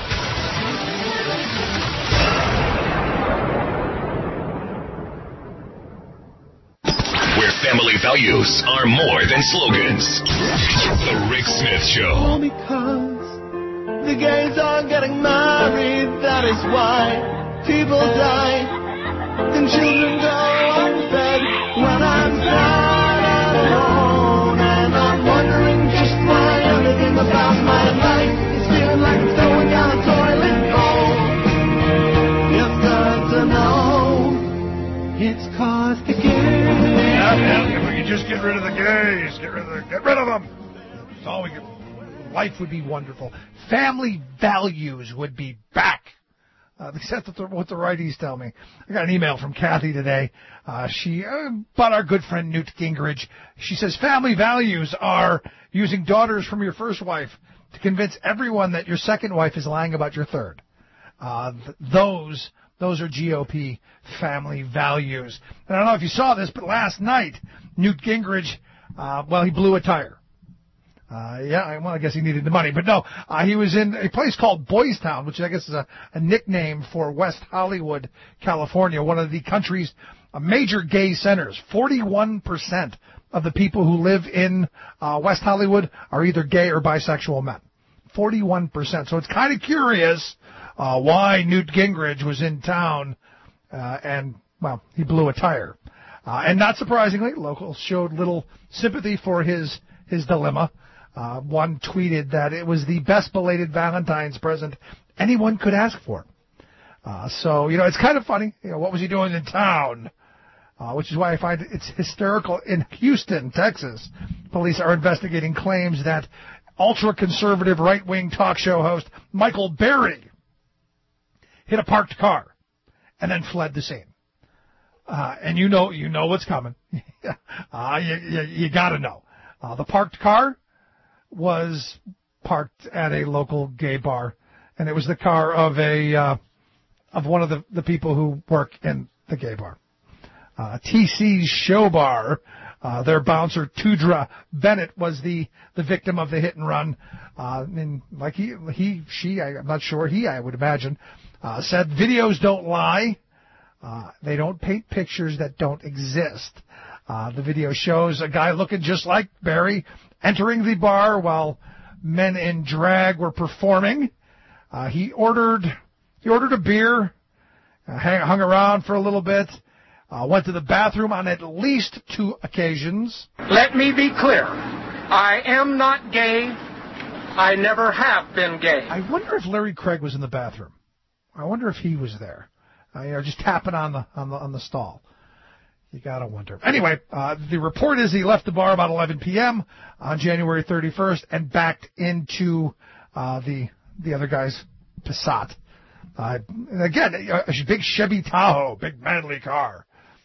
Speaker 4: Where family values are more than slogans. The Rick Smith Show.
Speaker 7: All because the gays are getting married, that is why people die and children go unfed. When I'm sad and alone and I'm wondering just why everything about my life is feeling like it's going down a toilet bowl. You've got to know it's cause the gays.
Speaker 5: Yeah, yeah, if we could just get rid of the gays, get rid of the, get rid of them. That's all we could. Life would be wonderful. Family values would be back. Uh, that's what the, what the righties tell me. I got an email from Kathy today. Uh, she, uh, about our good friend Newt Gingrich. She says family values are using daughters from your first wife to convince everyone that your second wife is lying about your third. Uh, th- those, those are G O P family values. And I don't know if you saw this, but last night, Newt Gingrich, uh, well, he blew a tire. Uh, yeah, well, I guess he needed the money. But no, uh, he was in a place called Boys Town, which I guess is a, a nickname for West Hollywood, California, one of the country's uh, major gay centers. forty-one percent of the people who live in uh, West Hollywood are either gay or bisexual men. forty-one percent. So it's kind of curious uh, why Newt Gingrich was in town uh, and, well, he blew a tire. Uh, and not surprisingly, locals showed little sympathy for his his dilemma. Uh, one tweeted that it was the best belated Valentine's present anyone could ask for. Uh, so, you know, it's kind of funny. You know, what was he doing in town? Uh, which is why I find it's hysterical. In Houston, Texas, police are investigating claims that ultra-conservative right-wing talk show host Michael Berry hit a parked car and then fled the scene. Uh, and you know, you know what's coming. uh, you, you, you gotta know. Uh, the parked car was parked at a local gay bar, and it was the car of a, uh, of one of the, the people who work in the gay bar. Uh, T C's Show Bar, uh, their bouncer, Tudra Bennett, was the, the victim of the hit and run. Uh, and like he, he, she, I, I'm not sure, he, I would imagine, uh, said videos don't lie. Uh, they don't paint pictures that don't exist. Uh, the video shows a guy looking just like Barry entering the bar while men in drag were performing. Uh, he ordered, he ordered a beer, uh, hang, hung around for a little bit, uh, went to the bathroom on at least two occasions.
Speaker 1: Let me be clear. I am not gay. I never have been gay.
Speaker 5: I wonder if Larry Craig was in the bathroom. I wonder if he was there. Uh, you know, just tapping on the on the on the stall. You gotta wonder. Anyway, uh, the report is he left the bar about eleven p.m. on January thirty-first and backed into uh, the the other guy's Passat. Uh, and again, a big Chevy Tahoe, big manly car.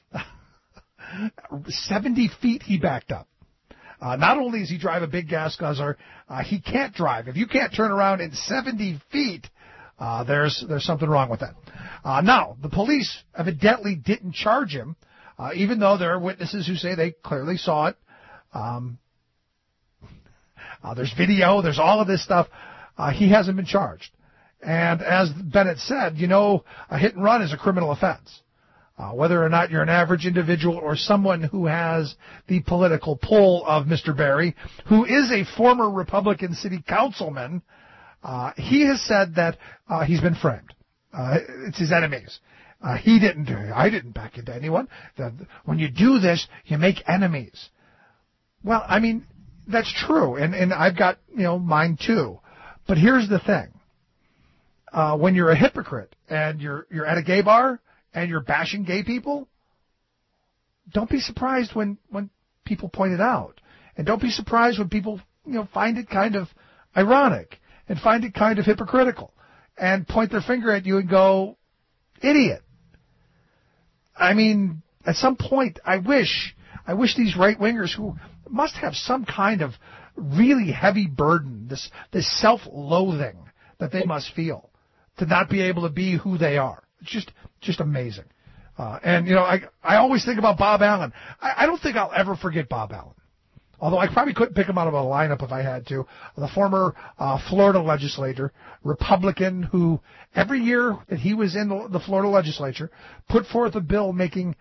Speaker 5: seventy feet he backed up. Uh, not only does he drive a big gas guzzler, uh, he can't drive. If you can't turn around in seventy feet, uh, there's there's something wrong with that. Uh, now, the police evidently didn't charge him, uh, even though there are witnesses who say they clearly saw it. Um, uh, there's video, there's all of this stuff. Uh, he hasn't been charged. And as Bennett said, you know, a hit and run is a criminal offense. Uh, whether or not you're an average individual or someone who has the political pull of Mister Berry, who is a former Republican city councilman, uh, he has said that uh, he's been framed. Uh, it's his enemies. Uh, he didn't do it. I didn't back into anyone. The, when you do this, you make enemies. Well, I mean, that's true, and, and I've got, you know, mine too. But here's the thing. Uh, when you're a hypocrite and you're you're at a gay bar and you're bashing gay people, don't be surprised when, when people point it out. And don't be surprised when people, you know, find it kind of ironic and find it kind of hypocritical and point their finger at you and go, idiot. I mean, at some point, I wish, I wish these right-wingers who must have some kind of really heavy burden, this, this self-loathing that they must feel, to not be able to be who they are. It's just, just amazing. Uh, and, you know, I, I always think about Bob Allen. I, I don't think I'll ever forget Bob Allen. Although I probably couldn't pick him out of a lineup if I had to. The former uh, Florida legislator, Republican, who every year that he was in the, the Florida legislature put forth a bill making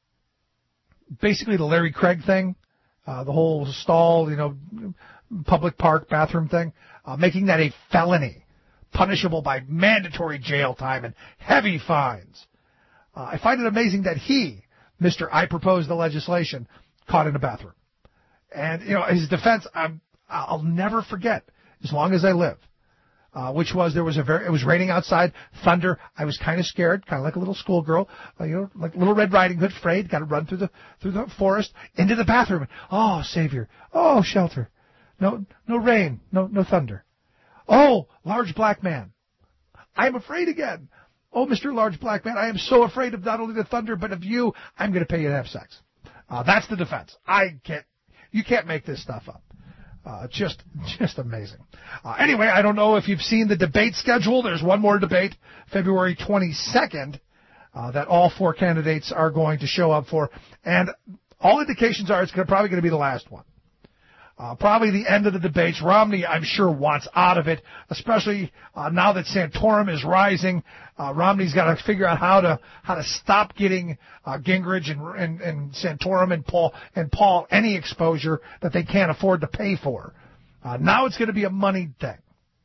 Speaker 5: basically the Larry Craig thing, uh, the whole stall, you know, public park bathroom thing, uh, making that a felony, punishable by mandatory jail time and heavy fines. Uh, I find it amazing that he, Mister I proposed the legislation, caught in a bathroom. And, you know, his defense, I'm, I'll never forget as long as I live, uh, which was there was a very, it was raining outside, thunder. I was kind of scared, kind of like a little schoolgirl, uh, you know, like Little Red Riding Hood, afraid, got to run through the, through the forest into the bathroom. Oh, Savior. Oh, shelter. No, no rain. No, no thunder. Oh, large black man. I am afraid again. Oh, Mister Large Black Man, I am so afraid of not only the thunder, but of you. I'm going to pay you to have sex. Uh, that's the defense. I can't. You can't make this stuff up. Uh, just, just amazing. Uh, anyway, I don't know if you've seen the debate schedule. There's one more debate, February twenty-second, uh, that all four candidates are going to show up for. And all indications are it's gonna, probably going to be the last one. Uh, probably the end of the debates. Romney, I'm sure, wants out of it, especially uh, now that Santorum is rising. Uh, Romney's got to figure out how to how to stop getting uh, Gingrich and, and and Santorum and Paul and Paul any exposure that they can't afford to pay for. Uh, now it's going to be a money thing,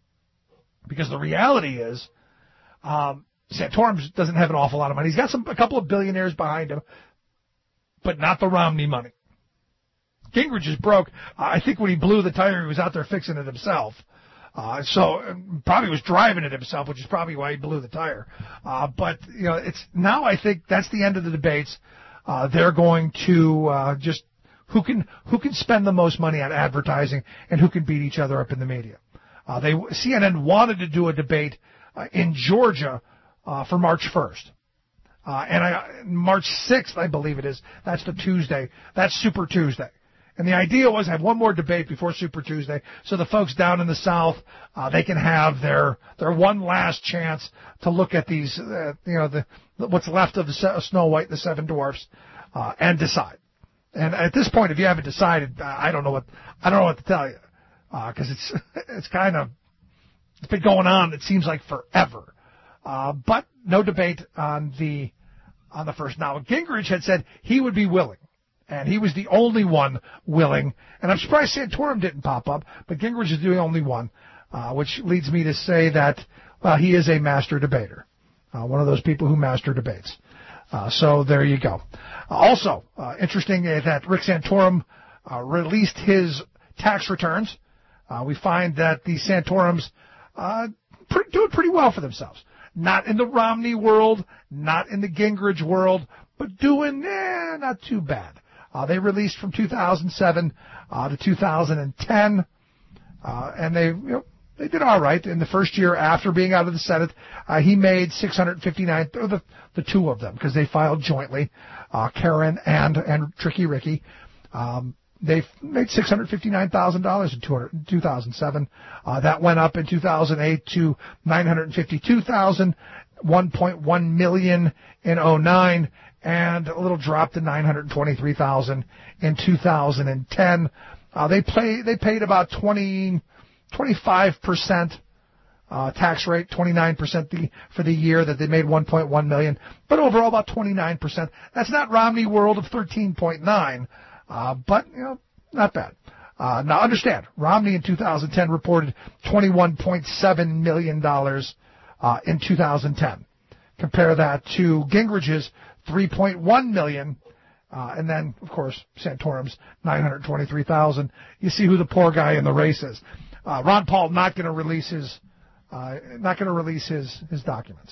Speaker 5: because the reality is um, Santorum doesn't have an awful lot of money. He's got some a couple of billionaires behind him, but not the Romney money. Gingrich is broke. Uh, I think when he blew the tire, he was out there fixing it himself. Uh, so um, probably was driving it himself, which is probably why he blew the tire. Uh, but you know, it's now I think that's the end of the debates. Uh, they're going to uh, just who can who can spend the most money on advertising and who can beat each other up in the media. Uh, they C N N wanted to do a debate uh, in Georgia uh, for March first. Uh, and I, March sixth, I believe it is. That's the Tuesday. That's Super Tuesday. And the idea was have one more debate before Super Tuesday, so the folks down in the South, uh, they can have their their one last chance to look at these, uh, you know, the what's left of the Snow White and the Seven Dwarfs, uh, and decide. And at this point, if you haven't decided, I don't know what I don't know what to tell you, because uh, it's it's kind of it's been going on. It seems like forever, uh, but no debate on the on the first. Now, Gingrich had said he would be willing. And he was the only one willing. And I'm surprised Santorum didn't pop up, but Gingrich is the only one, uh, which leads me to say that, well, he is a master debater, uh, one of those people who master debates. Uh, so there you go. Uh, also, uh, interesting that Rick Santorum uh, released his tax returns. Uh, we find that the Santorums uh, pre- doing pretty well for themselves. Not in the Romney world, not in the Gingrich world, but doing eh, not too bad. Uh, they released from two thousand seven uh, to two thousand ten, uh, and they you know, they did all right. In the first year after being out of the Senate, uh, he made six hundred fifty-nine, or the, the two of them, because they filed jointly, uh, Karen and, and Tricky Ricky. Um, they made six hundred fifty-nine thousand dollars in two thousand seven. Uh, that went up in two thousand eight to nine hundred fifty-two thousand dollars, one point one million dollars in oh nine, and a little drop to nine hundred twenty-three thousand dollars in two thousand ten. Uh, they play, they paid about twenty, twenty-five percent uh, tax rate, twenty-nine percent the, for the year that they made one point one million dollars, but overall about twenty-nine percent. That's not Romney world of thirteen point nine, uh, but you know, not bad. Uh, now understand, Romney in two thousand ten reported twenty-one point seven million dollars uh, in two thousand ten. Compare that to Gingrich's three point one million dollars, uh, and then, of course, Santorum's nine hundred twenty-three thousand dollars. You see who the poor guy in the race is. Uh, Ron Paul not going to release his, uh, not going to release his, his documents.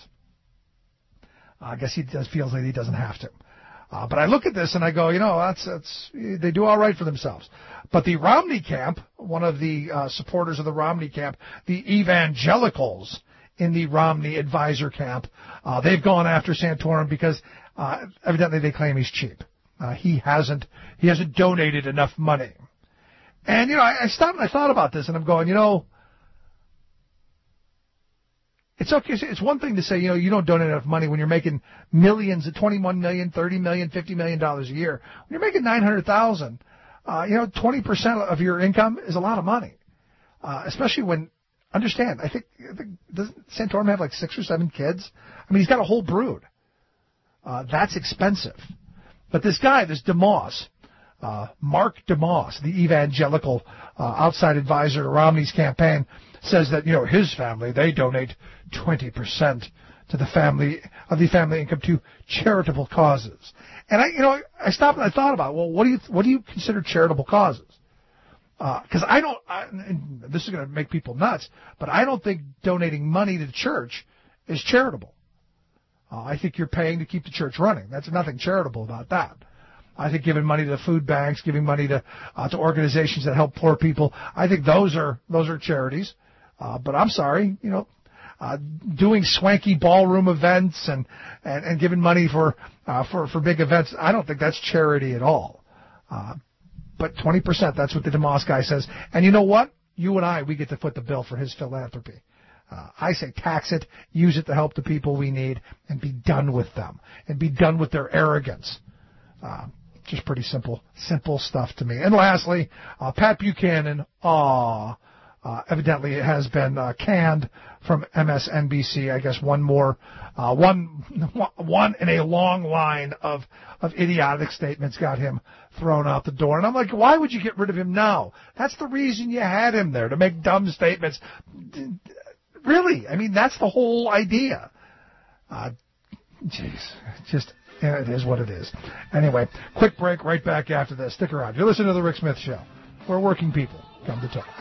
Speaker 5: Uh, I guess he does, feels like he doesn't have to. Uh, but I look at this and I go, you know, that's, that's, they do all right for themselves. But the Romney camp, one of the uh, supporters of the Romney camp, the evangelicals in the Romney advisor camp, uh, they've gone after Santorum because uh, evidently they claim he's cheap. Uh, he hasn't, he hasn't donated enough money. And, you know, I, I stopped and I thought about this and I'm going, you know, it's okay. It's one thing to say, you know, you don't donate enough money when you're making millions, twenty-one million, thirty million, fifty million dollars a year. When you're making nine hundred thousand, uh, you know, twenty percent of your income is a lot of money. Uh, especially when, understand, I think, doesn't Santorum have like six or seven kids? I mean, he's got a whole brood. Uh, that's expensive. But this guy, this DeMoss, uh, Mark DeMoss, the evangelical uh, outside advisor to Romney's campaign, says that, you know, his family, they donate twenty percent to the family, of the family income to charitable causes. And I, you know, I stopped and I thought about, well, what do you, what do you consider charitable causes? Because uh, I don't, I, and this is going to make people nuts, but I don't think donating money to the church is charitable. Uh, I think you're paying to keep the church running. That's nothing charitable about that. I think giving money to food banks, giving money to uh, to organizations that help poor people, I think those are those are charities. Uh, but I'm sorry, you know, uh, doing swanky ballroom events and, and, and giving money for uh, for for big events, I don't think that's charity at all. Uh, but twenty percent, that's what the DeMoss guy says. And you know what? You and I, we get to foot the bill for his philanthropy. Uh, I say tax it, use it to help the people we need, and be done with them, and be done with their arrogance. Uh, just pretty simple, simple stuff to me. And lastly, uh, Pat Buchanan, aw, uh, evidently it has been uh, canned from M S N B C. I guess one more, uh, one, one in a long line of of idiotic statements got him thrown out the door. And I'm like, why would you get rid of him now? That's the reason you had him there, to make dumb statements. Really, I mean, that's the whole idea. Uh, jeez, just, yeah, it is what it is. Anyway, quick break, right back after this. Stick around. You're listening to The Rick Smith Show, where working people come to talk.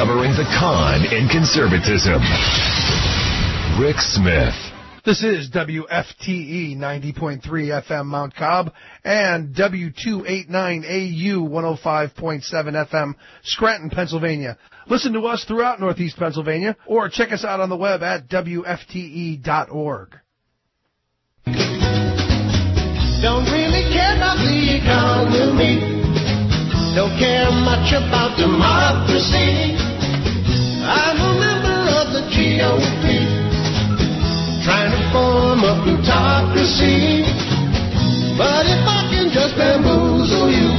Speaker 4: covering the con in conservatism. Rick Smith.
Speaker 5: This is W F T E ninety point three F M Mount Cobb and W two eighty-nine A U one oh five point seven F M Scranton, Pennsylvania. Listen to us throughout Northeast Pennsylvania or check us out on the web at W F T E dot org.
Speaker 7: Don't really care about the economy. Don't care much about democracy. I'm a member of the G O P. Trying to form a plutocracy. But if I can just bamboozle you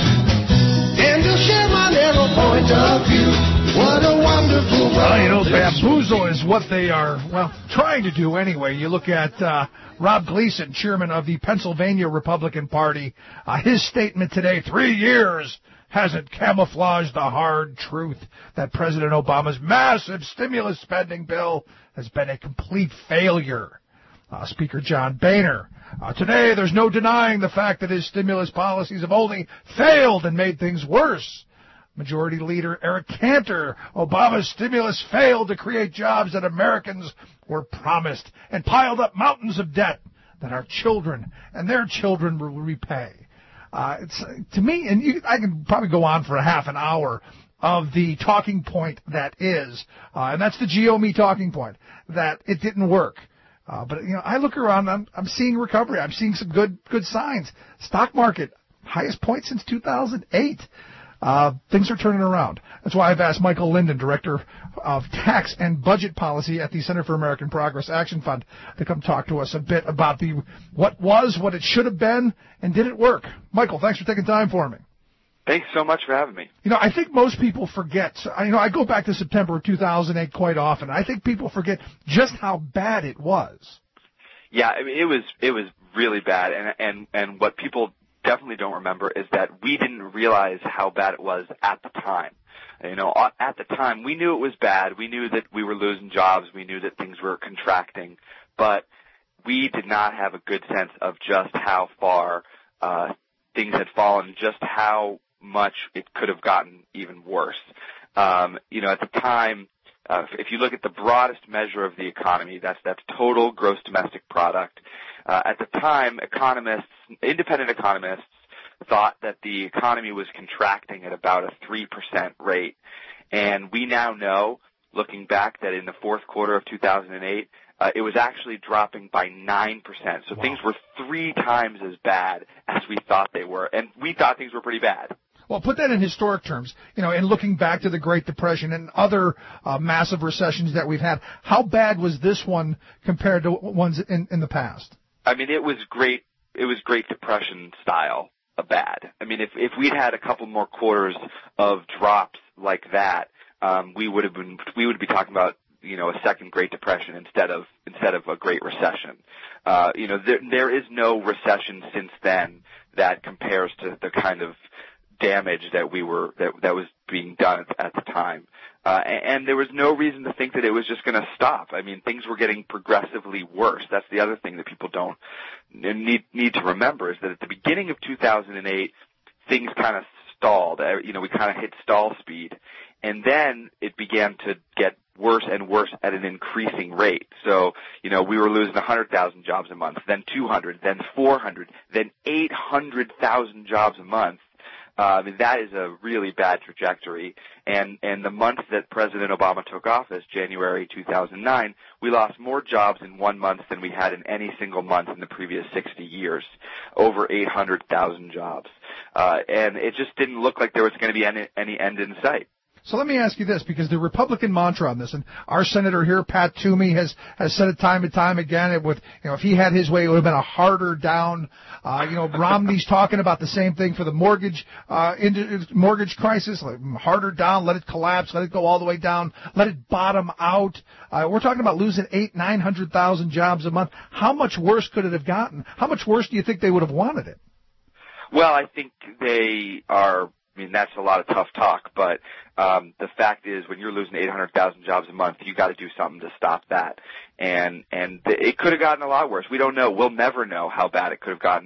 Speaker 7: and just share my narrow point of view, what a wonderful world.
Speaker 5: Well, you know, bamboozle is what they are, well, trying to do anyway. You look at uh, Rob Gleason, chairman of the Pennsylvania Republican Party. Uh, his statement today, three years hasn't camouflaged the hard truth that President Obama's massive stimulus spending bill has been a complete failure. Uh, Speaker John Boehner, uh, today there's no denying the fact that his stimulus policies have only failed and made things worse. Majority Leader Eric Cantor, Obama's stimulus failed to create jobs that Americans were promised and piled up mountains of debt that our children and their children will repay. Uh, it's, to me, and you, I can probably go on for a half an hour of the talking point that is, uh, and that's the G O M E talking point, that it didn't work. Uh, but, you know, I look around, I'm, I'm seeing recovery. I'm seeing some good, good signs. Stock market, highest point since two thousand eight. Uh, things are turning around. That's why I've asked Michael Linden, Director of Tax and Budget Policy at the Center for American Progress Action Fund, to come talk to us a bit about the what was, what it should have been, and did it work. Michael, thanks for taking time for me.
Speaker 6: Thanks so much for having me.
Speaker 5: You know, I think most people forget. I you know I go back to September of two thousand eight quite often. I think people forget just how bad it was.
Speaker 6: Yeah, I mean, it was it was really bad, and and and what people definitely don't remember is that we didn't realize how bad it was at the time. You know, at the time, we knew it was bad. We knew that we were losing jobs. We knew that things were contracting, but we did not have a good sense of just how far uh, things had fallen, just how much it could have gotten even worse. Um, you know, at the time, uh, if you look at the broadest measure of the economy, that's that's total gross domestic product. Uh, at the time, economists, independent economists, thought that the economy was contracting at about a three percent rate. And we now know, looking back, that in the fourth quarter of two thousand eight, uh, it was actually dropping by nine percent. So wow. Things were three times as bad as we thought they were. And we thought things were pretty bad.
Speaker 5: Well, put that in historic terms, you know, and looking back to the Great Depression and other uh, massive recessions that we've had, how bad was this one compared to ones in, in the past?
Speaker 6: I mean, it was great. It was Great Depression style of bad. I mean, if if we'd had a couple more quarters of drops like that, um, we would have been we would be talking about, you know, a second Great Depression instead of instead of a Great Recession. Uh, you know, there there is no recession since then that compares to the kind of damage that we were that that was being done at the time. Uh, and, and there was no reason to think that it was just going to stop. I mean, things were getting progressively worse. That's the other thing that people don't need need to remember, is that at the beginning of two thousand eight, things kind of stalled. You know, we kind of hit stall speed, and then it began to get worse and worse at an increasing rate. So, you know, we were losing one hundred thousand jobs a month, then two hundred, then four hundred, then eight hundred thousand jobs a month. Uh, I mean, that is a really bad trajectory. And, and the month that President Obama took office, January two thousand nine, we lost more jobs in one month than we had in any single month in the previous sixty years. Over eight hundred thousand jobs. Uh, and it just didn't look like there was going to be any, any end in sight.
Speaker 5: So let me ask you this, because the Republican mantra on this, and our senator here, Pat Toomey, has, has said it time and time again, it would, you know, if he had his way, it would have been a harder down. Uh, you know, Romney's talking about the same thing for the mortgage, uh, in, mortgage crisis, like harder down, let it collapse, let it go all the way down, let it bottom out. Uh, we're talking about losing eight, nine hundred thousand jobs a month. How much worse could it have gotten? How much worse do you think they would have wanted it?
Speaker 6: Well, I think they are. I mean, that's a lot of tough talk, but um, the fact is, when you're losing eight hundred thousand jobs a month, you got to do something to stop that. And and it could have gotten a lot worse. We don't know. We'll never know how bad it could have gotten.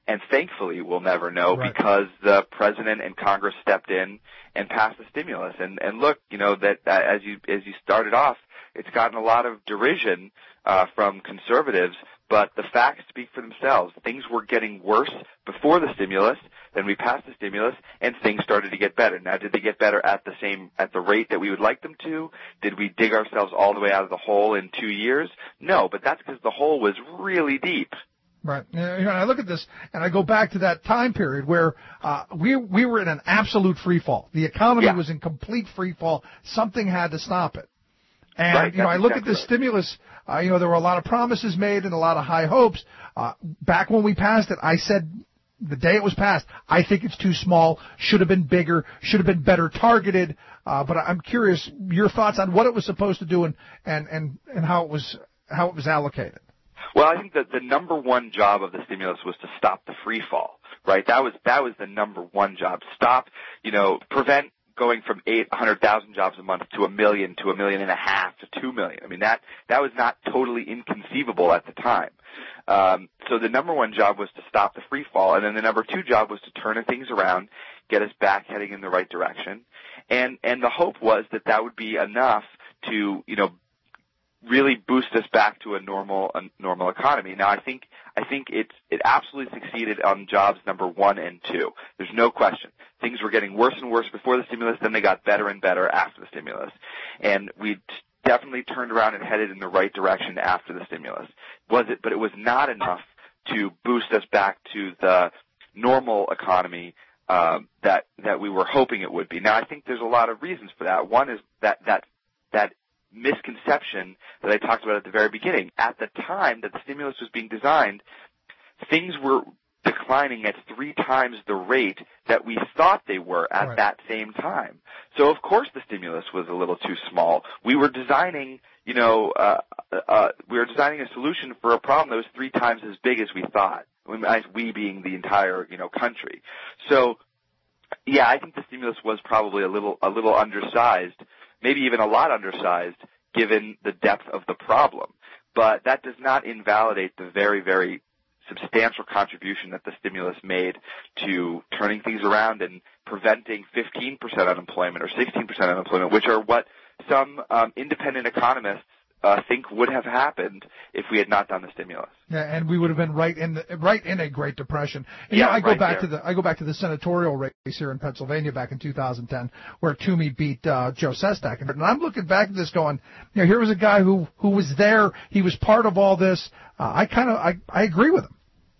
Speaker 6: And thankfully, we'll never know
Speaker 5: Right.
Speaker 6: because the president and Congress stepped in and passed the stimulus. And, and look, you know, that uh, as you as you started off, it's gotten a lot of derision uh, from conservatives, but the facts speak for themselves. Things were getting worse before the stimulus. Then we passed the stimulus, and things started to get better. Now, did they get better at the same at the rate that we would like them to? Did we dig ourselves all the way out of the hole in two years? No, but that's because the hole was really deep.
Speaker 5: Right. You know, I look at this and I go back to that time period where uh, we we were in an absolute free fall. The economy
Speaker 6: Yeah.
Speaker 5: was in complete free fall. Something had to stop it. And
Speaker 6: Right,
Speaker 5: you know,
Speaker 6: that's
Speaker 5: I look
Speaker 6: exactly
Speaker 5: at this
Speaker 6: right.
Speaker 5: stimulus. Uh, you know, there were a lot of promises made and a lot of high hopes. Uh, back when we passed it, I said the day it was passed, I think it's too small. Should have been bigger. Should have been better targeted. Uh, but I'm curious your thoughts on what it was supposed to do and and and, and how it was how it was allocated.
Speaker 6: Well, I think that the number one job of the stimulus was to stop the free fall, right? That was that was the number one job. Stop, you know, prevent going from eight hundred thousand jobs a month to a million to a million and a half to two million. I mean, that that was not totally inconceivable at the time. Um, so the number one job was to stop the free fall, and then the number two job was to turn things around, get us back heading in the right direction, and and the hope was that that would be enough to, you know, really boost us back to a normal a normal economy. Now, I think I think it's it absolutely succeeded on jobs number one and two. There's no question. Things were getting worse and worse before the stimulus, then they got better and better after the stimulus, and we definitely turned around and headed in the right direction after the stimulus. Was it? But it was not enough to boost us back to the normal economy um, that that we were hoping it would be. Now, I think there's a lot of reasons for that. One is that that that misconception that I talked about at the very beginning. At the time that the stimulus was being designed, things were declining at three times the rate that we thought they were at
Speaker 5: Right.
Speaker 6: that same time. So of course the stimulus was a little too small. We were designing, you know, uh, uh, we were designing a solution for a problem that was three times as big as we thought. We being the entire, you know, country. So, yeah, I think the stimulus was probably a little, a little undersized. Maybe even a lot undersized, given the depth of the problem. But that does not invalidate the very, very substantial contribution that the stimulus made to turning things around and preventing fifteen percent unemployment or sixteen percent unemployment, which are what some um, independent economists uh, think would have happened if we had not done the stimulus.
Speaker 5: Yeah, and we would have been right in the, right in a Great Depression. And,
Speaker 6: Yeah,
Speaker 5: you know, I go
Speaker 6: right
Speaker 5: back
Speaker 6: there.
Speaker 5: to the I go back to the senatorial race here in Pennsylvania back in two thousand ten, where Toomey beat uh, Joe Sestak. And I'm looking back at this, going, you know, here was a guy who who was there. He was part of all this. Uh, I kind of I I agree with him.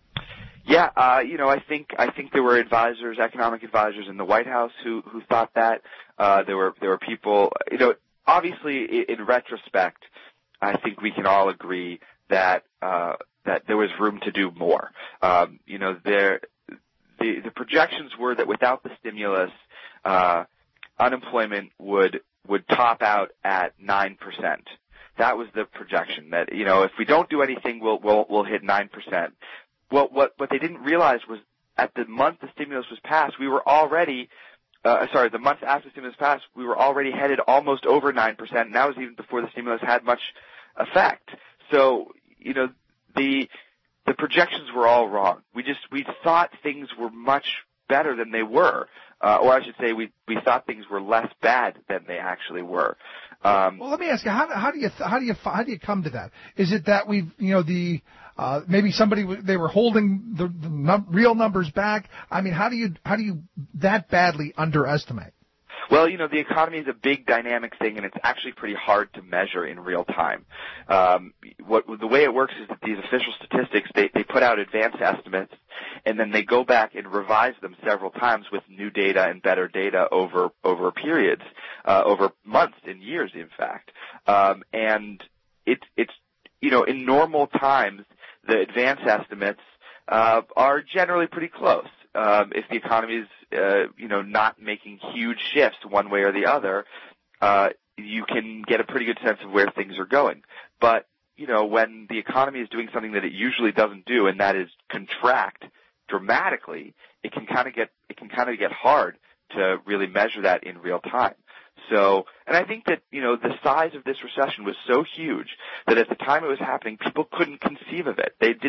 Speaker 6: Yeah, uh, you know, I think I think there were advisors, economic advisors in the White House who who thought that. Uh, there were there were people, you know, obviously in, in retrospect, I think we can all agree that uh, that there was room to do more. Um, you know, there the the projections were that without the stimulus, uh, unemployment would would top out at nine percent. That was the projection. That, you know, if we don't do anything, we'll we'll we'll hit nine percent. Well, what what they didn't realize was at the month the stimulus was passed, we were already, uh, sorry, the month after the stimulus passed, we were already headed almost over nine percent, and that was even before the stimulus had much effect. So, you know, the the projections were all wrong. We just we thought things were much better than they were, uh, or I should say, we we thought things were less bad than they actually were. Um,
Speaker 5: Well, let me ask you, how, how do you how do you how do you come to that? Is it that we've you know the uh, maybe somebody they were holding the, the num- real numbers back? I mean, how do you how do you that badly underestimate?
Speaker 6: Well, you know, the economy is a big dynamic thing, and it's actually pretty hard to measure in real time. Um, what the way it works is that these official statistics, they, they put out advanced estimates, and then they go back and revise them several times with new data and better data over over periods, uh, over months and years, in fact. Um, and it's it's you know, in normal times, the advanced estimates uh, are generally pretty close. Um, if the economy is, uh, you know, not making huge shifts one way or the other, uh, you can get a pretty good sense of where things are going. But, you know, when the economy is doing something that it usually doesn't do, and that is contract dramatically, it can kind of get it can kind of get hard to really measure that in real time. So, and I think that, you know, the size of this recession was so huge that at the time it was happening, people couldn't conceive of it. They didn't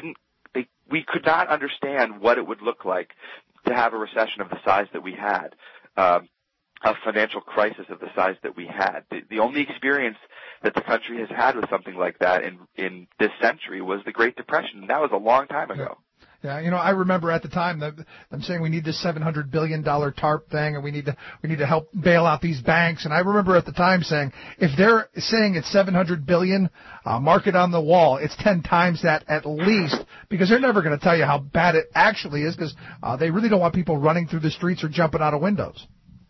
Speaker 6: they, we could not understand what it would look like to have a recession of the size that we had, um, a financial crisis of the size that we had. The, the only experience that the country has had with something like that in, in this century was the Great Depression, and that was a long time ago.
Speaker 5: Yeah, you know, I remember at the time that I'm saying we need this seven hundred billion dollars TARP thing, and we need to we need to help bail out these banks. And I remember at the time saying, if they're saying it's seven hundred billion dollars, uh, mark it on the wall. It's ten times that at least, because they're never going to tell you how bad it actually is, because uh, they really don't want people running through the streets or jumping out of windows.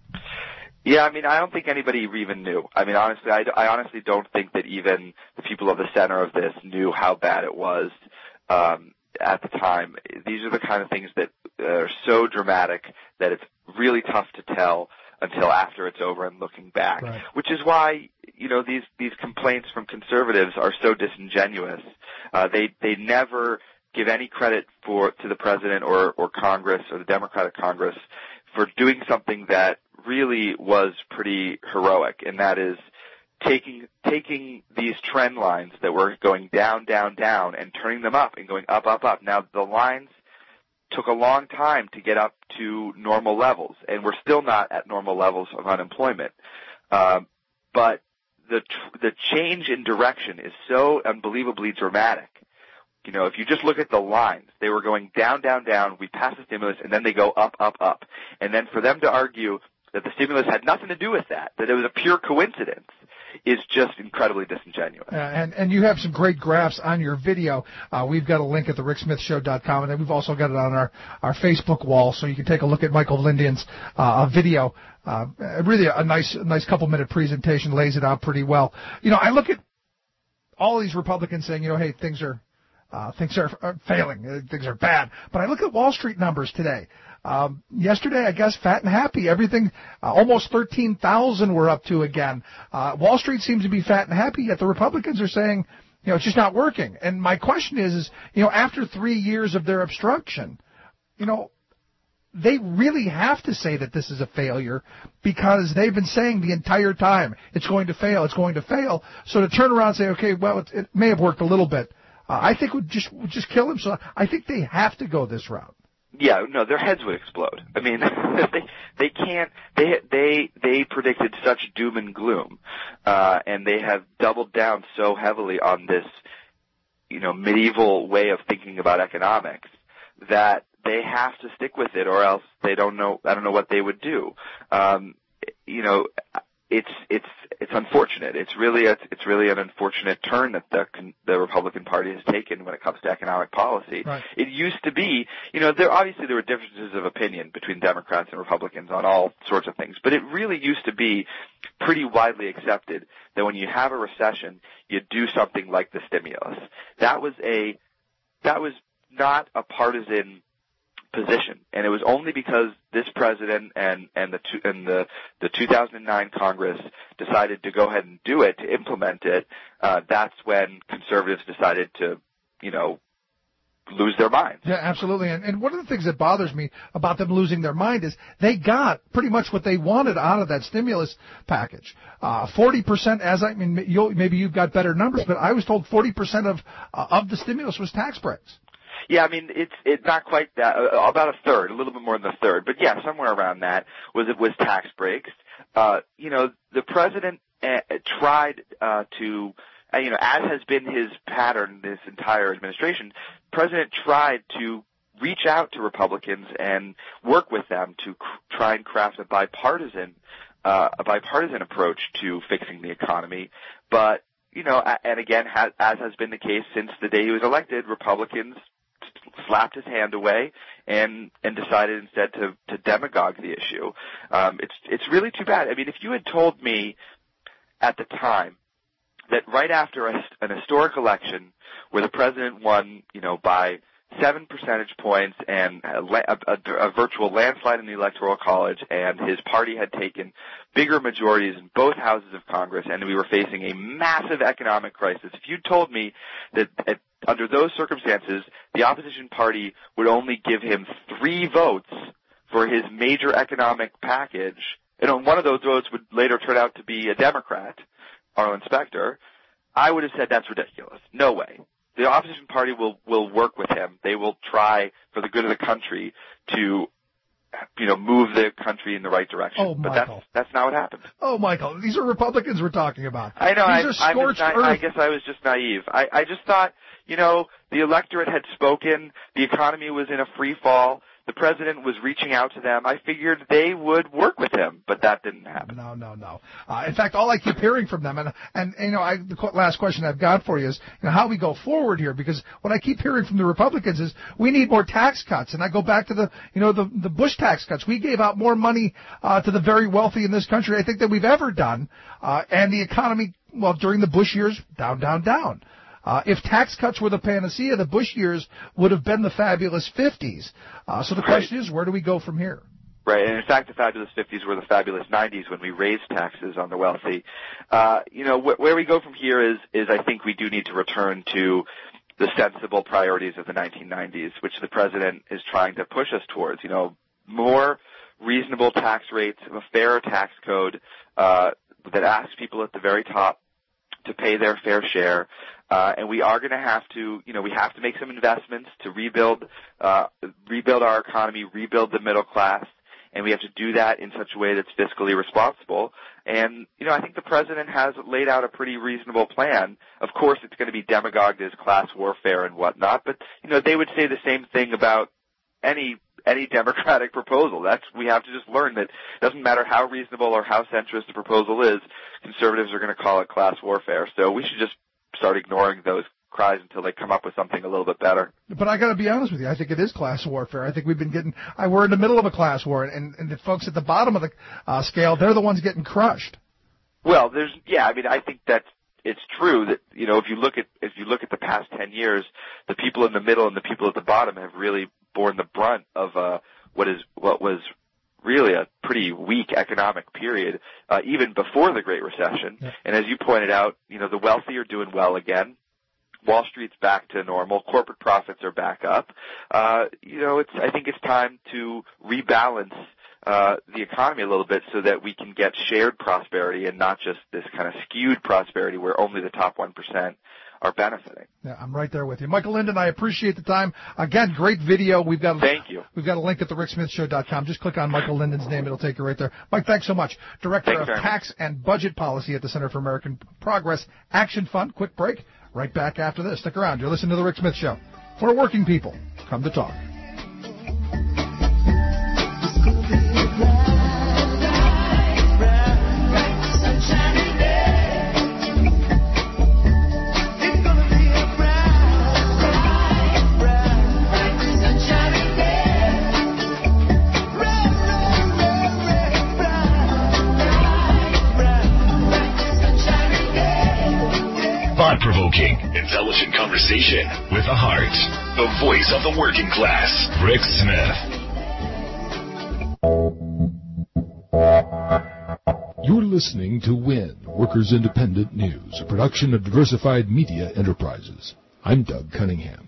Speaker 6: Yeah, I mean, I don't think anybody even knew. I mean, honestly, I, I honestly don't think that even the people of the center of this knew how bad it was. Um, at the time. These are the kind of things that are so dramatic that it's really tough to tell until after it's over and looking back, right. Which is why, you know, these, these complaints from conservatives are so disingenuous. Uh, they, they never give any credit for, to the president or, or Congress or the Democratic Congress for doing something that really was pretty heroic, and that is taking taking these trend lines that were going down, down, down, and turning them up and going up, up, up. Now, the lines took a long time to get up to normal levels, and we're still not at normal levels of unemployment. Um, but the tr- the change in direction is so unbelievably dramatic. You know, if you just look at the lines, they were going down, down, down. We passed the stimulus, and then they go up, up, up. And then for them to argue that the stimulus had nothing to do with that, that it was a pure coincidence, is just incredibly disingenuous.
Speaker 5: Uh, and, and you have some great graphs on your video. Uh, we've got a link at the rick smith show dot com, and then we've also got it on our, our Facebook wall, so you can take a look at Michael Lindian's uh, video. Uh, really a nice, a nice couple-minute presentation, lays it out pretty well. You know, I look at all these Republicans saying, you know, hey, things are uh, things are, are failing, uh, things are bad. But I look at Wall Street numbers today. Um, yesterday, I guess, fat and happy. Everything, uh, almost thirteen thousand we're up to again. Uh, Wall Street seems to be fat and happy, yet the Republicans are saying, you know, it's just not working. And my question is, is, you know, after three years of their obstruction, you know, they really have to say that this is a failure, because they've been saying the entire time, it's going to fail, it's going to fail. So to turn around and say, okay, well, it, it may have worked a little bit, uh, I think would just, would just kill them. So I think they have to go this route.
Speaker 6: Yeah, no, their heads would explode. I mean, they they can't. They they they predicted such doom and gloom, uh, and they have doubled down so heavily on this, you know, medieval way of thinking about economics that they have to stick with it, or else they don't know. I don't know what they would do. Um, you know, it's it's it's unfortunate. It's really a, it's really an unfortunate turn that the the Republican Party has taken when it comes to economic policy.
Speaker 5: Right.
Speaker 6: It used to be, you know, there obviously there were differences of opinion between Democrats and Republicans on all sorts of things, but it really used to be pretty widely accepted that when you have a recession, you do something like the stimulus. That was a that was not a partisan position, and it was only because this president and and the two, and the the two thousand nine Congress decided to go ahead and do it, to implement it. Uh, that's when conservatives decided to, you know, lose their minds.
Speaker 5: Yeah, absolutely. And, and one of the things that bothers me about them losing their mind is they got pretty much what they wanted out of that stimulus package. Uh, forty percent, as I mean, you'll, maybe you've got better numbers, but I was told forty percent of uh, of the stimulus was tax breaks.
Speaker 6: Yeah, I mean, it's it's not quite that, uh, about a third, a little bit more than a third, but yeah, somewhere around that was it was tax breaks. Uh, you know, the president uh, tried uh, to, uh, you know, as has been his pattern this entire administration, the president tried to reach out to Republicans and work with them to cr- try and craft a bipartisan, uh, a bipartisan approach to fixing the economy, but you know, and again, has, as has been the case since the day he was elected, Republicans slapped his hand away and and decided instead to to demagogue the issue. Um, it's it's really too bad. I mean, if you had told me at the time that right after a, an historic election where the president won, you know, by seven percentage points and a, a, a virtual landslide in the Electoral College, and his party had taken bigger majorities in both houses of Congress, and we were facing a massive economic crisis, if you told me that at under those circumstances, the opposition party would only give him three votes for his major economic package, and one of those votes would later turn out to be a Democrat, Arlen Specter, I would have said that's ridiculous. No way. the opposition party will will work with him. They will try for the good of the country to, you know, move the country in the right direction.
Speaker 5: Oh,
Speaker 6: but
Speaker 5: Michael.
Speaker 6: that's that's not what happened.
Speaker 5: Oh, Michael, these are Republicans we're talking about.
Speaker 6: I know.
Speaker 5: These
Speaker 6: I,
Speaker 5: are scorched
Speaker 6: I, was,
Speaker 5: earth.
Speaker 6: I, I guess I was just naive. I, I just thought, you know, the electorate had spoken. The economy was in a free fall. The president was reaching out to them. I figured they would work with him, but that didn't happen.
Speaker 5: No, no, no. Uh, in fact, all I keep hearing from them, and and you know, I, the qu- last question I've got for you is, you know, how we go forward here, because what I keep hearing from the Republicans is we need more tax cuts, and I go back to the, you know, the the Bush tax cuts. We gave out more money uh, to the very wealthy in this country, I think, than we've ever done, uh, and the economy, well, during the Bush years, down, down, down. Uh, if tax cuts were the panacea, the Bush years would have been the fabulous fifties. Uh, so the question is, where do we go from here?
Speaker 6: Right, and in fact, the fabulous fifties were the fabulous nineties when we raised taxes on the wealthy. Uh, you know, wh- where we go from here is, is I think we do need to return to the sensible priorities of the nineteen nineties, which the president is trying to push us towards. You know, more reasonable tax rates, a fairer tax code uh, that asks people at the very top to pay their fair share. Uh, and we are going to have to, you know, we have to make some investments to rebuild, uh, rebuild our economy, rebuild the middle class, and we have to do that in such a way that's fiscally responsible. And, you know, I think the president has laid out a pretty reasonable plan. Of course, it's going to be demagogued as class warfare and whatnot, but, you know, they would say the same thing about any any Democratic proposal. That's, we have to just learn that it doesn't matter how reasonable or how centrist the proposal is, conservatives are going to call it class warfare. So we should just start ignoring those cries until they come up with something a little bit better.
Speaker 5: But I got to be honest with you, I think it is class warfare. I think we've been getting, I, we're in the middle of a class war, and, and the folks at the bottom of the uh, scale, they're the ones getting crushed.
Speaker 6: Well, there's, yeah, I mean, I think that it's true that, you know, if you look at, if you look at the past ten years, the people in the middle and the people at the bottom have really borne the brunt of, uh, what is, what was really a pretty weak economic period, uh, even before the Great Recession. Yeah. And as you pointed out, you know, the wealthy are doing well again. Wall Street's back to normal. Corporate profits are back up. Uh, you know, it's, I think it's time to rebalance, uh, the economy a little bit so that we can get shared prosperity and not just this kind of skewed prosperity where only the top one percent are benefiting.
Speaker 5: Yeah, I'm right there with you. Michael Linden, I appreciate the time. Again, great video. We've got a,
Speaker 6: Thank you.
Speaker 5: We've got a link at the rick smith show dot com. Just click on Michael Linden's name. It'll take you right there. Mike, thanks so much. Director
Speaker 6: Thanks,
Speaker 5: of Tax and Budget Policy at the Center for American Progress Action Fund. Quick break. Right back after this. Stick around. You're listening to The Rick Smith Show. For working people, come to talk.
Speaker 4: Thought-provoking, intelligent conversation with a heart. The voice of the working class. Rick Smith.
Speaker 8: You're listening to W I N, Workers Independent News, a production of Diversified Media Enterprises. I'm Doug Cunningham.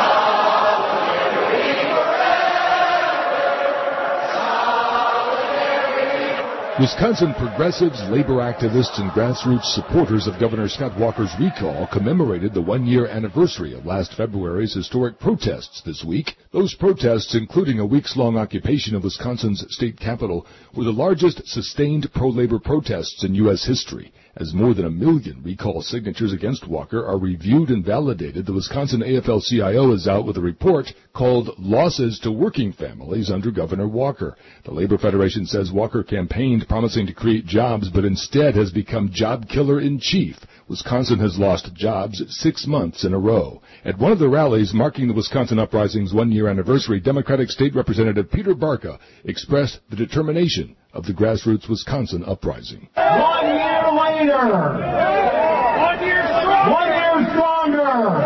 Speaker 8: Wisconsin progressives, labor activists, and grassroots supporters of Governor Scott Walker's recall commemorated the one-year anniversary of last February's historic protests this week. Those protests, including a weeks-long occupation of Wisconsin's state capitol, were the largest sustained pro-labor protests in U S history. As more than a million recall signatures against Walker are reviewed and validated, the Wisconsin A F L C I O is out with a report called Losses to Working Families Under Governor Walker. The Labor Federation says Walker campaigned promising to create jobs, but instead has become job killer in chief. Wisconsin has lost jobs six months in a row. At one of the rallies marking the Wisconsin Uprising's one-year anniversary, Democratic State Representative Peter Barca expressed the determination of the grassroots Wisconsin Uprising.
Speaker 9: One year later. One year stronger. One year stronger.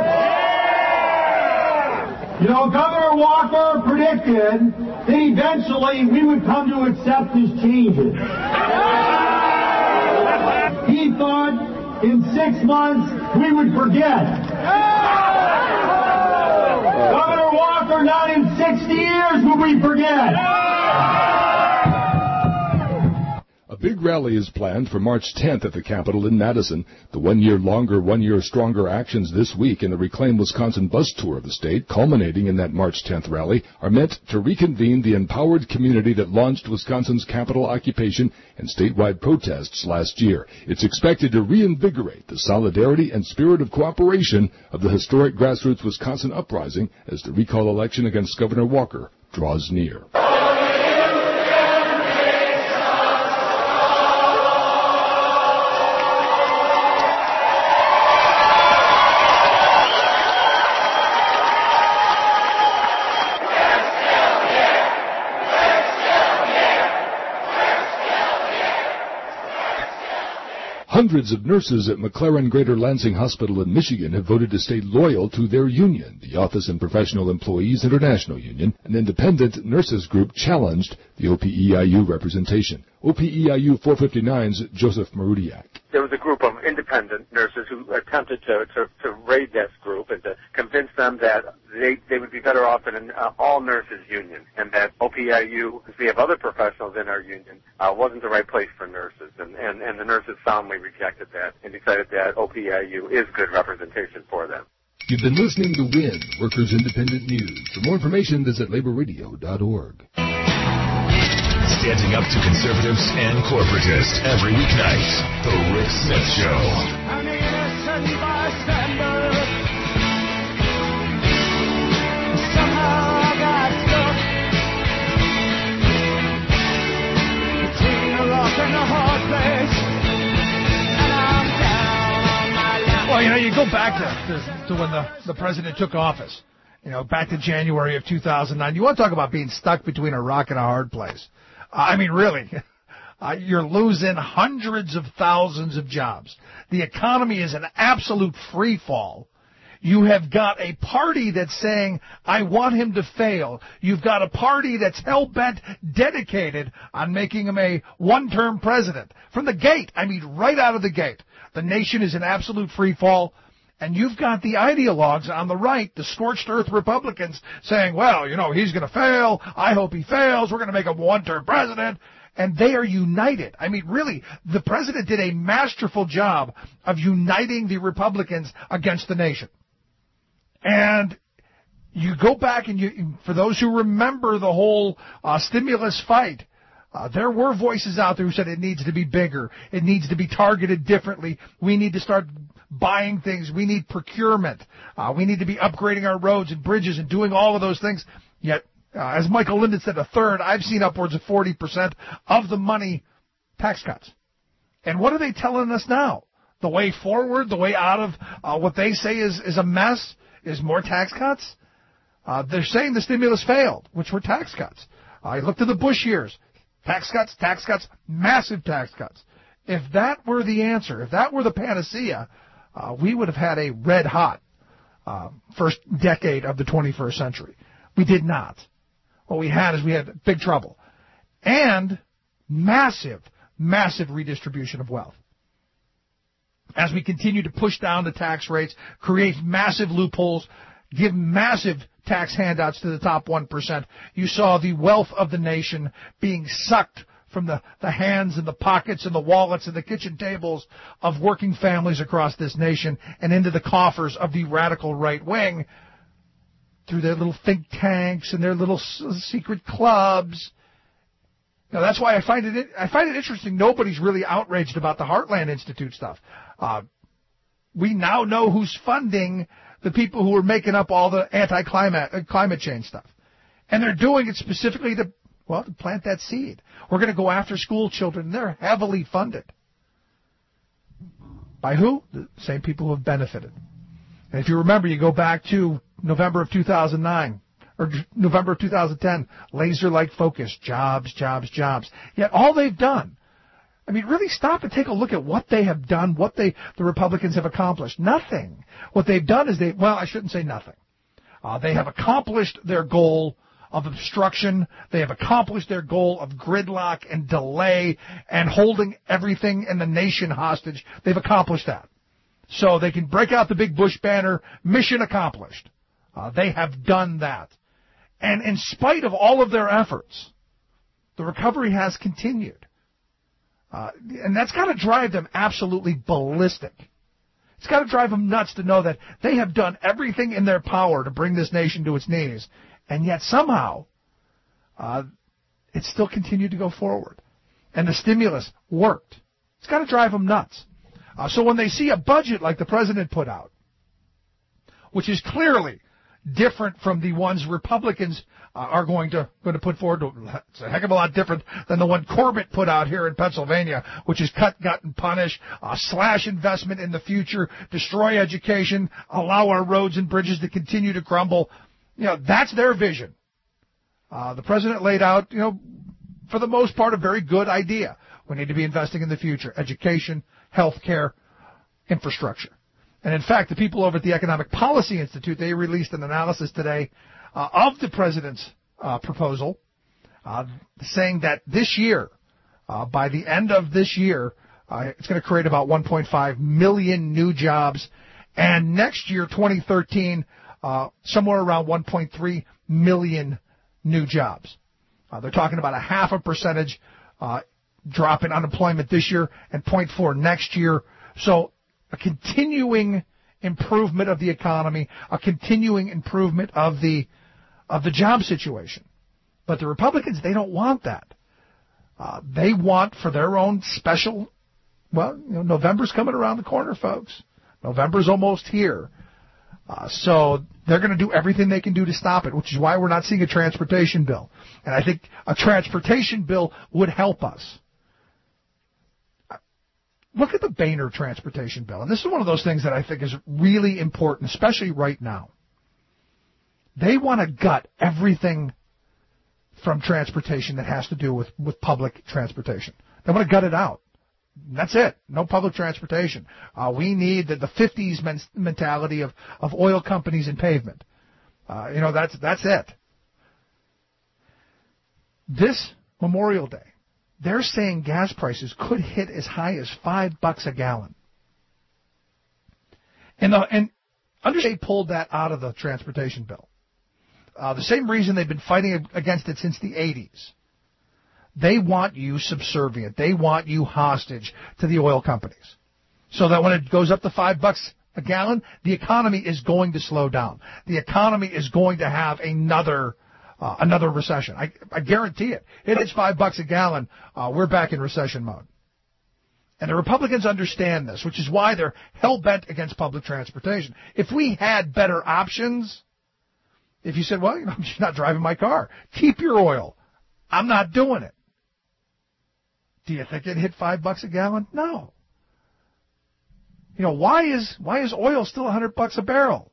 Speaker 9: You know, Governor Walker predicted that eventually we would come to accept his changes. He thought in six months we would forget. Governor Walker, not in sixty years will we forget.
Speaker 8: A big rally is planned for March tenth at the Capitol in Madison. The one-year longer, one-year stronger actions this week in the Reclaim Wisconsin bus tour of the state, culminating in that March tenth rally, are meant to reconvene the empowered community that launched Wisconsin's Capitol occupation and statewide protests last year. It's expected to reinvigorate the solidarity and spirit of cooperation of the historic grassroots Wisconsin uprising as the recall election against Governor Walker draws near. Hundreds of nurses at McLaren Greater Lansing Hospital in Michigan have voted to stay loyal to their union, the Office and Professional Employees International Union. An independent nurses group challenged the O P E I U representation. O P E I U four fifty-nine's Joseph Marudiak.
Speaker 10: There was a group of independent nurses who attempted to, to, to raid this group and to convince them that they, they would be better off in an uh, all-nurses union, and that O P E I U, as we have other professionals in our union, uh, wasn't the right place for nurses. And, and, and the nurses soundly rejected that and decided that O P E I U is good representation for them.
Speaker 8: You've been listening to W I N, Workers Independent News. For more information, visit labor radio dot org.
Speaker 4: Standing up to conservatives and corporatists every weeknight. The Rick Smith Show.
Speaker 7: An innocent bystander. Somehow I got stuck between a rock and a hard place, and I'm down on my luck.
Speaker 5: Well, you know, you go back to, to, to when the, the president took office, you know, back to January of two thousand nine. You want to talk about being stuck between a rock and a hard place. I mean, really, uh, you're losing hundreds of thousands of jobs. The economy is an absolute free fall. You have got a party that's saying, I want him to fail. You've got a party that's hell-bent, dedicated on making him a one-term president. From the gate, I mean, right out of the gate. The nation is in absolute free fall. And you've got the ideologues on the right, the scorched earth Republicans, saying, well, you know, he's going to fail. I hope he fails. We're going to make him one-term president. And they are united. I mean, really, the president did a masterful job of uniting the Republicans against the nation. And you go back and you, for those who remember the whole uh, stimulus fight, Uh, there were voices out there who said it needs to be bigger. It needs to be targeted differently. We need to start buying things. We need procurement. Uh, we need to be upgrading our roads and bridges and doing all of those things. Yet, uh, as Michael Linden said, a third, I've seen upwards of forty percent of the money tax cuts. And what are they telling us now? The way forward, the way out of uh, what they say is, is a mess, is more tax cuts? Uh, they're saying the stimulus failed, which were tax cuts. I uh, looked at the Bush years. Tax cuts, tax cuts, massive tax cuts. If that were the answer, if that were the panacea, uh, we would have had a red-hot uh, first decade of the twenty-first century. We did not. What we had is we had big trouble. And massive, massive redistribution of wealth. As we continue to push down the tax rates, create massive loopholes, give massive tax handouts to the top one percent. You saw the wealth of the nation being sucked from the, the hands and the pockets and the wallets and the kitchen tables of working families across this nation and into the coffers of the radical right wing through their little think tanks and their little secret clubs. Now, that's why I find it I find it interesting. Nobody's really outraged about the Heartland Institute stuff. Uh, we now know who's funding the people who are making up all the anti-climate uh, climate change stuff. And they're doing it specifically to, well, to plant that seed. We're going to go after school children. They're heavily funded. By who? The same people who have benefited. And if you remember, you go back to November of two thousand nine, or November of two thousand ten, laser-like focus, jobs, jobs, jobs. Yet all they've done, I mean, really stop and take a look at what they have done, what they the Republicans have accomplished. Nothing. What they've done is they, well, I shouldn't say nothing. Uh, they have accomplished their goal of obstruction. They have accomplished their goal of gridlock and delay and holding everything in the nation hostage. They've accomplished that. So they can break out the big Bush banner, mission accomplished. Uh, they have done that. And in spite of all of their efforts, the recovery has continued. Uh, and that's got to drive them absolutely ballistic. It's got to drive them nuts to know that they have done everything in their power to bring this nation to its knees, and yet somehow uh, it still continued to go forward. And the stimulus worked. It's got to drive them nuts. Uh, so when they see a budget like the president put out, which is clearly different from the ones Republicans uh, are going to going to put forward. It's a heck of a lot different than the one Corbett put out here in Pennsylvania, which is cut, gut, and punish, uh, slash investment in the future, destroy education, allow our roads and bridges to continue to crumble. You know, that's their vision. Uh, the president laid out, you know, for the most part, a very good idea. We need to be investing in the future, education, health care, infrastructure. And in fact, the people over at the Economic Policy Institute, they released an analysis today uh, of the president's uh, proposal, uh, saying that this year, uh, by the end of this year, uh, it's going to create about one point five million new jobs. And next year, twenty thirteen, uh, somewhere around one point three million new jobs. Uh, they're talking about a half a percentage uh, drop in unemployment this year and zero point four next year. So a continuing improvement of the economy, a continuing improvement of the of the job situation. But the Republicans, they don't want that. Uh, they want for their own special, well, you know, November's coming around the corner, folks. November's almost here. Uh, so they're going to do everything they can do to stop it, which is why we're not seeing a transportation bill. And I think a transportation bill would help us. Look at the Boehner transportation bill. And this is one of those things that I think is really important, especially right now. They want to gut everything from transportation that has to do with, with public transportation. They want to gut it out. That's it. No public transportation. Uh, we need the, the fifties men- mentality of, of oil companies and pavement. Uh, you know, that's that's it. This Memorial Day, they're saying gas prices could hit as high as five bucks a gallon. And, the, and understand they pulled that out of the transportation bill. Uh, the same reason they've been fighting against it since the eighties. They want you subservient. They want you hostage to the oil companies. So that when it goes up to five bucks a gallon, the economy is going to slow down. The economy is going to have another uh, another recession. I, I guarantee it. It is five bucks a gallon. Uh, we're back in recession mode. And the Republicans understand this, which is why they're hell-bent against public transportation. If we had better options, if you said, well, you know, I'm just not driving my car, keep your oil. I'm not doing it. Do you think it hit five bucks a gallon? No. You know, why is why is oil still a hundred bucks a barrel?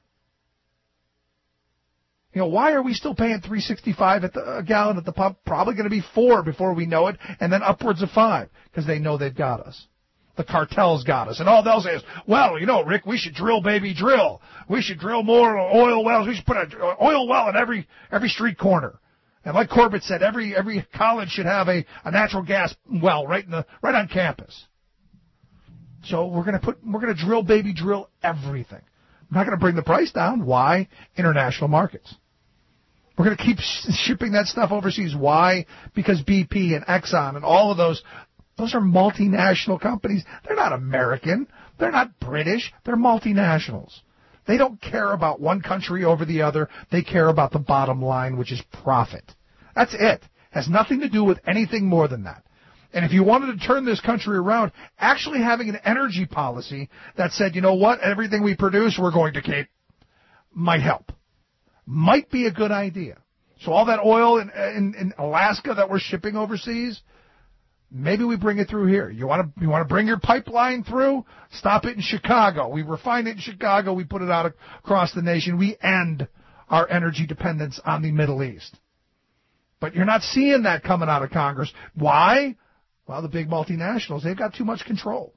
Speaker 5: You know, why are we still paying three sixty-five at the, a gallon at the pump? Probably going to be four before we know it, and then upwards of five because they know they've got us. The cartels got us, and all they'll say is, "Well, you know, Rick, we should drill, baby, drill. We should drill more oil wells. We should put an oil well in every every street corner." And like Corbett said, every every college should have a, a natural gas well right in the right on campus. So we're gonna put we're gonna drill, baby, drill everything. We're not gonna bring the price down. Why? International markets. We're gonna keep sh- shipping that stuff overseas. Why? Because B P and Exxon and all of those those are multinational companies. They're not American. They're not British. They're multinationals. They don't care about one country over the other. They care about the bottom line, which is profit. That's it. Has nothing to do with anything more than that. And if you wanted to turn this country around, actually having an energy policy that said, you know what, everything we produce, we're going to keep, might help. Might be a good idea. So all that oil in, in, in Alaska that we're shipping overseas, maybe we bring it through here. You want to you want to bring your pipeline through? Stop it in Chicago. We refine it in Chicago. We put it out across the nation. We end our energy dependence on the Middle East. But you're not seeing that coming out of Congress. Why? Well, the big multinationals, they've got too much control.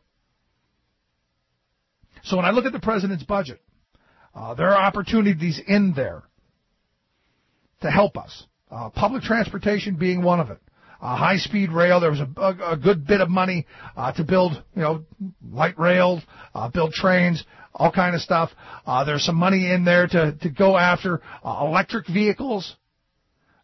Speaker 5: So when I look at the president's budget, uh, there are opportunities in there to help us. Uh, public transportation being one of it. Uh, high-speed rail, there was a, a, a good bit of money uh, to build, you know, light rail, uh, build trains, all kind of stuff. Uh, there's some money in there to, to go after uh, electric vehicles.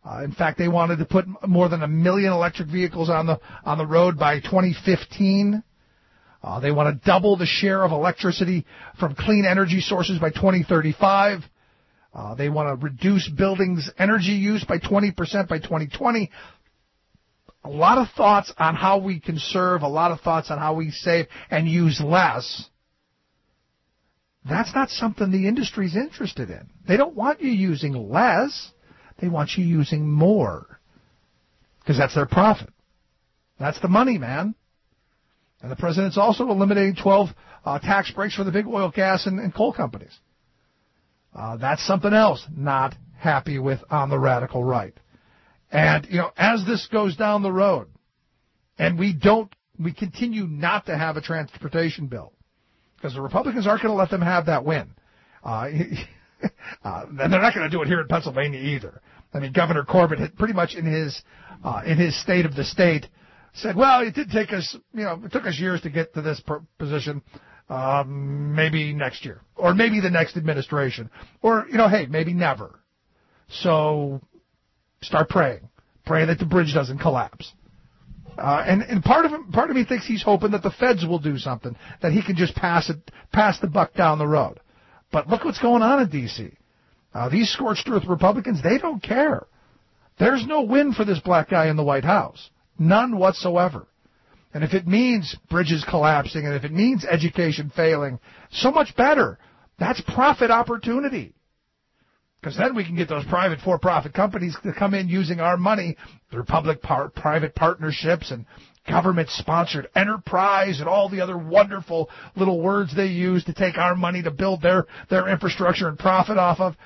Speaker 5: Uh, in fact, they wanted to put more than a million electric vehicles on the on the road by twenty fifteen. Uh, they want to double the share of electricity from clean energy sources by twenty thirty-five. Uh, they want to reduce buildings' energy use by twenty percent by twenty twenty. A lot of thoughts on how we conserve, a lot of thoughts on how we save and use less. That's not something the industry's interested in. They don't want you using less. They want you using more. Because that's their profit. That's the money, man. And the president's also eliminating twelve uh, tax breaks for the big oil, gas, and, and coal companies. Uh, that's something else not happy with on the radical right. And, you know, as this goes down the road, and we don't, we continue not to have a transportation bill, because the Republicans aren't going to let them have that win. Uh, uh, and they're not going to do it here in Pennsylvania either. I mean, Governor Corbett had pretty much in his, uh, in his state of the state said, well, it did take us, you know, it took us years to get to this per- position. Um, maybe next year, or maybe the next administration, or, you know, hey, maybe never. So start praying. Pray that the bridge doesn't collapse. Uh, and, and part of him, part of me thinks he's hoping that the feds will do something, that he can just pass it, pass the buck down the road. But look what's going on in D C. Uh, these scorched earth Republicans, they don't care. There's no win for this black guy in the White House. None whatsoever. And if it means bridges collapsing, and if it means education failing, so much better. That's profit opportunity. Because then we can get those private for-profit companies to come in using our money through public-private partnerships and government-sponsored enterprise and all the other wonderful little words they use to take our money to build their, their infrastructure and profit off of,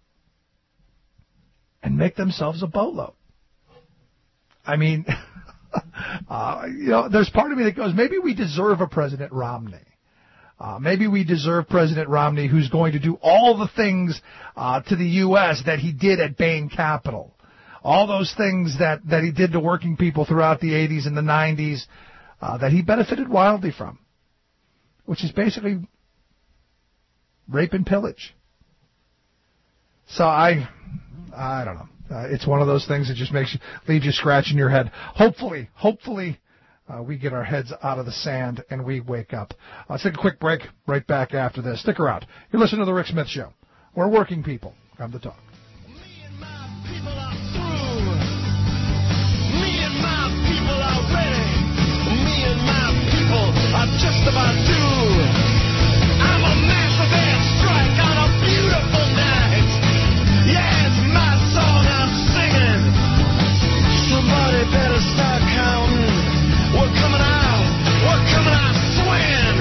Speaker 5: and make themselves a boatload. I mean, uh, you know, there's part of me that goes, maybe we deserve a President Romney. Uh, maybe we deserve President Romney, who's going to do all the things uh, to the U S that he did at Bain Capital. All those things that, that he did to working people throughout the eighties and the nineties uh, that he benefited wildly from, which is basically rape and pillage. So I, I don't know. Uh, it's one of those things that just makes you, leaves you scratching your head. Hopefully, hopefully, Uh, we get our heads out of the sand and we wake up. Uh, let's take a quick break. Right back after this. Stick around. You're listening to The Rick Smith Show, where working people come to talk.
Speaker 7: Me and my people are through. Me and my people are ready. Me and my people are just about due. I'm a massive airstrike on a beautiful night. Yeah, it's my song I'm singing. Somebody better start counting. We're coming out. We're coming out swinging.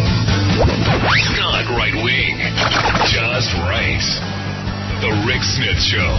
Speaker 4: Not right wing, just right. The Rick Smith Show.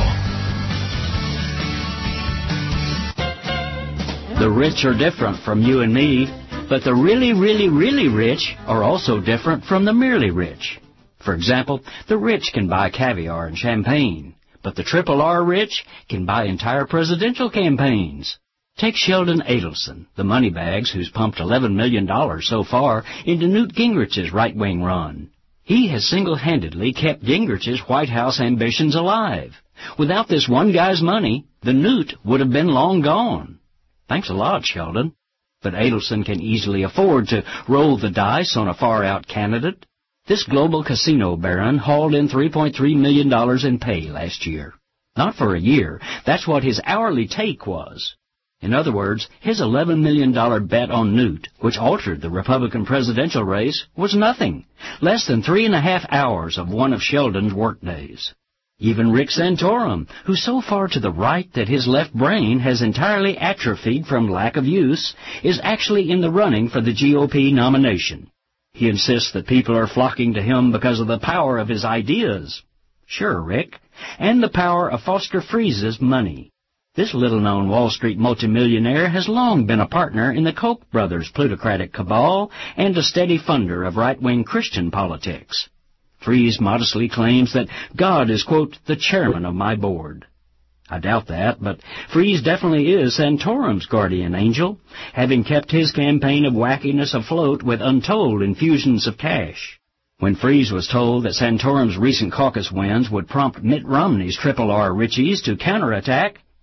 Speaker 13: The rich are different from you and me, but the really, really, really rich are also different from the merely rich. For example, the rich can buy caviar and champagne, but the triple R rich can buy entire presidential campaigns. Take Sheldon Adelson, the moneybags who's pumped eleven million dollars so far into Newt Gingrich's right-wing run. He has single-handedly kept Gingrich's White House ambitions alive. Without this one guy's money, the Newt would have been long gone. Thanks a lot, Sheldon. But Adelson can easily afford to roll the dice on a far-out candidate. This global casino baron hauled in three point three million dollars in pay last year. Not for a year. That's what his hourly take was. In other words, his eleven million dollars bet on Newt, which altered the Republican presidential race, was nothing. Less than three and a half hours of one of Sheldon's workdays. Even Rick Santorum, who's so far to the right that his left brain has entirely atrophied from lack of use, is actually in the running for the G O P nomination. He insists that people are flocking to him because of the power of his ideas. Sure, Rick. And the power of Foster Friese's money. This little-known Wall Street multimillionaire has long been a partner in the Koch brothers' plutocratic cabal and a steady funder of right-wing Christian politics. Fries modestly claims that God is, quote, the chairman of my board. I doubt that, but Fries definitely is Santorum's guardian angel, having kept his campaign of wackiness afloat with untold infusions of cash. When Fries was told that Santorum's recent caucus wins would prompt Mitt Romney's triple R Richies to counterattack,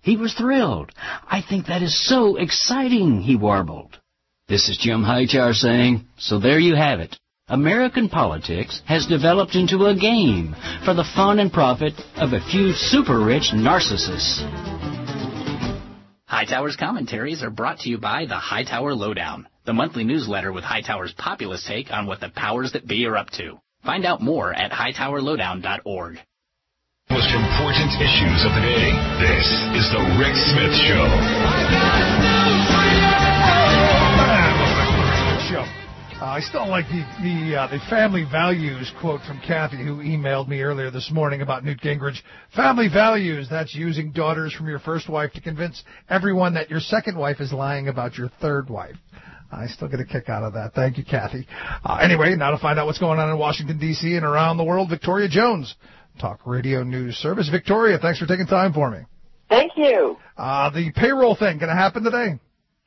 Speaker 13: He was thrilled. I think that is so exciting, he warbled. This is Jim Hightower saying, so there you have it. American politics has developed into a game for the fun and profit of a few super-rich narcissists.
Speaker 14: Hightower's commentaries are brought to you by the Hightower Lowdown, the monthly newsletter with Hightower's populist take on what the powers that be are up to. Find out more at hightower lowdown dot org.
Speaker 4: Most important issues of the day. This is the Rick Smith Show.
Speaker 5: Show. Uh, I still like the the, uh, the family values quote from Kathy, who emailed me earlier this morning about Newt Gingrich. Family values, that's using daughters from your first wife to convince everyone that your second wife is lying about your third wife. I still get a kick out of that. Thank you, Kathy. Uh, anyway, now to find out what's going on in Washington, D C and around the world, Victoria Jones, Talk Radio News Service. Victoria, thanks for taking time for me.
Speaker 3: Thank you.
Speaker 5: Uh, the payroll thing, going to happen today?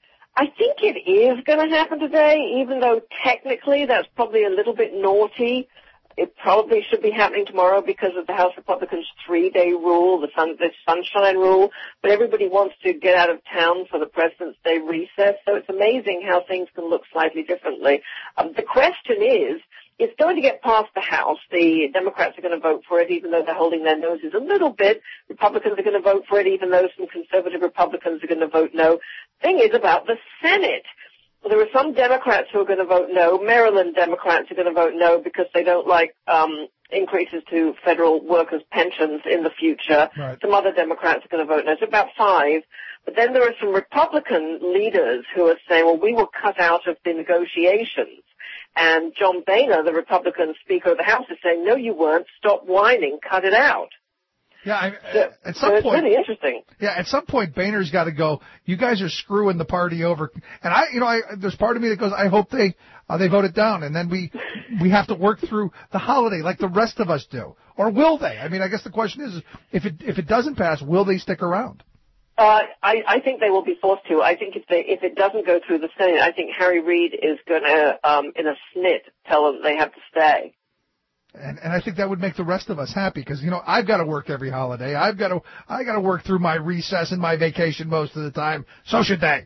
Speaker 3: I think it is going to happen today, even though technically that's probably a little bit naughty. It probably should be happening tomorrow because of the House Republicans' three-day rule, the, sun, the sunshine rule. But everybody wants to get out of town for the President's Day recess, so it's amazing how things can look slightly differently. Um, the question is, it's going to get past the House. The Democrats are going to vote for it, even though they're holding their noses a little bit. Republicans are going to vote for it, even though some conservative Republicans are going to vote no. Thing is about the Senate. Well, there are some Democrats who are going to vote no. Maryland Democrats are going to vote no because they don't like um, increases to federal workers' pensions in the future.
Speaker 5: Right. Some
Speaker 3: other Democrats are going to vote no. It's about five. But then there are some Republican leaders who are saying, well, we were cut out of the negotiations. And John Boehner, the Republican Speaker of the House, is saying, no, you weren't. Stop whining. Cut it out.
Speaker 5: Yeah, I,
Speaker 3: so,
Speaker 5: at some
Speaker 3: so it's
Speaker 5: point,
Speaker 3: really interesting.
Speaker 5: Yeah, at some point, Boehner's got to go. You guys are screwing the party over, and I, you know, I, there's part of me that goes, I hope they uh, they vote it down, and then we we have to work through the holiday like the rest of us do, or will they? I mean, I guess the question is, if it if it doesn't pass, will they stick around?
Speaker 3: Uh, I, I think they will be forced to. I think if they if it doesn't go through the Senate, I think Harry Reid is going to, um, in a snit, tell them they have to stay.
Speaker 5: And, and I think that would make the rest of us happy because, you know, I've got to work every holiday. I've got to, I got to work through my recess and my vacation most of the time. So should they.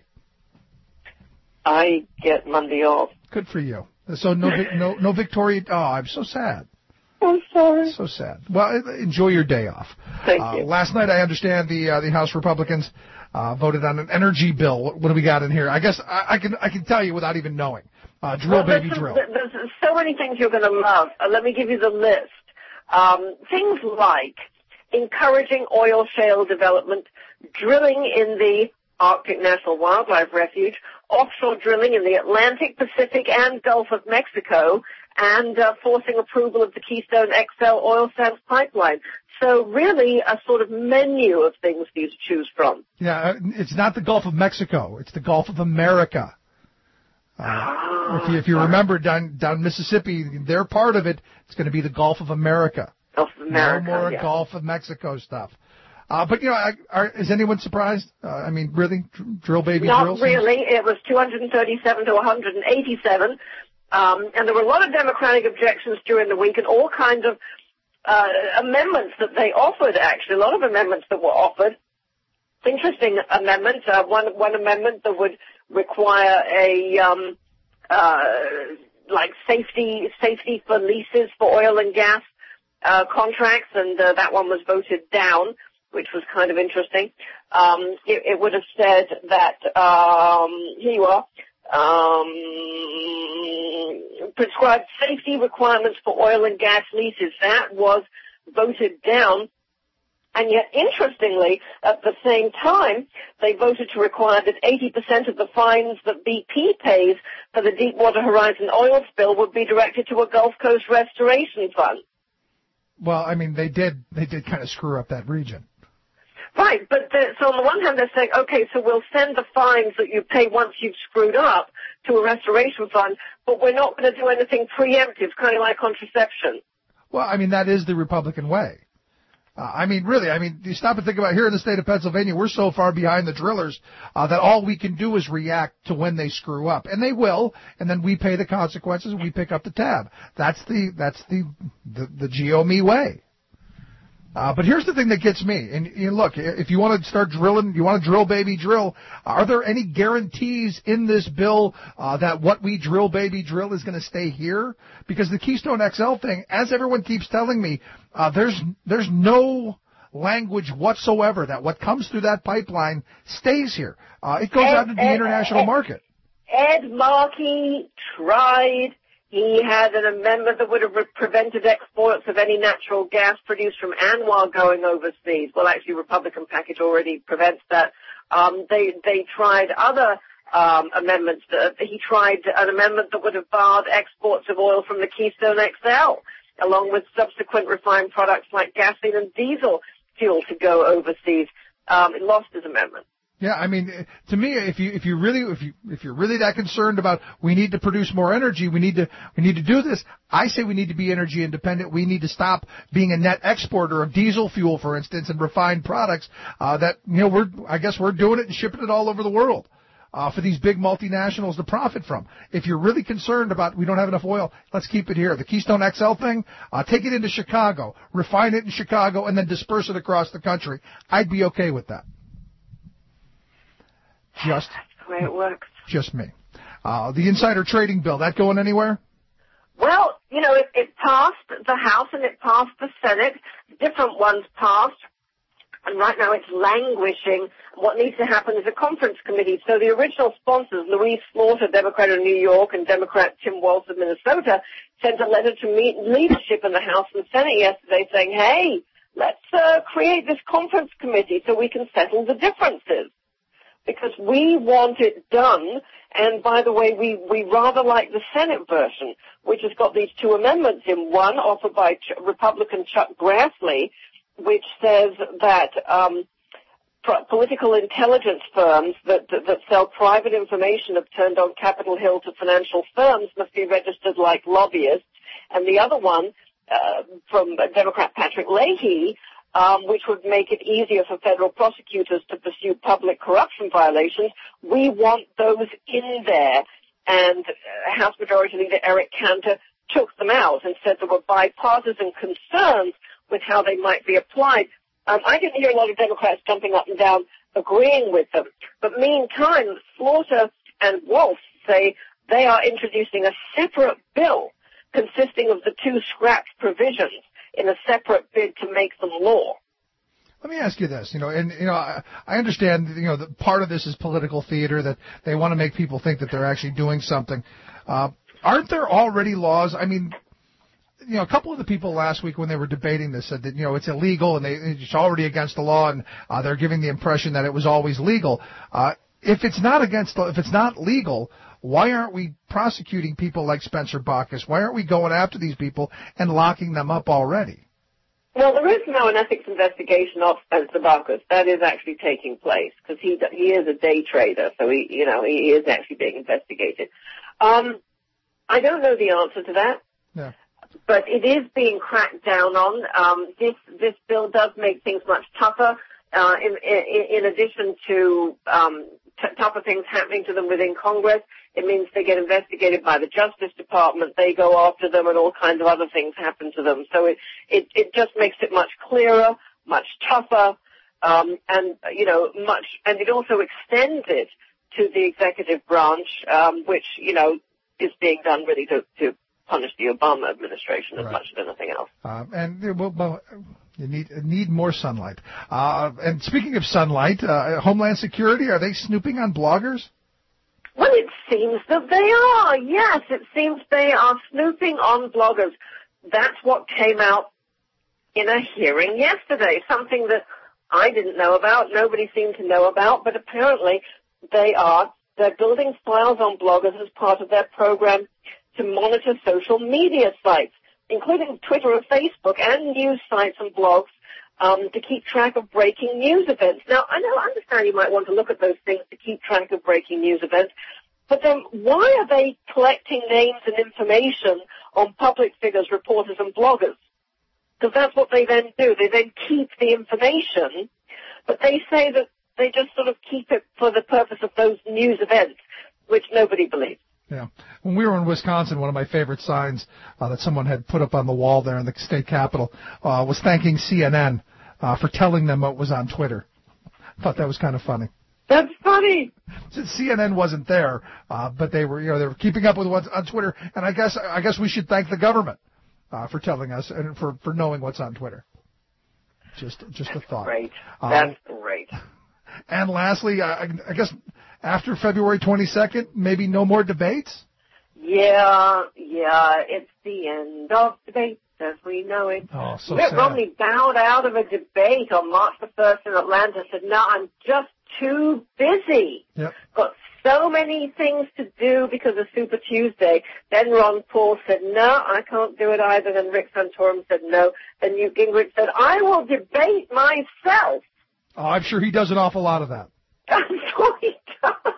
Speaker 3: I get Monday off.
Speaker 5: Good for you. So no, no, no Victoria. Oh, I'm so sad.
Speaker 3: I'm sorry.
Speaker 5: So sad. Well, enjoy your day off.
Speaker 3: Thank
Speaker 5: uh,
Speaker 3: you.
Speaker 5: Last night, I understand the uh, the House Republicans uh, voted on an energy bill. What, what do we got in here? I guess I, I can I can tell you without even knowing. Uh, drill,
Speaker 3: well,
Speaker 5: baby,
Speaker 3: there's,
Speaker 5: drill.
Speaker 3: There's so many things you're going to love. Uh, let me give you the list. Um, things like encouraging oil shale development, drilling in the Arctic National Wildlife Refuge, offshore drilling in the Atlantic, Pacific, and Gulf of Mexico, and uh, forcing approval of the Keystone X L oil sands pipeline. So really a sort of menu of things for you to choose from.
Speaker 5: Yeah, it's not the Gulf of Mexico. It's the Gulf of America. Uh, if you, if you remember down down Mississippi, their part of it, it's going to be the Gulf of America.
Speaker 3: Gulf of America,
Speaker 5: No more
Speaker 3: yeah.
Speaker 5: Gulf of Mexico stuff. Uh, but, you know, I, are, is anyone surprised? Uh, I mean, really? Dr- drill, baby,
Speaker 3: Not
Speaker 5: drill?
Speaker 3: really. It was two hundred thirty-seven to one hundred eighty-seven. Um, and there were a lot of Democratic objections during the week and all kinds of uh, amendments that they offered, actually. A lot of amendments that were offered. Interesting amendments. Uh, one, one amendment that would require a, um, uh, like safety, safety for leases for oil and gas, uh, contracts, and, uh, that one was voted down, which was kind of interesting. Um, it, it would have said that, um, here you are, um, prescribed safety requirements for oil and gas leases. That was voted down. And yet, interestingly, at the same time, they voted to require that eighty percent of the fines that B P pays for the Deepwater Horizon oil spill would be directed to a Gulf Coast restoration fund.
Speaker 5: Well, I mean, they did they did kind of screw up that region.
Speaker 3: Right, but the, so on the one hand they're saying, okay, so we'll send the fines that you pay once you've screwed up to a restoration fund, but we're not going to do anything preemptive, kind of like contraception.
Speaker 5: Well, I mean, that is the Republican way. Uh, I mean, really, I mean, you stop and think about it, here in the state of Pennsylvania, we're so far behind the drillers uh, that all we can do is react to when they screw up. And they will, and then we pay the consequences and we pick up the tab. That's the, that's the, the, the G O M E way. Uh, but here's the thing that gets me. And you know, look, if you want to start drilling, you want to drill, baby, drill. Are there any guarantees in this bill uh, that what we drill, baby, drill is going to stay here? Because the Keystone X L thing, as everyone keeps telling me, uh, there's there's no language whatsoever that what comes through that pipeline stays here. Uh, it goes
Speaker 3: Ed,
Speaker 5: out to the
Speaker 3: Ed,
Speaker 5: international
Speaker 3: Ed,
Speaker 5: market.
Speaker 3: Ed Markey tried. He had an amendment that would have re- prevented exports of any natural gas produced from ANWR going overseas. Well, actually, Republican package already prevents that. Um, they they tried other um, amendments. That, he tried an amendment that would have barred exports of oil from the Keystone X L, along with subsequent refined products like gasoline and diesel fuel to go overseas. Um, it lost his amendment.
Speaker 5: Yeah, I mean, to me, if you if you really if you if you're really that concerned about we need to produce more energy, we need to we need to do this. I say we need to be energy independent. We need to stop being a net exporter of diesel fuel, for instance, and refined products. Uh, that you know, we're I guess we're doing it and shipping it all over the world uh, for these big multinationals to profit from. If you're really concerned about we don't have enough oil, let's keep it here. The Keystone X L thing, uh, take it into Chicago, refine it in Chicago, and then disperse it across the country. I'd be okay with that. Just
Speaker 3: That's the way it works.
Speaker 5: Just me. Uh, the insider trading bill, that going anywhere?
Speaker 3: Well, you know, it, it passed the House and it passed the Senate. Different ones passed. And right now it's languishing. What needs to happen is a conference committee. So the original sponsors, Louise Slaughter, Democrat of New York, and Democrat Tim Walz of Minnesota, sent a letter to meet leadership in the House and Senate yesterday saying, hey, let's uh, create this conference committee so we can settle the differences. Because we want it done, and by the way, we, we rather like the Senate version, which has got these two amendments in one, offered by Ch- Republican Chuck Grassley, which says that um, pro- political intelligence firms that, that, that sell private information obtained on Capitol Hill to financial firms must be registered like lobbyists, and the other one, uh, from Democrat Patrick Leahy, Um, which would make it easier for federal prosecutors to pursue public corruption violations. We want those in there. And uh, House Majority Leader Eric Cantor took them out and said there were bipartisan concerns with how they might be applied. Um, I didn't hear a lot of Democrats jumping up and down agreeing with them. But meantime, Slaughter and Wolf say they are introducing a separate bill consisting of the two scrapped provisions in a separate bid to make them law.
Speaker 5: Let me ask you this, you know, and you know, I, I understand, you know, that part of this is political theater, that they want to make people think that they're actually doing something. Uh, aren't there already laws? I mean, you know, a couple of the people last week when they were debating this said that, you know, it's illegal and they, it's already against the law, and uh, they're giving the impression that it was always legal. Uh, if it's not against, if it's not legal, why aren't we prosecuting people like Spencer Bachus? Why aren't we going after these people and locking them up already?
Speaker 3: Well, there is now an ethics investigation of Spencer Bachus. That is actually taking place because he he is a day trader, so he you know he is actually being investigated. Um, I don't know the answer to that,
Speaker 5: yeah.
Speaker 3: But it is being cracked down on. Um, this this bill does make things much tougher. Uh, in, in, in addition to um, t- tougher things happening to them within Congress, it means they get investigated by the Justice Department, they go after them, and all kinds of other things happen to them. So it, it, it just makes it much clearer, much tougher, um, and, you know, much, and it also extends it to the executive branch, um, which, you know, is being done really to, to punish the Obama administration as
Speaker 5: Right.
Speaker 3: much as anything else.
Speaker 5: Um, and uh, well, well, you need need more sunlight. Uh, and speaking of sunlight, uh, Homeland Security, are they snooping on bloggers?
Speaker 3: Well, it seems that they are. Yes, it seems they are snooping on bloggers. That's what came out in a hearing yesterday, something that I didn't know about, nobody seemed to know about, but apparently they are. They're building files on bloggers as part of their program to monitor social media sites, including Twitter and Facebook and news sites and blogs, um, to keep track of breaking news events. Now, I know, I understand you might want to look at those things to keep track of breaking news events, but then why are they collecting names and information on public figures, reporters, and bloggers? Because that's what they then do. They then keep the information, but they say that they just sort of keep it for the purpose of those news events, which nobody believes.
Speaker 5: Yeah. When we were in Wisconsin, one of my favorite signs uh, that someone had put up on the wall there in the state capitol uh, was thanking C N N uh, for telling them what was on Twitter. I thought that was kind of funny.
Speaker 3: That's funny.
Speaker 5: Since C N N wasn't there, uh, but they were, you know, they were keeping up with what's on Twitter, and I guess I guess we should thank the government uh, for telling us and for, for knowing what's on Twitter. Just just a thought.
Speaker 3: Great.
Speaker 5: Uh,
Speaker 3: That's great.
Speaker 5: And lastly, I, I guess after February twenty-second, maybe no more debates?
Speaker 3: Yeah, yeah, it's the end of debate as we know it.
Speaker 5: Oh, so
Speaker 3: Mitt
Speaker 5: sad.
Speaker 3: Romney bowed out of a debate on March the first in Atlanta, said, no, I'm just too busy.
Speaker 5: Yep.
Speaker 3: Got so many things to do because of Super Tuesday. Then Ron Paul said, no, I can't do it either. Then Rick Santorum said, no. Then Newt Gingrich said, I will debate myself.
Speaker 5: Oh, I'm sure he does an awful lot of that.
Speaker 3: I'm sure he does.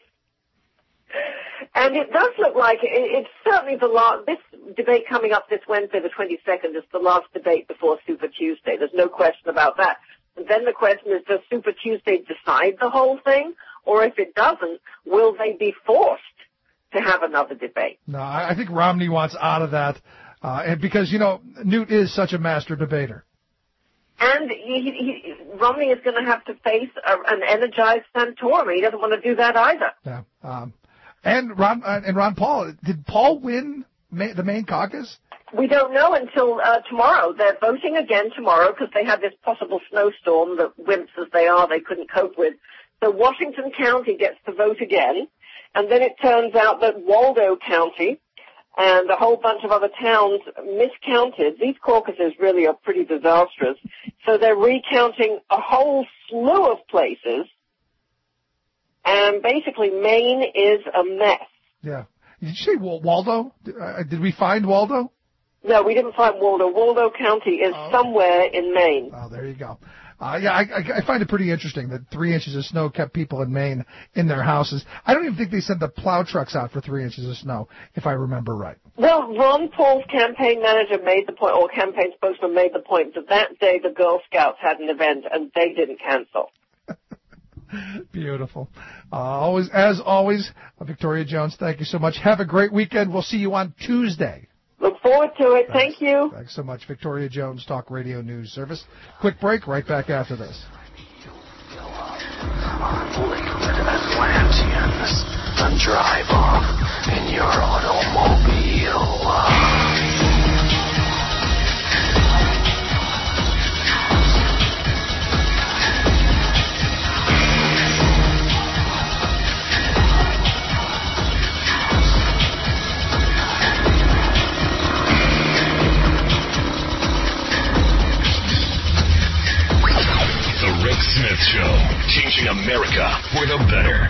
Speaker 3: And it does look like it, it's certainly the last, this debate coming up this Wednesday, the twenty-second, is the last debate before Super Tuesday. There's no question about that. And then the question is, does Super Tuesday decide the whole thing? Or if it doesn't, will they be forced to have another debate?
Speaker 5: No, I I think Romney wants out of that, uh, and because, you know, Newt is such a master debater.
Speaker 3: And he, he, Romney is going to have to face a, an energized Santorum. He doesn't want to do that either.
Speaker 5: Yeah. Um, and Ron uh, and Ron Paul, did Paul win ma- the main caucus?
Speaker 3: We don't know until uh, tomorrow. They're voting again tomorrow because they had this possible snowstorm that, wimps as they are, they couldn't cope with. So Washington County gets to vote again, and then it turns out that Waldo County and a whole bunch of other towns miscounted. These caucuses really are pretty disastrous. So they're recounting a whole slew of places, and basically Maine is a mess.
Speaker 5: Yeah. Did you say Wal- Waldo? Did, uh, did we find Waldo?
Speaker 3: No, we didn't find Waldo. Waldo County is
Speaker 5: Oh.
Speaker 3: somewhere in Maine.
Speaker 5: Oh, there you go. Uh, yeah, I, I, I find it pretty interesting that three inches of snow kept people in Maine in their houses. I don't even think they sent the plow trucks out for three inches of snow, if I remember right.
Speaker 3: Well, Ron Paul's campaign manager made the point, or campaign spokesman made the point, that that day the Girl Scouts had an event and they didn't cancel.
Speaker 5: Beautiful. Uh, always, as always, uh, Victoria Jones, thank you so much. Have a great weekend. We'll see you on Tuesday.
Speaker 3: Look forward to it. Thank you.
Speaker 5: Thanks so much. Victoria Jones, Talk Radio News Service. Quick break, right back after this.
Speaker 7: Liquid Atlanteans, and drive off in your automobile.
Speaker 4: The Rick Smith Show, changing America for the better.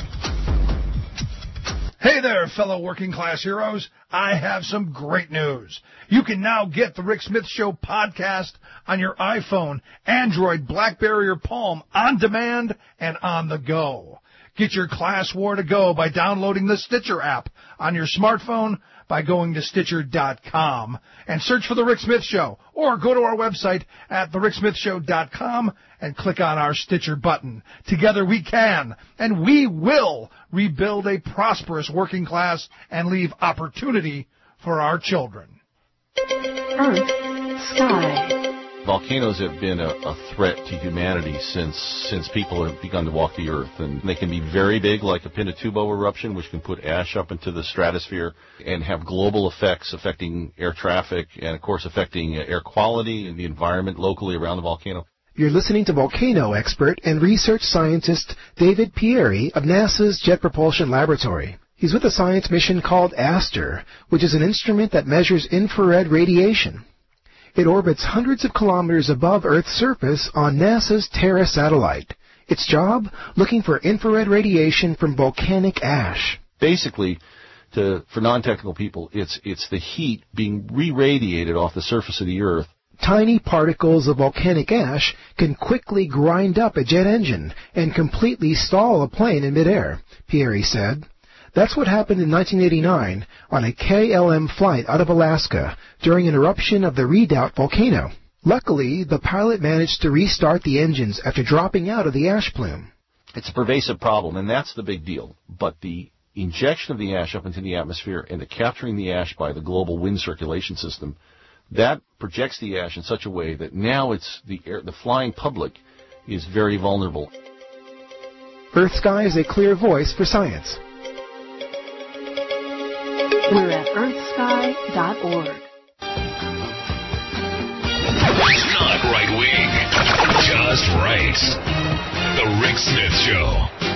Speaker 5: Hey there, fellow working class heroes. I have some great news. You can now get the Rick Smith Show podcast on your iPhone, Android, BlackBerry, or Palm on demand and on the go. Get your class war to go by downloading the Stitcher app on your smartphone by going to Stitcher dot com and search for The Rick Smith Show, or go to our website at the rick smith show dot com and click on our Stitcher button. Together we can, and we will, rebuild a prosperous working class and leave opportunity for our children.
Speaker 15: Earth, sky.
Speaker 16: Volcanoes have been a, a threat to humanity since since people have begun to walk the Earth, and they can be very big, like a Pinatubo eruption, which can put ash up into the stratosphere and have global effects affecting air traffic and, of course, affecting uh, air quality and the environment locally around the volcano.
Speaker 17: You're listening to volcano expert and research scientist David Pieri of NASA's Jet Propulsion Laboratory. He's with a science mission called ASTER, which is an instrument that measures infrared radiation. It orbits hundreds of kilometers above Earth's surface on NASA's Terra satellite. Its job? Looking for infrared radiation from volcanic ash.
Speaker 16: Basically, to, for non-technical people, it's it's the heat being re-radiated off the surface of the Earth.
Speaker 17: Tiny particles of volcanic ash can quickly grind up a jet engine and completely stall a plane in midair, Pieri said. That's what happened in nineteen eighty-nine on a K L M flight out of Alaska during an eruption of the Redoubt volcano. Luckily, the pilot managed to restart the engines after dropping out of the ash plume.
Speaker 16: It's a pervasive problem, and that's the big deal. But the injection of the ash up into the atmosphere and the capturing the ash by the global wind circulation system, that projects the ash in such a way that now it's the air, the flying public is very vulnerable.
Speaker 17: Earth Sky is a clear voice for science.
Speaker 15: We're at earth sky dot org.
Speaker 4: Not right wing, just right. The Rick Smith Show.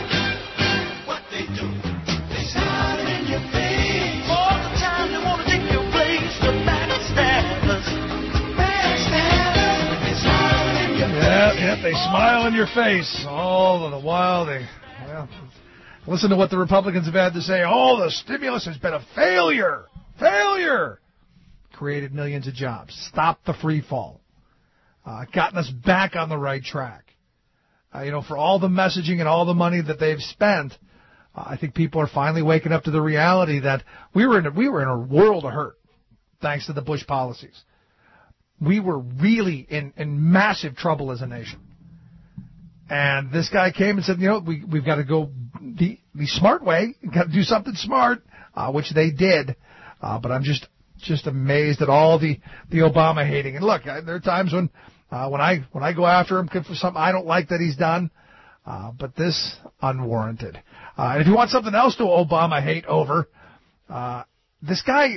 Speaker 7: What they do, they smile in your face. All the time they want to take your place. The backstabbers, backstabbers, they smile in your face.
Speaker 5: Yeah, yeah, they smile in your face. All of the while they, well, listen to what the Republicans have had to say. Oh, the stimulus has been a failure. Failure. Created millions of jobs. Stopped the free fall. Uh, gotten us back on the right track. Uh, you know, for all the messaging and all the money that they've spent, uh, I think people are finally waking up to the reality that we were in a, we were in a world of hurt thanks to the Bush policies. We were really in, in massive trouble as a nation. And this guy came and said, you know, we, we've got to go the, the smart way. We've got to do something smart, uh, which they did. Uh, but I'm just just amazed at all the, the Obama hating. And look, I, there are times when uh, when I when I go after him for something I don't like that he's done, uh, but this unwarranted. Uh, and if you want something else to Obama hate over, uh, this guy,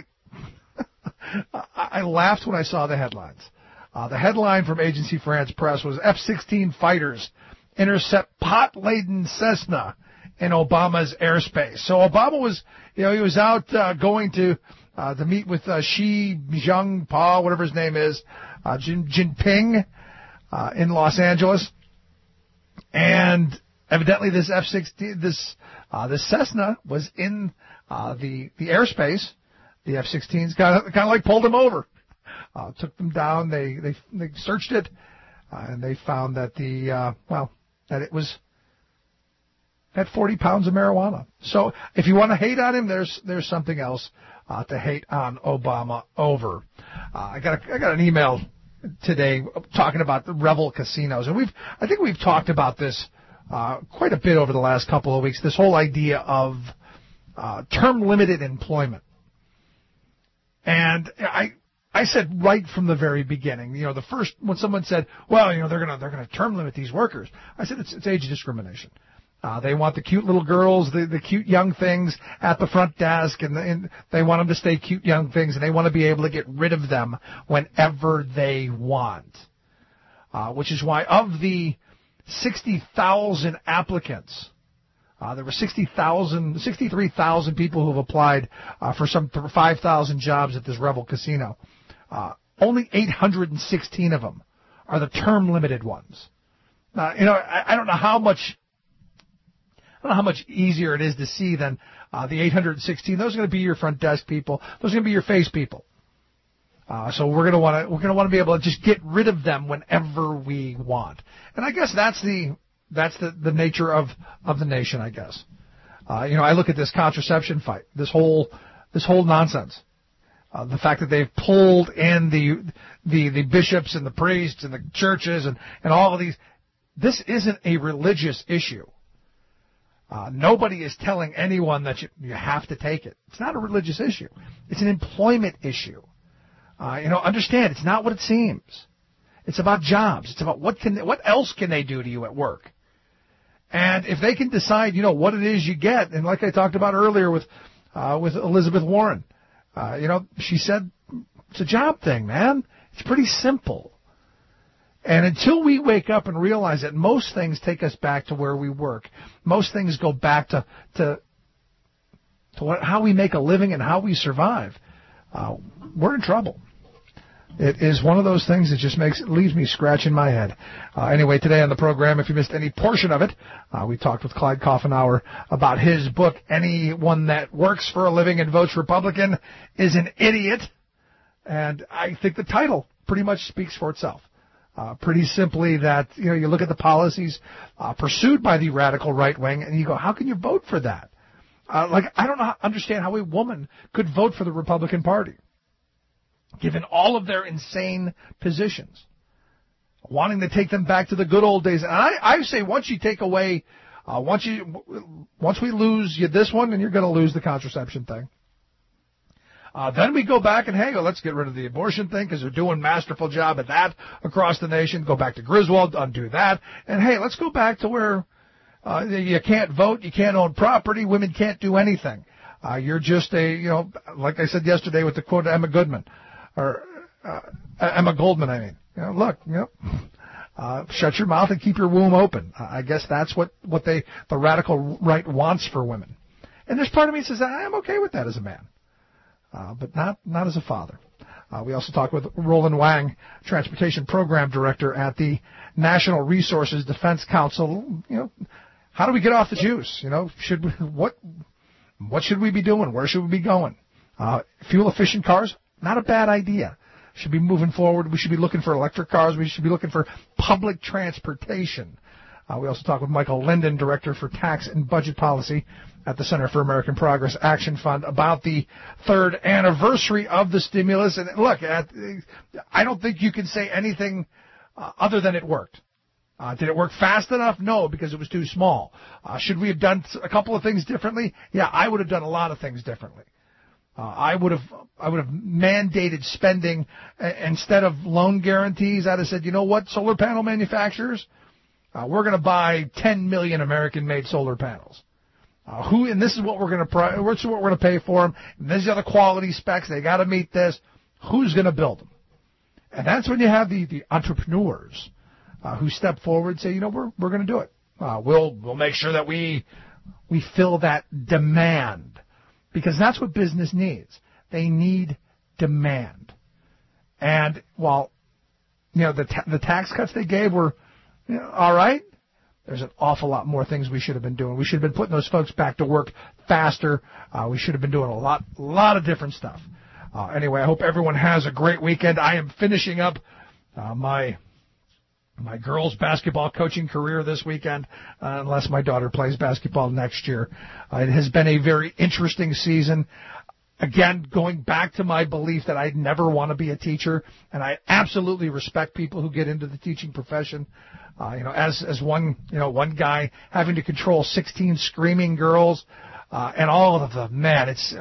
Speaker 5: I, I laughed when I saw the headlines. Uh, the headline from Agency France Press was F sixteen fighters intercept pot-laden Cessna in Obama's airspace. So Obama was, you know, he was out uh, going to uh, to meet with uh, Xi Jinping, whatever his name is, uh, Jin, Jinping uh, in Los Angeles, and evidently this F sixteen, this uh, this Cessna was in uh, the the airspace. The F sixteens kind of kind of like pulled him over, uh, took them down. They they they searched it, uh, and they found that the uh, well that it was. Had forty pounds of marijuana. So if you want to hate on him, there's there's something else uh, to hate on Obama over. Uh, I got a, I got an email today talking about the Revel casinos, and we've I think we've talked about this uh, quite a bit over the last couple of weeks. This whole idea of uh, term limited employment, and I. I said right from the very beginning, you know, the first when someone said, "Well, you know, they're gonna they're gonna term limit these workers," I said it's, it's age discrimination. Uh, they want the cute little girls, the, the cute young things at the front desk, and, the, and they want them to stay cute young things, and they want to be able to get rid of them whenever they want. Uh, which is why of the sixty thousand applicants, uh, there were sixty thousand, sixty-three thousand people who have applied uh, for some five thousand jobs at this Revel Casino. Uh, only eight hundred sixteen of them are the term-limited ones. Uh, you know, I, I don't know how much... I don't know how much easier it is to see than uh, the eight hundred sixteen. Those are going to be your front desk people. Those are going to be your face people. Uh, so we're going to want to we're going to want to be able to just get rid of them whenever we want. And I guess that's the that's the, the nature of, of the nation. I guess. Uh, you know, I look at this contraception fight, this whole this whole nonsense. Uh, the fact that they've pulled in the the the bishops and the priests and the churches and, and all of these. This isn't a religious issue. Uh, nobody is telling anyone that you, you have to take it. It's not a religious issue. It's an employment issue. Uh, you know, understand, it's not what it seems. It's about jobs. It's about what can what else can they do to you at work. And if they can decide, you know, what it is you get, and like I talked about earlier with uh, with Elizabeth Warren, uh, you know, she said it's a job thing, man. It's pretty simple. And until we wake up and realize that most things take us back to where we work, most things go back to to, to what, how we make a living and how we survive, uh, we're in trouble. It is one of those things that just makes it leaves me scratching my head. Uh, anyway, today on the program, if you missed any portion of it, uh, we talked with Clyde Coffenauer about his book, Anyone That Works for a Living and Votes Republican is an Idiot. And I think the title pretty much speaks for itself. Uh, pretty simply that, you know, you look at the policies uh, pursued by the radical right wing and you go, how can you vote for that? Uh, like, I don't know, understand how a woman could vote for the Republican Party, given all of their insane positions, wanting to take them back to the good old days. And I, I say once you take away Uh, once you, once we lose you this one, then you're going to lose the contraception thing. Uh, then we go back and, hey, well, let's get rid of the abortion thing because they're doing a masterful job at that across the nation. Go back to Griswold, undo that. And, hey, let's go back to where uh, you can't vote, you can't own property, women can't do anything. Uh, you're just a, you know, like I said yesterday with the quote of Emma Goodman, or uh, Emma Goldman, I mean. You know, look, you know, uh, shut your mouth and keep your womb open. Uh, I guess that's what, what they, the radical right wants for women. And there's part of me that says, I'm okay with that as a man. Uh, but not not as a father. Uh, we also talked with Roland Wang, Transportation Program Director at the National Resources Defense Council. You know, how do we get off the juice? You know, should we, what what should we be doing? Where should we be going? Uh, fuel efficient cars, not a bad idea. Should be moving forward. We should be looking for electric cars. We should be looking for public transportation. Uh, we also talked with Michael Linden, Director for Tax and Budget Policy at the Center for American Progress Action Fund, about the third anniversary of the stimulus. And look, at, I don't think you can say anything uh, other than it worked. Uh, did it work fast enough? No, because it was too small. Uh, should we have done a couple of things differently? Yeah, I would have done a lot of things differently. Uh, I would have I would have mandated spending uh, instead of loan guarantees. I'd have said, you know what, solar panel manufacturers, uh, we're going to buy ten million American-made solar panels. Uh, who and this is what we're going to pri- this is what we're going to pay for them. And these are the quality specs. They got to meet this. Who's going to build them? And that's when you have the the entrepreneurs uh, who step forward and say, you know, we're we're going to do it. Uh, we'll we'll make sure that we we fill that demand, because that's what business needs. They need demand. And while you know the ta- the tax cuts they gave were you know, all right, there's an awful lot more things we should have been doing. We should have been putting those folks back to work faster. Uh, we should have been doing a lot, lot of different stuff. Uh, anyway, I hope everyone has a great weekend. I am finishing up uh, my my girls' basketball coaching career this weekend, uh, unless my daughter plays basketball next year. Uh, it has been a very interesting season. Again, going back to my belief that I'd never want to be a teacher, and I absolutely respect people who get into the teaching profession. Uh, you know, as as one you know one guy having to control sixteen screaming girls, uh, and all of them, man, it's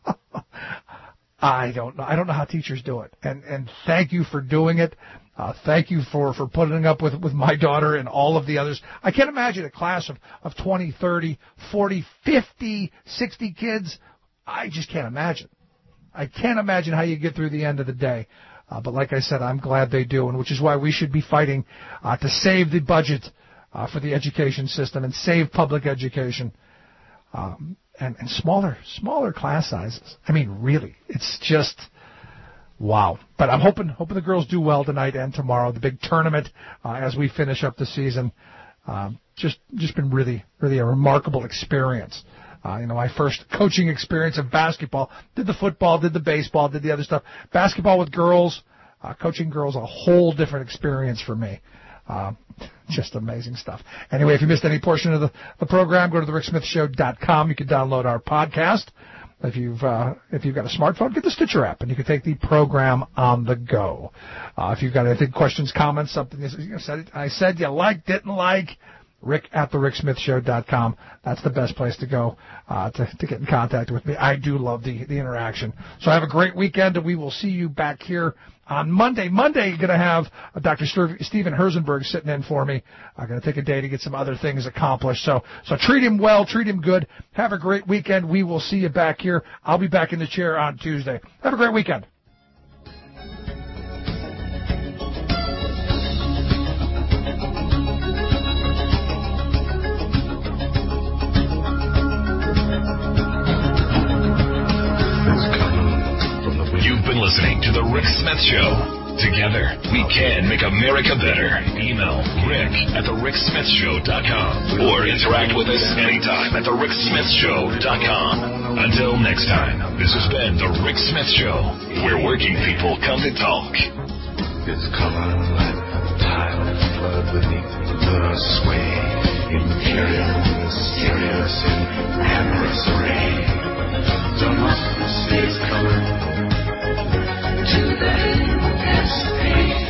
Speaker 5: I don't know I don't know how teachers do it. And and thank you for doing it. Uh, thank you for, for putting up with with my daughter and all of the others. I can't imagine a class of of twenty, thirty, forty, fifty, sixty kids. I just can't imagine. I can't imagine how you get through the end of the day. Uh, but like I said, I'm glad they do, and which is why we should be fighting uh, to save the budget uh, for the education system and save public education um, and, and smaller smaller class sizes. I mean, really, it's just wow. But I'm hoping hoping the girls do well tonight and tomorrow. The big tournament uh, as we finish up the season. Um, just just been really really a remarkable experience. Uh, you know, my first coaching experience of basketball. Did the football, did the baseball, did the other stuff. Basketball with girls, uh, coaching girls, a whole different experience for me. Uh, just amazing stuff. Anyway, if you missed any portion of the, the program, go to the rick smith show dot com. You can download our podcast. If you've uh, if you've got a smartphone, get the Stitcher app, and you can take the program on the go. Uh, if you've got anything, questions, comments, something you said, I said you liked, didn't like, Rick at the rick smith show dot com. That's the best place to go uh, to, to get in contact with me. I do love the, the interaction. So have a great weekend, and we will see you back here on Monday. Monday, you're going to have uh, Doctor Stephen Herzenberg sitting in for me. I'm going to take a day to get some other things accomplished. So so treat him well, treat him good. Have a great weekend. We will see you back here. I'll be back in the chair on Tuesday. Have a great weekend.
Speaker 4: Listening to The Rick Smith Show. Together, we can make America better. Email Rick at the rick smith show dot com or interact with us anytime at the rick smith show dot com. Until next time, this has been The Rick Smith Show, where working people come to talk.
Speaker 7: It's coming like a tidal flood beneath the sway. Imperial, mysterious, in amorous array. Democracy is coming to the U S A.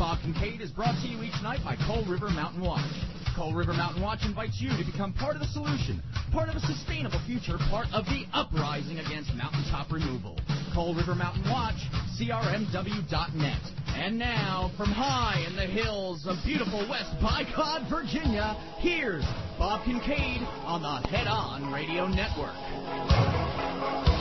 Speaker 12: Bob Kincaid is brought to you each night by Coal River Mountain Watch. Coal River Mountain Watch invites you to become part of the solution, part of a sustainable future, part of the uprising against mountaintop removal. Coal River Mountain Watch, C R M W dot net. And now, from high in the hills of beautiful West Bicod, Virginia, here's Bob Kincaid on the Head On Radio Network.